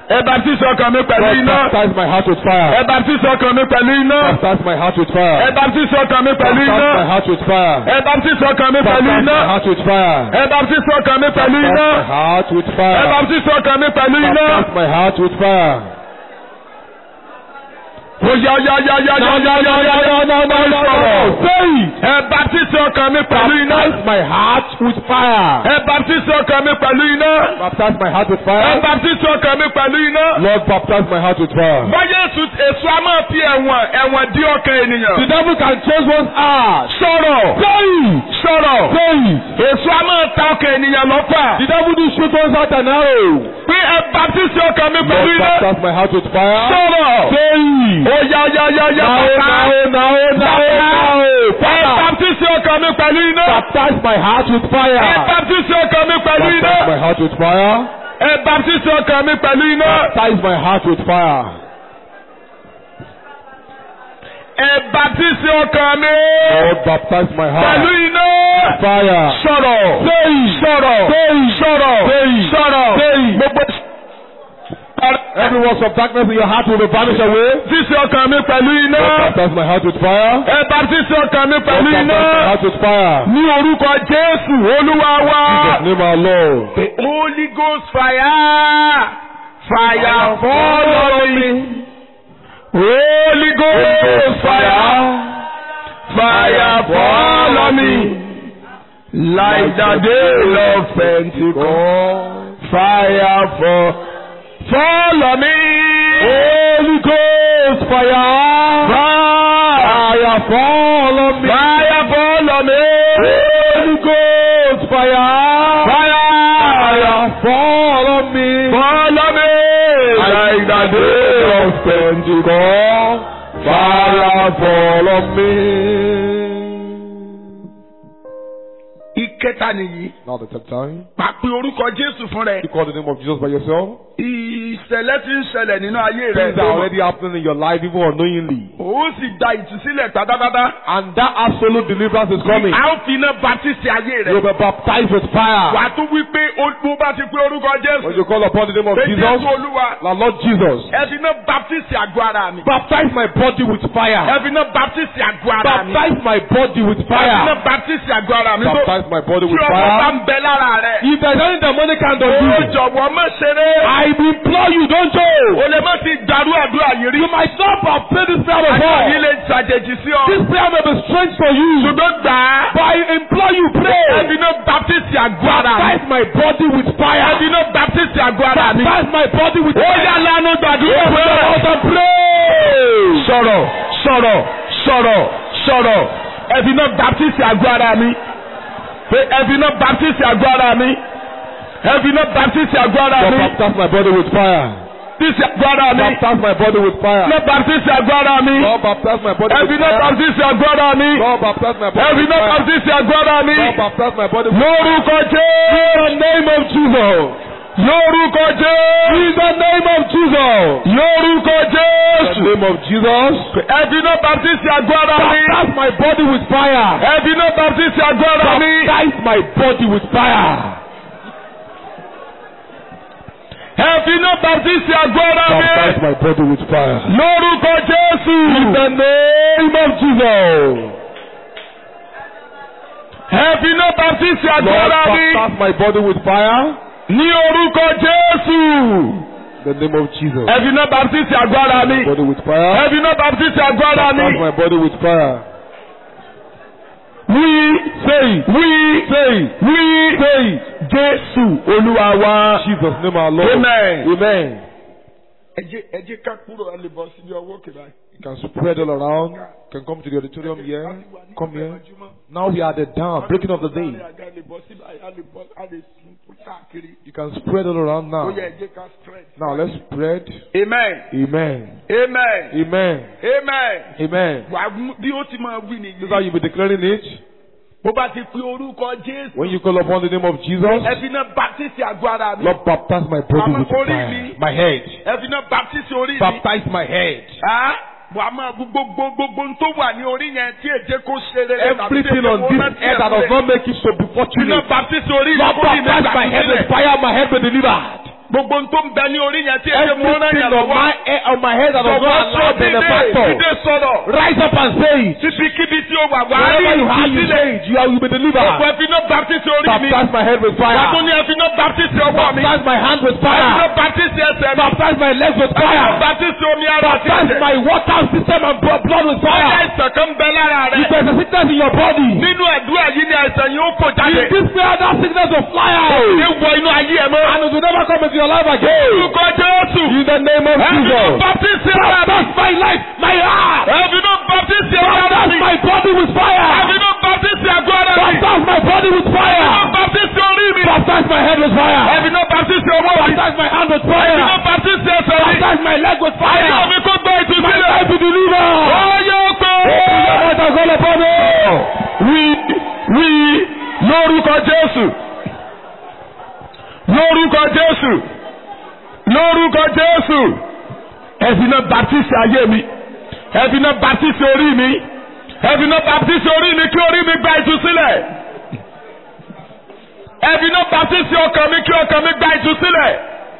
E: Ẹ baptisi ọkàn mi pẹ̀lú
D: Lord,
E: iná.
D: baptize my heart with
E: Ẹ
D: fire.
E: baptisi ọkàn mi pẹ̀lú iná.
D: Baptize my heart with
E: Ẹ
D: fire.
E: baptisi ọkàn mi pẹ̀lú
D: Baptize
E: iná.
D: my heart with fire.
E: Ẹ baptisi ọkàn mi pẹ̀lú
D: Baptize
E: iná.
D: my heart with fire.
E: Ẹ baptisi ọkàn mi pẹ̀lú
D: Baptize
E: iná.
D: my heart with
E: Ẹ
D: fire.
E: baptisi ọkàn mi pẹ̀lú iná.
D: Baptize my heart with fire.
E: Ó yá yá yá yá yá yá yá yá yá
D: no, no, no, no. Say it.
E: Ẹ baptisi ọkàn mi pẹ̀lú iná.
D: Baptize my heart with fire.
E: Ẹ baptisi ọkàn mi pẹ̀lú iná.
D: Baptize my heart with
E: Ẹ
D: fire.
E: baptisi ọkàn mi pẹ̀lú iná.
D: Lord, baptize my heart with fire.
E: Báyé èso èso a máa fi ẹ̀wọ̀n ẹ̀wọ̀n dí ọkàn
D: The
E: ènìyàn.
D: devil can change one's heart.
E: Sọ̀rọ̀.
D: Say it.
E: Sọ̀rọ̀.
D: Say it.
E: Èso a máa ta ọkàn ènìyàn lọ́fà.
D: The devil do shoot one's heart an arrow.
E: Pé ẹ baptisi ọkàn mi pẹ̀lú
D: Lord,
E: iná.
D: baptize my heart with fire.
E: Sọ̀rọ̀.
D: Say it.
E: Ó yá yá yá yá.
D: Now, now, now, now, now.
E: Ẹ
D: Father,
E: baptisi ọkàn mi pẹ̀lú iná.
D: baptize my heart with
E: Ẹ
D: fire.
E: baptisi ọkàn mi pẹ̀lú iná.
D: Baptize my heart with fire.
E: Ẹ baptisi ọkàn mi pẹ̀lú iná.
D: Baptize my heart with fire.
E: Ẹ baptisi ọkàn mi
D: Lord, baptize my
E: pẹ̀lú
D: heart.
E: iná.
D: Fire.
E: Sọ̀rọ̀.
D: Say it.
E: Sọ̀rọ̀.
D: Say it.
E: Sọ̀rọ̀.
D: Say it.
E: Sọ̀rọ̀.
D: Say it.
E: Gbogbo
D: Every works of darkness in your heart will be vanished away.
E: baptisi ọkàn mi pẹ̀lú iná.
D: Lord, baptize my heart with fire.
E: Ẹ baptisi ọkàn mi
D: Lord,
E: pẹ̀lú
D: baptize
E: iná.
D: my heart with fire.
E: Ní orúkọ Jésù Olúwa wa.
D: Jesus name our Lord.
E: The Holy Ghost fire. Fire fall on me. Holy Ghost fire. Fire fall on me. Like the day of Pentecost. Fire fall. Fall on me.
D: Holy Ghost fire. Fire fall on me.
E: Fire fall on me.
D: Holy Ghost fire.
E: Fire.
D: Fire fall on me.
E: Fall on me.
D: Like the day of Pentecost. Fire fall on me.
E: Ìkẹta nìyí.
D: Now the third time.
E: Pàpè orúkọ Jésù fún rẹ.
D: You call the name of Jesus by yourself.
E: Ìṣẹ̀lẹ̀ tí ń ṣẹlẹ̀ nínú ayé rẹ.
D: Things are already happening in your life even unknowingly.
E: Ó sì gba ìtúsílẹ̀ pátápátá.
D: And that absolute deliverance is coming.
E: A ó fi iná baptisi ayé rẹ.
D: You'll be baptized with fire.
E: Wà á tún wí pé ó bá ti pé orúkọ
D: When
E: Jésù.
D: you call upon the name of
E: Pé
D: Jesus,
E: Jésù Olúwa.
D: the Lord Jesus,
E: Ẹ fi iná baptisi àgọ́ ara mi.
D: baptize my body with
E: Ẹ
D: fire.
E: fi iná baptisi àgọ́ ara mi.
D: Baptize my body with
E: Ẹ fi iná
D: fire.
E: baptisi àgọ́ ara mi.
D: Baptize my body
E: Tí
D: with
E: ọmọ bá
D: fire.
E: ń bẹ lára rẹ.
D: If there's any demonic hand on
E: Ó
D: you,
E: jọ̀wọ́ má ṣeré.
D: I implore you, don't
E: O
D: you?
E: lè má ti dàrú àdúrà yìí rí.
D: You might not have prayed this prayer
E: Àdúrà yìí
D: before.
E: lè ṣàjèjì sí ọ.
D: This prayer may be strange for you,
E: Ṣùgbọ́n gbà á.
D: but I implore you,
E: Ẹ
D: pray.
E: fi iná baptisi àgọ́ ara mi.
D: Baptize my body with
E: Ẹ fi
D: fire.
E: iná baptisi àgọ́ ara mi.
D: Baptize my body with
E: Ó yá
D: fire.
E: lánàá gbàdúrà
D: Open your mouth
E: pé.
D: and pray.
E: Sọ̀rọ̀ sọ̀rọ̀ sọ̀rọ̀ sọ̀rọ̀. Ẹ fi iná baptisi àgọ́ ara mi. Pé ẹ fi iná baptisi àgọ́ ara mi. Ẹ fi iná baptisi àgọ́ ara
D: Lord,
E: mi.
D: baptize my body with fire.
E: Baptisi àgọ́ ara mi.
D: Baptize my body with fire.
E: Iná baptisi àgọ́ ara mi.
D: Lord, baptize my body
E: Ẹ fi
D: with
E: iná
D: fire.
E: baptisi àgọ́ ara mi.
D: Lord, baptize my
E: Ẹ
D: body
E: fi
D: with
E: iná
D: fire.
E: baptisi àgọ́ ara mi.
D: Lord, baptize my body with
E: Lórúkọ Jésù.
D: In the name of Jesus.
E: Lórúkọ Jésù.
D: In the name of Jesus.
E: Lórúkọ
D: In the
E: Jésù.
D: name of Jesus.
E: Ẹ fi iná baptisi àgọ́ ara mi.
D: Baptize my body with fire.
E: Ẹ fi iná baptisi àgọ́ ara mi.
D: Baptize my body with fire.
E: Ẹ fi iná baptisi àgọ́ ara
D: Baptize
E: mi.
D: my body with fire.
E: Lórúkọ Jésù.
D: In the name of Jesus.
E: Ẹ fi iná baptisi àgọ́
D: Lord,
E: ara mi.
D: baptize my body with fire.
E: Ní orúkọ Jésù.
D: In the name of Jesus.
E: Ẹ fi iná baptisi àgọ́ ara mi.
D: Body with fire.
E: Ẹ fi iná baptisi àgọ́ ara
D: Baptize
E: mi.
D: my body with fire.
E: Wí.
D: Say it.
E: Wí.
D: Say it.
E: Wí.
D: Say it.
E: Jésù Olúwa wa.
D: Jesus name our Lord.
E: Amen.
D: Amen.
E: Ẹ jẹ́ ẹ jẹ́ ká kúrò ẹ lè bọ́ síbi ọwọ́ òkè báyìí.
D: You can spread all around. You can come to the auditorium here. Come here. Now we are at the dawn, breaking of the day. You can spread all around now. Now let's spread.
E: Amen.
D: Amen.
E: Amen.
D: Amen.
E: Amen.
D: Amen.
E: Wà á mú- bí ó ti máa wí
D: This is
E: nìyí.
D: how you'll be declaring it.
E: Bó bá ti pe orúkọ Jésù.
D: When you call upon the name of Jesus,
E: Ẹ fi iná baptisi àgọ́ ara mi.
D: Lord, baptize my body with
E: Orí
D: fire.
E: mi.
D: My head.
E: Ẹ fi iná baptisi orí mi.
D: Baptize my head.
E: Ah, wà á máa gbogbo gbogbo tó wà ní orí yẹn tí èjé kó ṣe rere. tàbí
D: Everything
E: tí èjé
D: on
E: kó
D: this
E: rántí
D: earth that
E: ẹ̀
D: does not make it so be
E: Fi iná
D: fortunate.
E: baptisi orí mi.
D: Lord,
E: orí mi
D: baptize my head with
E: gbà
D: fire. My head be delivered.
E: Gbogbo n tó ń bẹ ní orí yẹn tí èdè mú náà
D: Everything
E: yẹn
D: on
E: lọ́wọ́.
D: my head, on my head that was not allowed benefactor.
E: Dídé sọ̀rọ̀.
D: Rise up and say it.
E: Títí kíbi tí ó wà wá rí
D: Wherever you are, you
E: ìtúsílẹ̀.
D: say it. You are, you will be
E: Gbogbo
D: delivered.
E: ẹbí náà baptist orí mi.
D: Baptize my head with
E: Wàá
D: fire.
E: tún ní ẹbí náà baptist ọwọ́ mi.
D: Baptize my hands with
E: Ẹbí náà
D: fire.
E: baptist ẹsẹ̀ mi.
D: Baptize my legs with
E: Ẹbí náà
D: fire.
E: baptist omi ara àti
D: Baptize
E: ẹsẹ̀.
D: my water system and blood blood with
E: Ọjà
D: fire.
E: ìsàn kan ń bẹ lára
D: If
E: rẹ̀.
D: there's a sickness in your body,
E: Nínú àdúrà yìí ni àìsàn yìí ó kò jáde.
D: in this prayer, that sickness will fly
E: Ní
D: out.
E: wọ inú ayé ẹ̀ mọ́.
D: And it will never come into your life again.
E: Orúkọ Jésù.
D: In the name of
E: Ẹbí náà
D: Jesus.
E: baptist ara mi.
D: Baptize my life, my heart.
E: Ẹbí náà baptist ara
D: Baptize
E: mi.
D: my body with
E: Ẹbí
D: fire.
E: náà baptist àgọ́ ara mi.
D: Baptize my body with
E: Ẹbí náà
D: fire.
E: baptist orí mi.
D: Baptize my head with fire.
E: Ẹbí náà baptist ọwọ́ mi.
D: Baptize my hand with
E: Ẹbí náà
D: fire.
E: baptist ẹsẹ̀ mi.
D: Baptize my leg with
E: Ayé
D: fire.
E: mi kó gbọ́
D: My
E: ìtúsílẹ̀.
D: life be delivered.
E: Ọyọ́ pé. Wí wí lórúkọ Jésù. Lórúkọ Jésù. Lórúkọ Jésù. Ẹbí náà baptist ayé mi. Ẹbí náà baptist orí mi. Ẹbí náà baptist orí mi kí orí mi gba ìtúsílẹ̀. Ẹbí náà baptist ọkàn mi kí ọkàn mi gba ìtúsílẹ̀.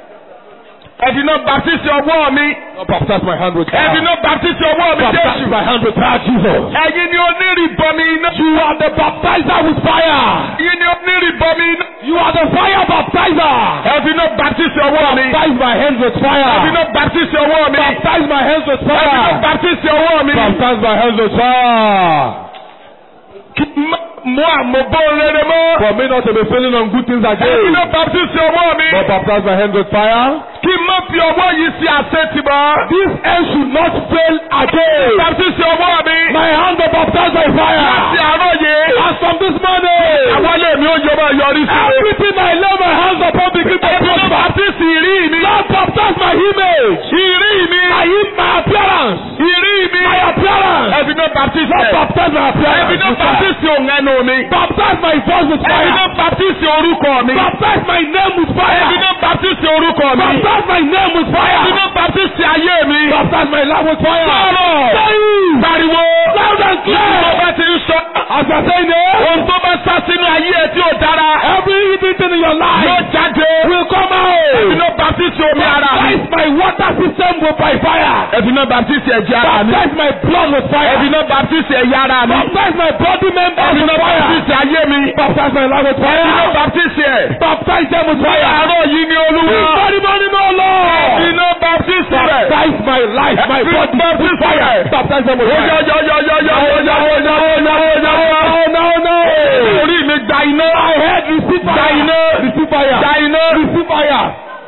E: Ẹbí náà baptist ọwọ́ mi.
D: Baptize my hand with
E: Ẹbí
D: fire.
E: náà baptist ọwọ́ mi
D: Baptize
E: Jésù.
D: my hand with fire, Jesus.
E: Ẹ̀yin ni onírìbọmi iná.
D: You are the baptizer with fire.
E: Ẹ̀yin ni onírìbọmi iná.
D: You are the fire baptizer.
E: Ẹbí náà baptist ọwọ́ mi.
D: Baptize my hands with
E: Ẹbí
D: fire.
E: náà baptist ọwọ́ mi.
D: Baptize my hands with
E: Ẹbí náà
D: fire.
E: baptist ọwọ́ mi.
D: Baptize my hands with fire.
E: Kí n má mú àmọ̀bọ́ rere mọ́.
D: For me not to be feeling on good things
E: Ẹbí
D: again.
E: náà baptist ọwọ́ mi.
D: But baptize my hands with fire.
E: Kí n má fi ọwọ́ yìí sí àṣetìmọ́.
D: This hand should not fail again.
E: Baptist ọwọ́ mi.
D: My hand will baptize by
E: Láti
D: fire.
E: àárọ̀ yìí.
D: As from this morning,
E: Àwọn ilé mi ó yọ máa yọrí sí i.
D: everything I lay my hands upon begin to
E: Ẹbí náà
D: prosper.
E: baptist ìrí mi.
D: Lord, baptize my image.
E: Ìrí mi.
D: My, im- my appearance.
E: Ìrí mi.
D: My appearance.
E: Ẹbí náà baptist
D: Lord,
E: ẹ̀.
D: baptize my
E: Ẹbí
D: appearance.
E: náà
D: with fire.
E: baptist òun ẹnu mi.
D: Baptize my voice with
E: Ẹbí
D: fire.
E: náà baptist orúkọ mi.
D: Baptize my name with
E: Ẹbí
D: fire.
E: náà baptist orúkọ mi.
D: Baptize my name with
E: Ẹbí
D: fire.
E: náà baptist ayé mi.
D: Baptize my life with fire.
E: Sọ̀rọ̀.
D: Say it.
E: Pariwo.
D: Loud and
E: Tó
D: clear.
E: bá ti ń sọ.
D: As I say it,
E: Ohun tó bá sá sínú ayé ẹ tí ò dára.
D: every evil thing in your
E: Yóò
D: life
E: jáde.
D: will come
E: Ẹbí
D: out.
E: náà baptist omi ara mi.
D: Baptize my water system with by fire.
E: Ẹbí náà baptist ẹ̀jẹ̀ ara mi.
D: Baptize my blood with
E: Ẹbí
D: fire.
E: náà baptist ẹ̀yà ara mi.
D: Baptize my body members
E: Ẹbí
D: with
E: náà
D: fire.
E: baptist ayé mi.
D: Baptize my life with
E: Ẹbí náà
D: fire.
E: baptist ẹ̀.
D: Baptize them with fire.
E: Àárọ̀ yìí ni Olúwa.
D: Everybody morning, no
E: Ẹbí
D: Lord.
E: náà baptist rẹ̀.
D: Baptize my life, my
E: Every
D: body with
E: baptist
D: fire.
E: rẹ̀.
D: Baptize them with
E: Ó yá
D: fire.
E: yá yá yá yá yá yá yá yá yá yá.
D: No, no, no.
E: Orí mi gba iná.
D: My head receive
E: Gba
D: fire.
E: iná.
D: Receive fire.
E: Gba iná.
D: Receive fire.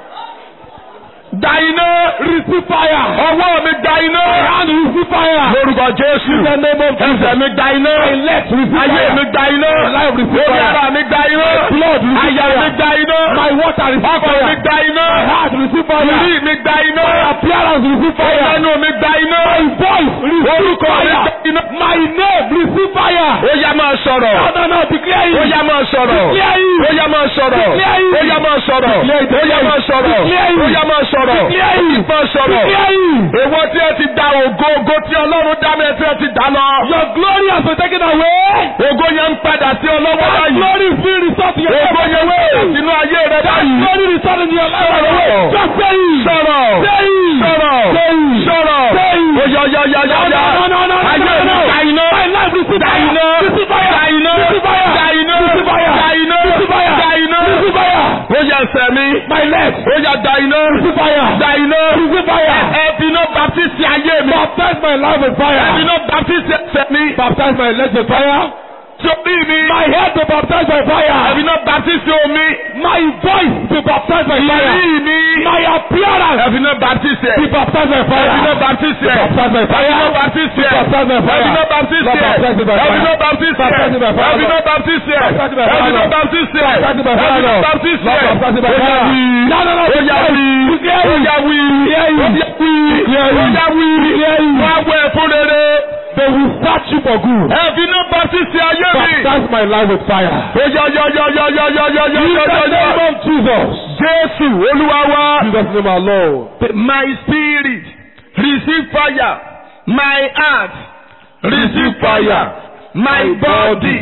E: Gba iná.
D: Receive fire.
E: Ọwọ́ mi gba iná.
D: My hand receive fire.
E: Lórúkọ Jésù.
D: In the name of Jesus.
E: Ẹsẹ̀ mi gba iná.
D: My legs receive
E: Ayé
D: fire.
E: mi gba iná.
D: My life receive
E: Orí
D: fire.
E: ara mi gba iná.
D: Blood receive
E: Àyà mi
D: fire.
E: gba iná.
D: My water receive
E: Ọkàn mi
D: fire.
E: gba iná.
D: My heart receive fire.
E: Orí mi gba iná.
D: My appearance receive fire.
E: Ẹnu mi gba iná.
D: My voice receive
E: Orúkọ mi
D: fire.
E: gba iná.
D: My name receive fire.
E: Ó yá máa sọ̀rọ̀.
D: No, no, no, declare it.
E: Ó yá máa sọ̀rọ̀.
D: Declare it.
E: Ó yá máa sọ̀rọ̀.
D: Declare it.
E: Ó yá máa sọ̀rọ̀.
D: Declare it.
E: Ó yá máa sọ̀rọ̀.
D: Declare it.
E: Ó yá máa sọ̀rọ̀.
D: Declare it.
E: Máa sọ̀rọ̀.
D: Declare it.
E: Èwo tí ẹ ti da ògo ògo tí Ọlọ́run dá mi tí ẹ ti dá lọ.
D: Your glory has been taken away.
E: Ògo yẹn ń padà sí ọlọ́wọ́
D: That
E: báyìí.
D: glory is being restored to your life.
E: Ògo yẹn ń padà sínú ayé rẹ
D: That
E: báyìí.
D: glory restored in your life.
E: Sọ̀rọ̀.
D: Just say it.
E: Sọ̀rọ̀.
D: Say it.
E: Sọ̀rọ̀.
D: Say it.
E: Sọ̀rọ̀.
D: Say it.
E: Ó yá yá yá yá
D: No,
E: yá.
D: no, no, no, no,
E: Ayé
D: no,
E: mi
D: no.
E: gba iná.
D: My life receive
E: Gba
D: fire.
E: iná.
D: Receive fire.
E: Gba iná.
D: Receive fire.
E: Gba iná.
D: Receive fire.
E: Gba iná.
D: Receive fire.
E: Gba iná.
D: Receive fire.
E: Ó yá ẹsẹ̀ mi.
D: My legs.
E: Ó yá gba iná.
D: Receive fire.
E: Gba iná.
D: Receive fire.
E: Ẹbí náà baptisi ayé mi.
D: Baptize my life with
E: Ẹbí
D: fire.
E: náà baptisi ẹsẹ̀ mi.
D: Baptize my legs with fire.
E: Sórí mi.
D: My head be baptized by fire.
E: Ẹbí náà baptisi omi.
D: My voice be baptized by fire.
E: Ìrí mi.
D: My appearance
E: Ẹbí náà baptisi ẹ̀.
D: be baptized by fire.
E: Ẹbí náà baptisi ẹ̀.
D: Baptized by fire.
E: Ẹbí náà baptisi ẹ̀.
D: Baptized by fire.
E: Ẹbí náà baptisi ẹ̀.
D: Baptized by fire.
E: Ẹbí náà baptisi ẹ̀.
D: Baptized by fire.
E: Ẹbí náà baptisi ẹ̀.
D: Baptized by fire.
E: Ẹbí náà baptisi ẹ̀.
D: Baptized by fire.
E: Ẹbí náà baptisi ẹ̀.
D: Baptized by
E: Ó yá
D: fire.
E: wí.
D: No, no, no.
E: Ó yá wí.
D: Declare
E: Ó
D: it.
E: yá wí.
D: Declare it.
E: Ó yá wí.
D: Declare
E: Ó
D: it.
E: yá wí.
D: Declare it.
E: Wá wẹ̀ fún rere.
D: They will search you for good.
E: Ẹbí náà baptisi ayé mi.
D: Baptize my life with fire.
E: Ó yá yá yá yá yá yá yá yá
D: In
E: yá
D: the
E: yá
D: name
E: yá.
D: of Jesus.
E: Jésù Olúwa wa.
D: Jesus name alone.
E: My spirit receive fire. My heart receive fire. My body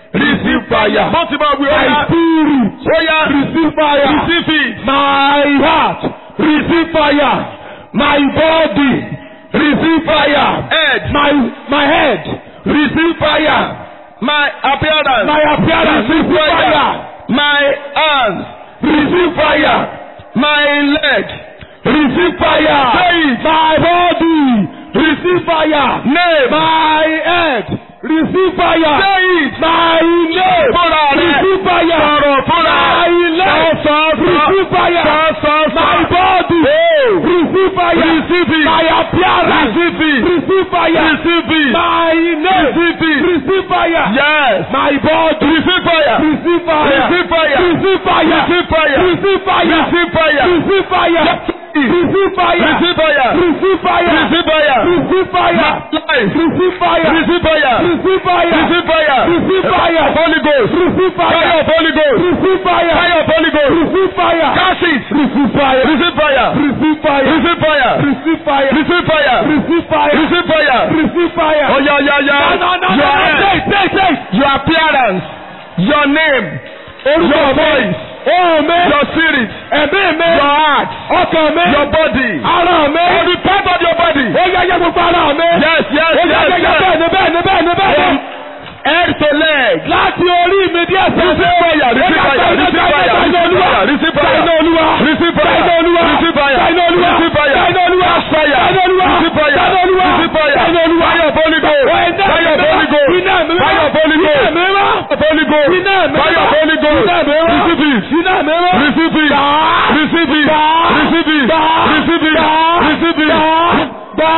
E: receive fire. Mo ti máa wí
D: My
E: ọ̀yá.
D: spirit.
E: Ọ̀yá.
D: Receive fire.
E: Receive it.
D: My heart. Receive fire. My body. Receive fire.
E: Head.
D: My my head. Receive fire.
E: My appearance.
D: My appearance. Receive fire.
E: My hands.
D: Receive fire.
E: My leg.
D: Receive fire.
E: Say it.
D: My body. Receive fire.
E: Name.
D: My head. Receive fire.
E: Say it.
D: My name.
E: Fúnra rẹ̀.
D: Receive fire.
E: Sọ̀rọ̀ fúnra.
D: My leg.
E: Sọ sọ sọ.
D: Receive fire.
E: Sọ sọ sọ.
D: My body.
E: Oh.
D: Receive fire.
E: Receive it.
D: My appearance.
E: Receive it.
D: Receive fire.
E: Receive it.
D: My name.
E: Receive it.
D: Receive fire.
E: Yes.
D: My body.
E: Receive fire.
D: Receive fire.
E: Receive fire.
D: Receive fire.
E: Receive fire.
D: Receive fire.
E: Receive fire.
D: Receive fire. Receive fire.
E: Receive fire.
D: Receive fire.
E: Receive fire.
D: Receive fire.
E: Life.
D: Receive fire.
E: Receive fire.
D: Receive fire.
E: Receive fire.
D: Receive fire.
E: Holy Ghost.
D: Receive
E: Fire
D: fire.
E: of Holy Ghost.
D: Receive fire.
E: Fire of Holy Ghost.
D: Receive fire.
E: Cast it.
D: Receive fire.
E: Receive fire.
D: Receive fire.
E: Receive fire.
D: Receive fire.
E: Receive fire.
D: Receive fire.
E: Receive fire.
D: Receive fire.
E: Oh yeah, yeah, yeah.
D: No, no, no,
E: Your
D: no,
E: head.
D: say, say, say.
E: Your appearance. Your name.
D: Orúkọ
E: Your
D: mi.
E: voice.
D: Ohùn mi.
E: Your spirit.
D: Ẹ̀mí mi.
E: Your heart.
D: Ọkàn mi.
E: Your body.
D: Ara mi.
E: Every part of your body.
D: Ó yẹ yẹ gbogbo ara mi.
E: Yes, yes,
D: Ó yẹ
E: yes,
D: yẹ yẹ
E: yes.
D: bẹ́ẹ̀ ni bẹ́ẹ̀ ni bẹ́ẹ̀ ni bẹ́ẹ̀ ni.
E: Head to leg.
D: Láti orí mi díẹ̀ sẹ́yìn.
E: Receive fire. Receive fire. Receive fire. Receive fire. Receive fire.
D: Ṣáínà Olúwa.
E: Receive fire.
D: Ṣáínà Olúwa.
E: Receive fire.
D: Ṣáínà Olúwa.
E: Receive fire.
D: Ṣáínà Olúwa.
E: Cast fire.
D: Ṣáínà Olúwa.
E: Receive fire.
D: Ṣáínà Olúwa.
E: Receive fire.
D: Ṣáínà Olúwa.
E: Fire of Holy Ghost. Fire of Holy Ghost.
D: Iná mi wá.
E: Fire of Holy Ghost.
D: Iná mi wá.
E: Fire of Holy Ghost.
D: Iná mi wá.
E: Fire of Holy Ghost.
D: Iná mi wá.
E: Receive it.
D: Iná mi wá.
E: Receive it.
D: Gbà.
E: Receive it.
D: Gbà.
E: Receive it.
D: Gbà.
E: Receive it.
D: Gbà.
E: Receive it.
D: Gbà.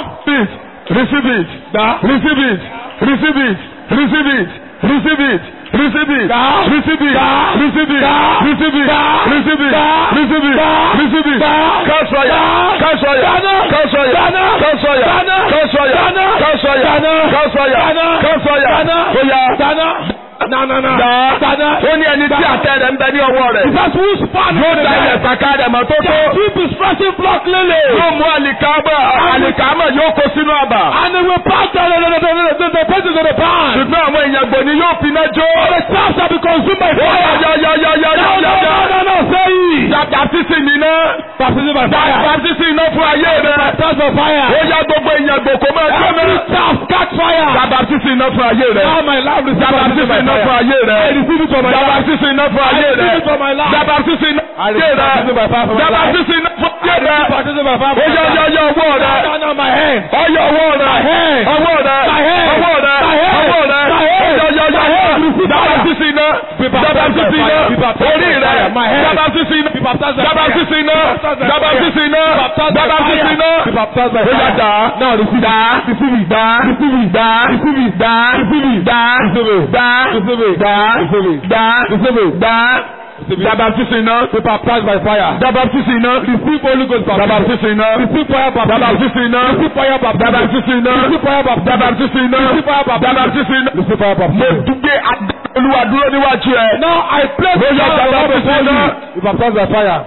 E: Receive it.
D: Gbà.
E: Receive it. Receive it. Receive it. Receive it. Receive it.
D: Gbà.
E: Receive it.
D: Gbà.
E: Receive it.
D: Gbà.
E: Receive it.
D: Gbà.
E: Receive it.
D: Gbà.
E: Receive it.
D: Gbà.
E: Receive it.
D: Gbà.
E: Catch fire.
D: Gbà.
E: Catch fire.
D: Gbàna.
E: Catch fire.
D: Gbàna.
E: Catch fire.
D: Gbàna.
E: Catch fire.
D: Gbàna.
E: Catch fire.
D: Gbàna.
E: Catch fire.
D: Gbàna.
E: Catch fire.
D: Gbàna.
E: Oya.
D: Gbàna. Na na na.
E: Gbà.
D: Gbàna.
E: Ó ní ẹni tí àtẹ rẹ̀ ń bẹ ní ọwọ́ rẹ̀.
D: Because whose fan
E: Yóò da ilẹ̀ sàkà rẹ̀ mọ́ tó tó.
D: keep his pressing flock lily.
E: Yóò mú àlìkámọ̀ àlìkámọ̀ yóò kó sínú àbà.
D: And they will pass the the the the the the places of the pan.
E: Ṣùgbọ́n àwọn èèyàn gbò ni yóò fi iná jó.
D: The staff shall be consumed by fire.
E: Yọ yọ yọ yọ
D: No
E: yọ
D: no
E: yọ.
D: no no no say it.
E: Baptism mi ná.
D: Baptism by fire.
E: Baptism iná fún ayé rẹ̀.
D: Baptism by fire.
E: Ó yá gbogbo èèyàn gbò kó máa jó
D: Every
E: mẹ́.
D: staff catch fire.
E: Baptism iná fún ayé rẹ̀.
D: Now my life receive
E: Baptism iná fún
D: fire.
E: ayé
D: I
E: rẹ̀.
D: receive it for my life.
E: Baptism iná fún
D: I
E: ayé
D: receive
E: rẹ̀.
D: it for my life.
E: Baptism iná fún
D: I
E: ayé
D: receive baptism by fire for my
E: rẹ̀.
D: life.
E: Baptism iná fún ayé
D: I receive
E: rẹ̀.
D: baptism by fire
E: Ó
D: for my
E: yọ yọ
D: life.
E: yọ ọwọ́ rẹ̀.
D: Down on my hand.
E: Ọyọ ọwọ́ rẹ̀.
D: My hand.
E: Ọwọ́ rẹ̀.
D: My hand.
E: Ọwọ́ rẹ̀.
D: My hand.
E: Ọwọ́ rẹ̀.
D: My hand.
E: Yọ yọ yọ
D: My hand. Receive fire.
E: Baptism iná.
D: Be baptized
E: Baptism
D: by
E: iná.
D: fire. Be baptized
E: Orí
D: by
E: rẹ̀.
D: fire. My hand.
E: Baptism iná.
D: Be baptized by fire.
E: Baptism iná.
D: Be baptized by fire.
E: Baptism iná.
D: Be baptized by
E: Baptism
D: fire.
E: iná.
D: Be baptized by
E: Ó yá
D: fire.
E: dà.
D: Now receive
E: Dà.
D: it. Receive it.
E: Dà.
D: Receive it.
E: Dà.
D: Receive it.
E: Dà.
D: Receive it.
E: Dà.
D: Receive it.
E: Dà.
D: Receive it.
E: Dà.
D: Receive it.
E: Dà.
D: Receive it.
E: Dà.
D: Receive
E: Dà
D: it.
E: baptism iná.
D: Be baptized by fire.
E: Dà baptism iná.
D: Receive Holy Ghost
E: Dà
D: baptism.
E: baptism iná.
D: Receive fire
E: Dà
D: baptism.
E: baptism iná.
D: Receive fire
E: Dà
D: baptism.
E: baptism iná.
D: Receive fire
E: Dà
D: baptism.
E: baptism iná.
D: Receive fire
E: Dà
D: baptism.
E: baptism iná.
D: Receive fire
E: Mo
D: baptism.
E: dúgbé Olúwa dúró níwájú ẹ.
D: Now I place the
E: Ó yá,
D: hand
E: dà
D: of God
E: baptism
D: before
E: iná.
D: you. Be baptized by fire.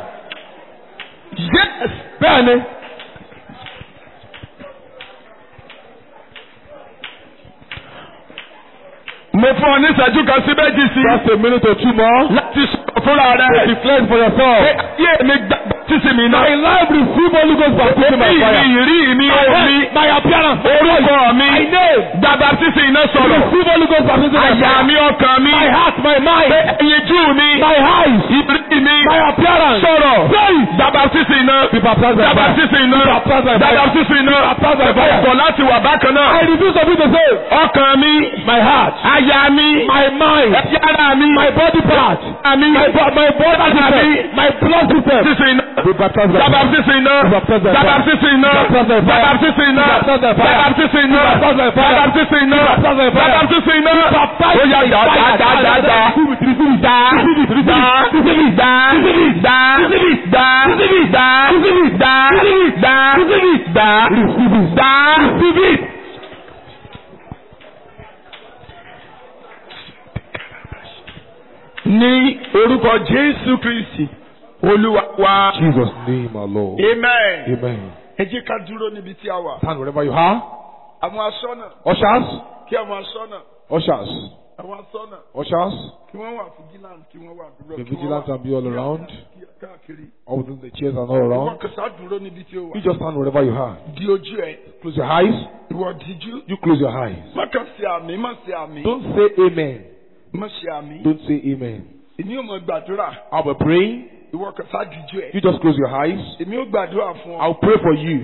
E: Yes.
D: Bẹ́ẹ̀ni.
E: Mo fún ọ ní ìṣẹ́jú kan sí méjì sí.
D: Just a minute or two more.
E: Láti sọ̀rọ̀ fúnra rẹ̀.
D: Declare for yourself.
E: Pé ayé mi gbà baptism iná.
D: My life receive Holy Ghost baptism by
E: Òbí
D: fire.
E: mi ìrí mi
D: My
E: omi.
D: head, my appearance,
E: Orúkọ mi.
D: my name.
E: Gbà baptism iná sọ̀rọ̀.
D: Receive Holy Ghost baptism by
E: Àyà
D: fire.
E: mi ọkàn mi.
D: My heart, my mind,
E: Pé ẹyin jú mi.
D: my eyes,
E: Ìrí mi.
D: my appearance.
E: Sọ̀rọ̀.
D: Say.
E: Gbà baptism iná.
D: Be baptized by
E: Gbà
D: fire.
E: baptism iná.
D: Be baptized by
E: Gbà
D: fire.
E: baptism iná.
D: Be baptized by fire.
E: Ọkọ̀ láti wà bákan náà.
D: I refuse to be the same.
E: Ọkàn mi.
D: My heart,
E: Àyà mi.
D: my mind,
E: Ẹ̀yà ara mi.
D: my body part,
E: Àmì.
D: my bo- my body system, my blood system.
E: Baptism iná.
D: Be baptized by
E: Gbà
D: fire.
E: baptism iná.
D: Be baptized by
E: Gbà
D: fire.
E: baptism iná.
D: Be baptized by
E: Gbà
D: fire.
E: baptism iná.
D: Be baptized by
E: Gbà
D: fire.
E: baptism iná.
D: Be baptized by
E: Gbà
D: fire.
E: baptism iná.
D: Be baptized by
E: Gbà
D: fire.
E: baptism iná.
D: Baptized
E: Ó yá
D: by
E: dá dá
D: fire.
E: dá dá dá.
D: Receive it, receive it.
E: Dá.
D: Receive it, receive it.
E: Dá.
D: Receive it.
E: Dá.
D: Receive it.
E: Dá.
D: Receive it.
E: Dá.
D: Receive it.
E: Dá.
D: Receive it.
E: Dá.
D: Receive it.
E: Dá.
D: Receive it.
E: Dá.
D: Receive it.
E: Dá.
D: Receive it.
E: Ní orúkọ Jésù Kristi, Olúwa wa.
D: Jesus' name, our Lord.
E: Amen.
D: Amen.
E: Ẹ jẹ́ ká dúró níbi tí a wà.
D: Stand wherever you are.
E: Àwọn aṣọ́nà.
D: Ushers.
E: Kí àwọn aṣọ́nà.
D: Ushers.
A: àwọn asọ́nà
D: Ushers,
A: kí wọ́n wà vigilant kí wọ́n wà dúró.
D: be vigilant and be all around.
A: káàkiri.
D: All within the chairs and all
A: ìwọ
D: around.
A: kẹsà dúró níbi tí ó wà.
D: You just stand wherever you are.
A: di ojú ẹ.
D: Close your eyes.
A: ìwọ díjú.
D: You close your eyes.
A: má kàn sí àmì má sí àmì.
D: Don't say amen.
A: má sí àmì.
D: Don't say amen.
A: èmi ò mọ gbàdúrà.
D: I'll be praying.
A: ìwọ kẹsà díjú ẹ.
D: You just close your eyes.
A: èmi ò gbàdúrà fún ọ.
D: I'll pray for you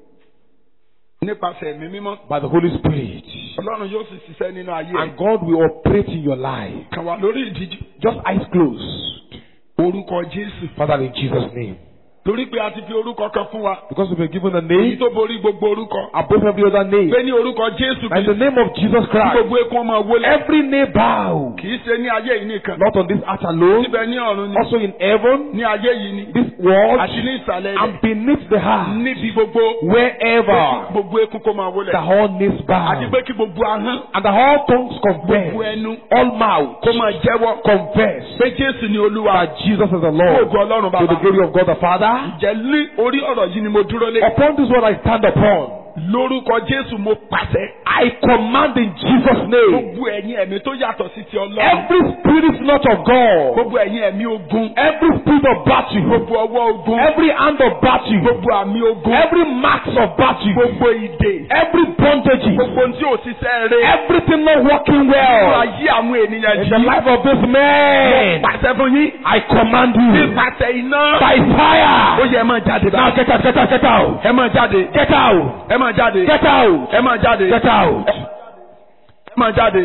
A: nípasẹ̀ ẹ̀mí mímọ́.
D: by the Holy Spirit.
A: ọlọ́run yóò sì ṣiṣẹ́ nínú ayé ẹ.
D: And God will operate in your life.
A: kàn wá lórí ìdíjú.
D: Just eyes closed.
A: orúkọ Jésù.
D: Father, in Jesus' name.
A: torí pé a ti fi orúkọ kan fún wa.
D: Because we've been given a
A: èyí
D: name
A: tó borí gbogbo orúkọ.
D: above every other name.
A: pé ní orúkọ Jésù
D: And in the name of Jesus
A: kí
D: Christ,
A: gbogbo ekun ọmọ wọlé.
D: every knee bow.
A: kì í ṣe ní ayé yìí nìkan.
D: Not on this earth alone,
A: síbẹ̀ ní ọ̀run ni.
D: also in heaven,
A: ní ayé yìí ni.
D: this world,
A: àti ní ìsàlẹ̀ ilẹ̀.
D: and beneath the heart,
A: níbi gbogbo.
D: wherever
A: gbogbo ekun kó máa wọlé.
D: the whole knees bow,
A: àti pé kí gbogbo ahọ́n.
D: and the whole tongues confess,
A: gbogbo ẹnu.
D: all mouths
A: kó máa jẹ́wọ́.
D: confess
A: pé Jésù ni Olúwa.
D: that Jesus is the
A: Fún
D: Lord.
A: ògo Ọlọ́run
D: To the
A: bàbá.
D: glory of God the Father.
A: Ǹjẹ́ ní orí ọ̀rọ̀ yìí ni mo dúró lé.
D: Upon this word I stand upon.
A: lórúkọ Jésù mo pàṣẹ.
D: I command in Jesus' name.
A: gbogbo ẹ̀yin ẹ̀mí tó yàtọ̀ sí ti Ọlọ́run.
D: Every spirit not of God,
A: gbogbo ẹ̀yin ẹ̀mí ogun.
D: every spirit of battle,
A: gbogbo ọwọ́ ogun.
D: every hand of battle,
A: gbogbo àmì ogun.
D: every marks of battle,
A: gbogbo ìdè.
D: every bondage,
A: gbogbo tí ò ṣiṣẹ́ rẹ̀.
D: everything not working
A: nínú
D: well
A: ayé àwọn ènìyàn
D: in the
A: yìí.
D: life of this man.
A: pàṣẹ fún yín.
D: I command you
A: nípasẹ̀ iná.
D: by
A: ó
D: fire.
A: yẹ ẹ máa jáde
D: Now
A: báyìí.
D: get out, get out, get out,
A: ẹ máa jáde.
D: get out,
A: ẹ máa jáde.
D: get out,
A: ẹ máa jáde.
D: get out.
A: ẹ máa jáde.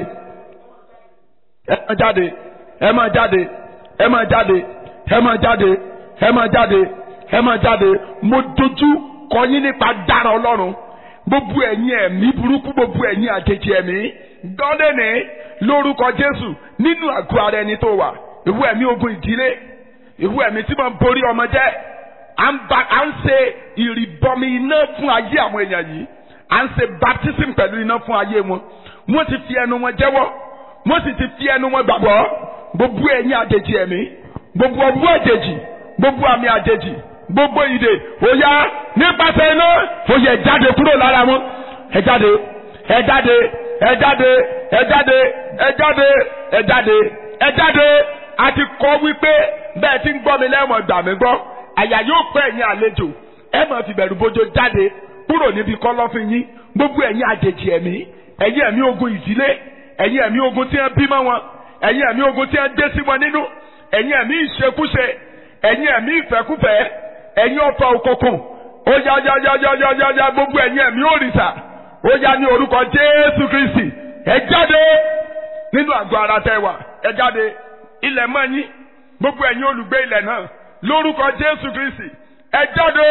A: ẹ máa jáde. ẹ máa jáde. ẹ máa jáde. ẹ máa jáde. ẹ máa jáde. ẹ máa jáde. mo dojú kọ yín nípa dára Ọlọ́run. gbogbo ẹ̀yin ẹ̀mí burúkú gbogbo ẹ̀yin àjèjì ẹ̀mí. dọ́dẹ̀nì lórúkọ Jésù nínú àgọ́ ara ẹni tó wà. ìwọ ẹ̀mí ogun ìdílé. ìwọ ẹ̀mí tí mo ń borí ọmọ jẹ́. à ń ba à ń ṣe ìrìbọmi iná fún ayé àwọn èèyàn yìí. à ń ṣe baptism pẹ̀lú iná fún ayé wọn. wọ́n ti fi ẹnu wọn jẹ́wọ́. wọ́n sì ti fi ẹnu wọn gbàgbọ́. gbogbo ẹ̀yin àjèjì ẹ̀mí. gbogbo ọwọ́ àjèjì. gbogbo àmì àjèjì. gbogbo ìdè. ó yá nípasẹ̀ iná. ó yẹ jáde kúrò lára wọn. ẹ jáde. ẹ jáde. ẹ jáde. ẹ jáde. ẹ jáde. ẹ jáde. ẹ jáde. a ti kọ́ wípé bẹ́ẹ̀ tí ń gbọ́ mi lẹ́wọ̀n gbà mí gbọ́. àyà yóò pẹ́ ẹ̀yin àlejò. ẹ máa fi bẹ̀rù bójó jáde kúrò níbi kọ́lọ́fín yín. gbogbo ẹ̀yin àjèjì ẹ̀mí. ẹ̀yin ẹ̀mí ogun ìdílé. ẹ̀yin ẹ̀mí ogun tí wọ́n bímọ wọn. ẹ̀yin ẹ̀mí ogun tí wọ́n dé sí wọn nínú. ẹ̀yin ẹ̀mí ìṣekúṣe. ẹ̀yin ẹ̀mí ìfẹ́kúfẹ́. ẹ̀yin ọ̀fà òkùnkùn. ó yá yá yá yá yá yá yá gbogbo ẹ̀yin ẹ̀mí òrìṣà. ó yá ní orúkọ Jésù Kristi. ẹ jáde nínú àgọ́ ara tẹ́ wà. ẹ jáde ilẹ̀ mọ́ yín. gbogbo ẹ̀yin olùgbé ilẹ̀ náà lórúkọ Jésù Kristi. ẹ jáde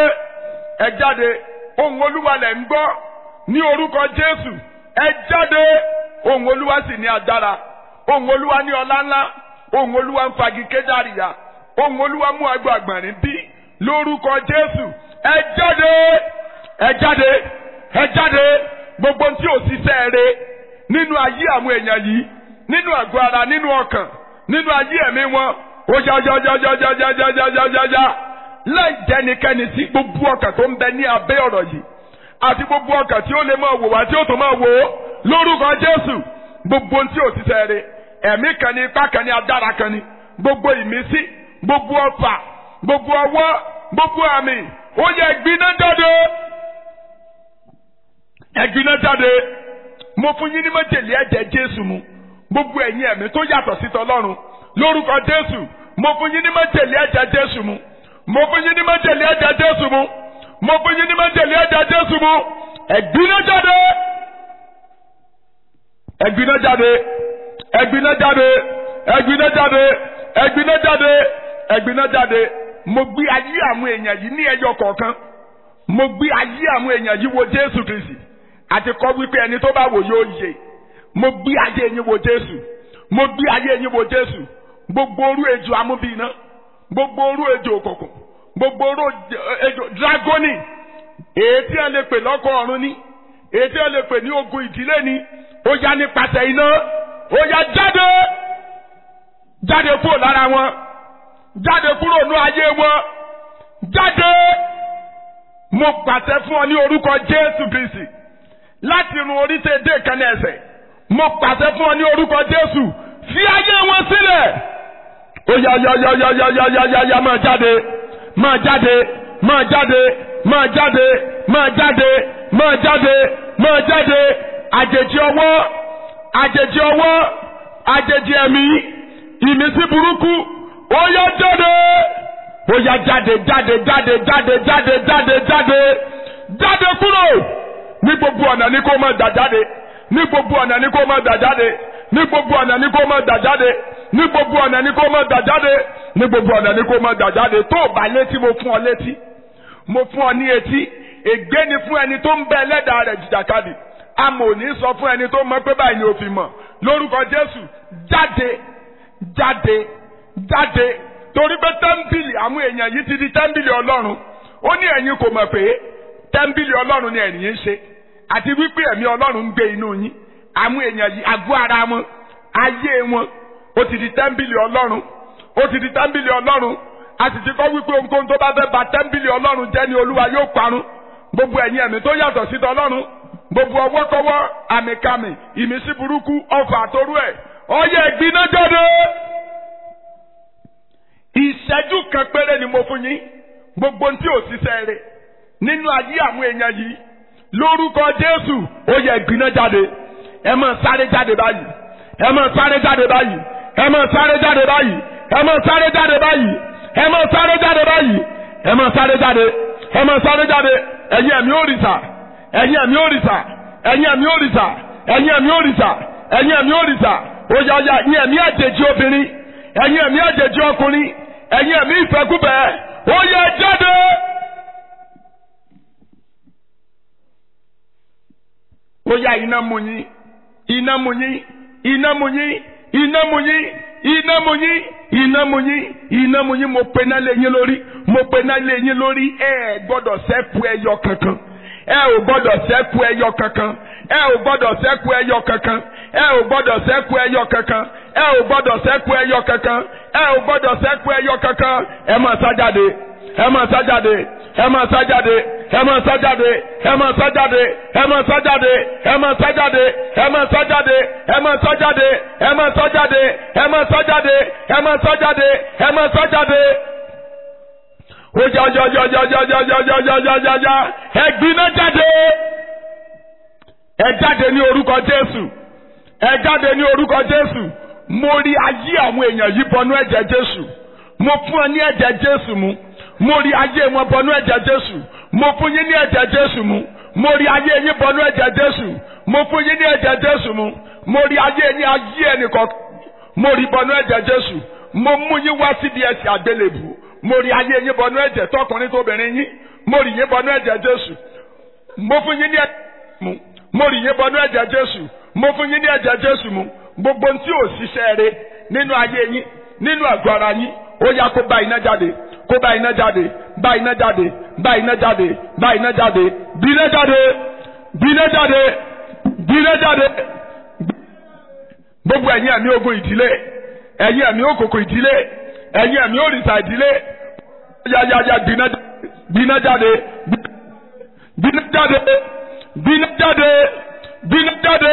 A: ẹ jáde ohùn Olúwa lẹ̀ ń gbọ́ ní orúkọ Jésù. ẹ jáde ohùn Olúwa sì ní agbára. ohùn Olúwa ní ọlá ńlá. ohùn Olúwa ń fagi kéjàríyà. ohùn Olúwa mú agbo àgbọ̀nrín bí lórúkọ Jésù. ẹ jáde ẹ jáde ẹ jáde gbogbo tí ò ṣiṣẹ́ rẹ̀ nínú ayé àwọn èèyàn yìí nínú àgọ́ ara nínú ọkàn nínú ayé ẹ̀mí wọn. ó yá yá yá yá yá yá yá yá yá yá yá láì jẹ́nikẹ́ni sí gbogbo ọkàn tó ń bẹ ní abẹ́ ọ̀rọ̀ yìí àti gbogbo ọkàn tí ó lè máa wò wá tí ó tó máa wò ó lórúkọ Jésù. gbogbo tí ò ṣiṣẹ́ rẹ̀ ẹ̀mí kan ní ipá kan ní agbára kan ní gbogbo ìmísí gbogbo ọfà gbogbo ọwọ́ gbogbo àmì ó yẹ gbiná jáde ẹgbiná jáde. mo fún yín ní májèlé ẹ̀jẹ̀ Jésù mu gbogbo ẹ̀yin ẹ̀mí tó yàtọ̀ sí tọlọ́run lórúkọ Jésù. mo fún yín ní májèlé ẹ̀jẹ̀ Jésù mu mo fún yín ní májèlé ẹ̀jẹ̀ Jésù mu mo fún yín ní májèlé ẹ̀jẹ̀ Jésù mu ẹgbiná jáde ẹgbiná jáde ẹgbiná jáde ẹgbiná jáde ẹgbiná jáde ẹgbiná jáde. mo gbé ayé àwọn èèyàn yìí ní ẹyọ kọ̀ọ̀kan. mo gbé ayé àwọn èèyàn yìí wo Jésù Kristi àti kọ́ wípé ẹni tó bá wò yóò yè. mo gbé ayé yín wo Jésù. mo gbé ayé yín wo Jésù. gbogbo orú ejò amúbíiná gbogbo orú ejò òkùnkùn gbogbo orú ejò dragoni èyí tí a lè pè lọ́kọ̀ ọ̀run ni èyí tí a lè pè ní ogun ìdílé ni ó yá nípasẹ̀ iná ó yá jáde jáde kúrò lára wọn jáde kúrò ní ayé wọn jáde. mo pàṣẹ fún ọ ní orúkọ Jésù Kristi láti run orí tẹ dé ìkànnì ẹsẹ̀
E: mo pàṣẹ fún ọ ní orúkọ Jésù fi ayé wọn sílẹ̀. Ó yá yá yá yá yá yá yá yá yá máa jáde máa jáde máa jáde máa jáde máa jáde máa jáde máa jáde àjèjì ọwọ́ àjèjì ọwọ́ àjèjì ẹ̀mí ìmísí burúkú ó yá jáde ó yá jáde jáde jáde jáde jáde jáde jáde jáde kúrò ní gbogbo ọ̀nà ní kó máa gbà jáde ní gbogbo ọ̀nà ní kó máa gbà jáde ní gbogbo ọ̀nà ní kó máa gbà jáde ní gbogbo ọ̀nà ní kó máa gbà jáde ní gbogbo ọ̀nà ní kó máa gbà jáde tó o bá létí mo fún ọ létí mo fún ọ ní etí ègbé ni fún ẹni tó ń bẹ ẹlẹ́dàá rẹ̀ jìjàkadì àmọ́ ò ní sọ fún ẹni tó mọ̀ pé báyìí ni ó fi mọ̀ lórúkọ Jésù jáde jáde jáde torí pé tẹ́ḿpìlì àwọn èèyàn yìí ti di tẹ́ḿpìlì Ọlọ́run ó ní ẹ̀yin kò mọ̀ pé tẹ́ḿpìlì Ọlọ́run ni ẹ̀yin ń ṣe àti wípé ẹ̀mí Ọlọ́run ń gbé inú yín àwọn èèyàn yìí àgọ́ ara wọn ayé wọn ó ti di tẹ́ḿpìlì Ọlọ́run ó ti di tẹ́ḿpìlì Ọlọ́run a sì ti kọ́ wípé ohunkóhun tó bá fẹ́ bà tẹ́ḿpìlì Ọlọ́run jẹ́ ni Olúwa yóò parun gbogbo ẹ̀yin ẹ̀mí tó yàtọ̀ sí tọlọ́run gbogbo ọwọ́kọ́wọ́ àmìkàmì ìmísí burúkú ọfà àtorú ẹ̀ ọyẹ ìgbiná jáde. ìṣẹ́jú kan péré ni mo fún yín gbogbo tí ò ṣiṣẹ́ rẹ̀ nínú ayé àwọn èèyàn yìí lórúkọ Jésù ọyẹ ìgbiná jáde ẹ máa sáré jáde báyìí ẹ máa sáré jáde báyìí ẹ máa sáré jáde báyìí ẹ máa sáré jáde báyìí ẹ máa sáré jáde báyìí ẹ máa sáré jáde ẹ máa sáré jáde ẹ̀yin ẹ̀mí òrìṣà ẹ̀yin ẹ̀mí òrìṣà ẹ̀yin ẹ̀mí òrìṣà ẹ̀yin ẹ̀mí òrìṣà ẹ̀yin ẹ̀mí òrìṣà oyaya ẹ̀yin ẹ̀mí àjèjì obìnrin ẹ̀yin ẹ̀mí àjèjì ọkùnrin ẹ̀yin ẹ̀mí ìfẹ́kúbẹ̀ ó yẹ jáde. ó yá iná mú yín iná mú yín iná mú yín iná mú yín iná mú yín iná mú yín iná mú yín mo pe náà lé yín lórí mo pe náà lé yín lórí ẹ ẹ gbọ́dọ̀ ṣẹ́kù ẹyọ kankan ẹ ò gbọ́dọ̀ ṣẹ́kù ẹyọ kankan ẹ ò gbọ́dọ̀ ṣẹ́kù ẹyọ kankan ẹ ò gbọ́dọ̀ ṣẹ́kù ẹyọ kankan ẹ ò gbọ́dọ̀ ṣẹ́kù ẹyọ kankan ẹ ò gbọ́dọ̀ ṣẹ́kù ẹyọ kankan ẹ máa sá jáde ẹ máa sá jáde ẹ máa sá jáde ẹ máa sá jáde ẹ máa sá jáde ẹ máa sá jáde ẹ máa sá jáde ẹ máa sá jáde ẹ máa sá jáde ẹ máa sá jáde ẹ máa sá jáde ẹ máa sá jáde ẹ máa sá jáde. Ojajajajajajajajajajaja ẹ gbiná jáde ẹ jáde ní orúkọ Jésù ẹ jáde ní orúkọ Jésù mo rí ayé àwọn èèyàn yìí bọnú ẹ̀jẹ̀ Jésù mo fún ẹ ní ẹ̀jẹ̀ Jésù mu mo rí ayé wọn bọnú ẹ̀jẹ̀ Jésù mo fún yín ní ẹ̀jẹ̀ Jésù mu mo rí ayé yín bọnú ẹ̀jẹ̀ Jésù mo fún yín ní ẹ̀jẹ̀ Jésù mu mo rí ayé yín ayé ẹnìkan mo rí bọnú ẹ̀jẹ̀ Jésù mo mú yín wá síbi ẹsẹ̀ àgbélébùú mo rí ayé yín bọnú ẹ̀jẹ̀ tọkùnrin tóbìnrin yín mo rí yín bọnú ẹ̀jẹ̀ Jésù mo fún yín ní ẹ̀jẹ̀ mu mo rí yín bọnú ẹ̀jẹ̀ Jésù mo fún yín ní ẹ̀jẹ̀ Jésù mu gbogbo tí ò ṣiṣẹ́ rẹ̀ nínú ayé yín nínú àgọ́ ara yín ó yá kó bá iná jáde kó bá iná jáde bá iná jáde bá iná jáde bá iná jáde bí iná jáde bí iná jáde bí iná jáde gbogbo ẹ̀yin ẹ̀mí ogun ìdílé ẹ̀yin ẹ̀mí òkòkò ìdílé ẹ̀yin ẹ̀mí òrìṣà ìdílé yáyáyá gbiná gbiná jáde gbiná jáde gbiná jáde gbiná jáde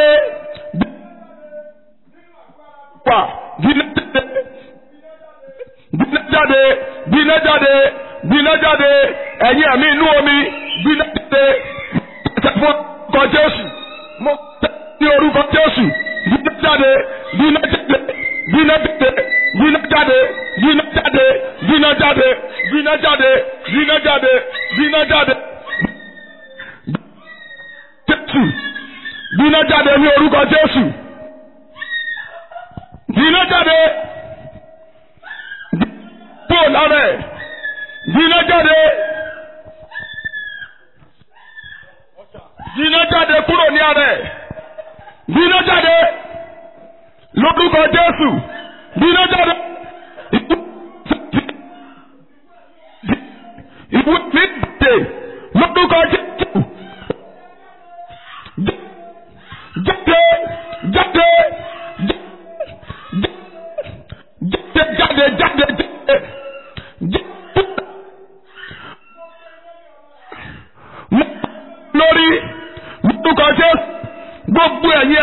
E: pa gbiná jáde gbiná jáde gbiná jáde gbiná jáde ẹ̀yin ẹ̀mí inú omi gbiná jáde fún orúkọ Jésù mo ní orúkọ Jésù gbiná jáde gbiná jáde gbiná jáde gbiná jáde gbiná jáde gbiná jáde gbiná jáde gbiná jáde gbiná jáde Jésù gbiná jáde ní orúkọ Jésù gbiná jáde kúrò lára ẹ̀ gbiná jáde gbiná jáde kúrò ní ara ẹ̀ gbiná jáde lórúkọ Jésù gbiná jáde ìwé mi dè lórúkọ Jésù jáde jáde jáde jáde jáde jáde lórí lórúkọ Jésù gbogbo ẹ̀yin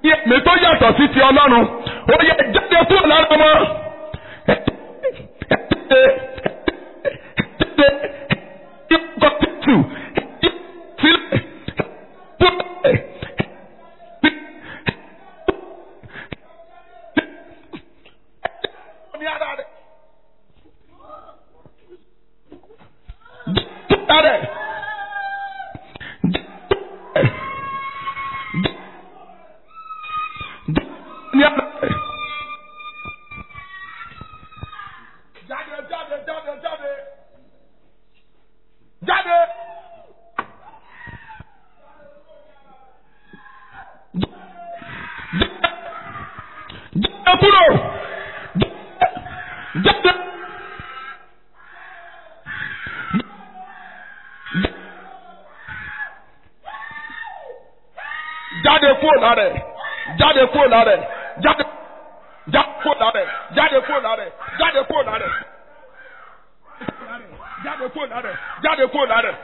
E: ẹ̀mí tó yàtọ̀ sí ti Ọlọ́run ó yẹ jáde kúrò lára wọn. Jáde kúrò lára ẹ̀, jáde kúrò lára ẹ̀, jáde jáde kúrò lára ẹ̀, jáde kúrò lára ẹ̀, jáde kúrò lára ẹ̀, jáde kúrò lára ẹ̀, jáde kúrò lára ẹ̀.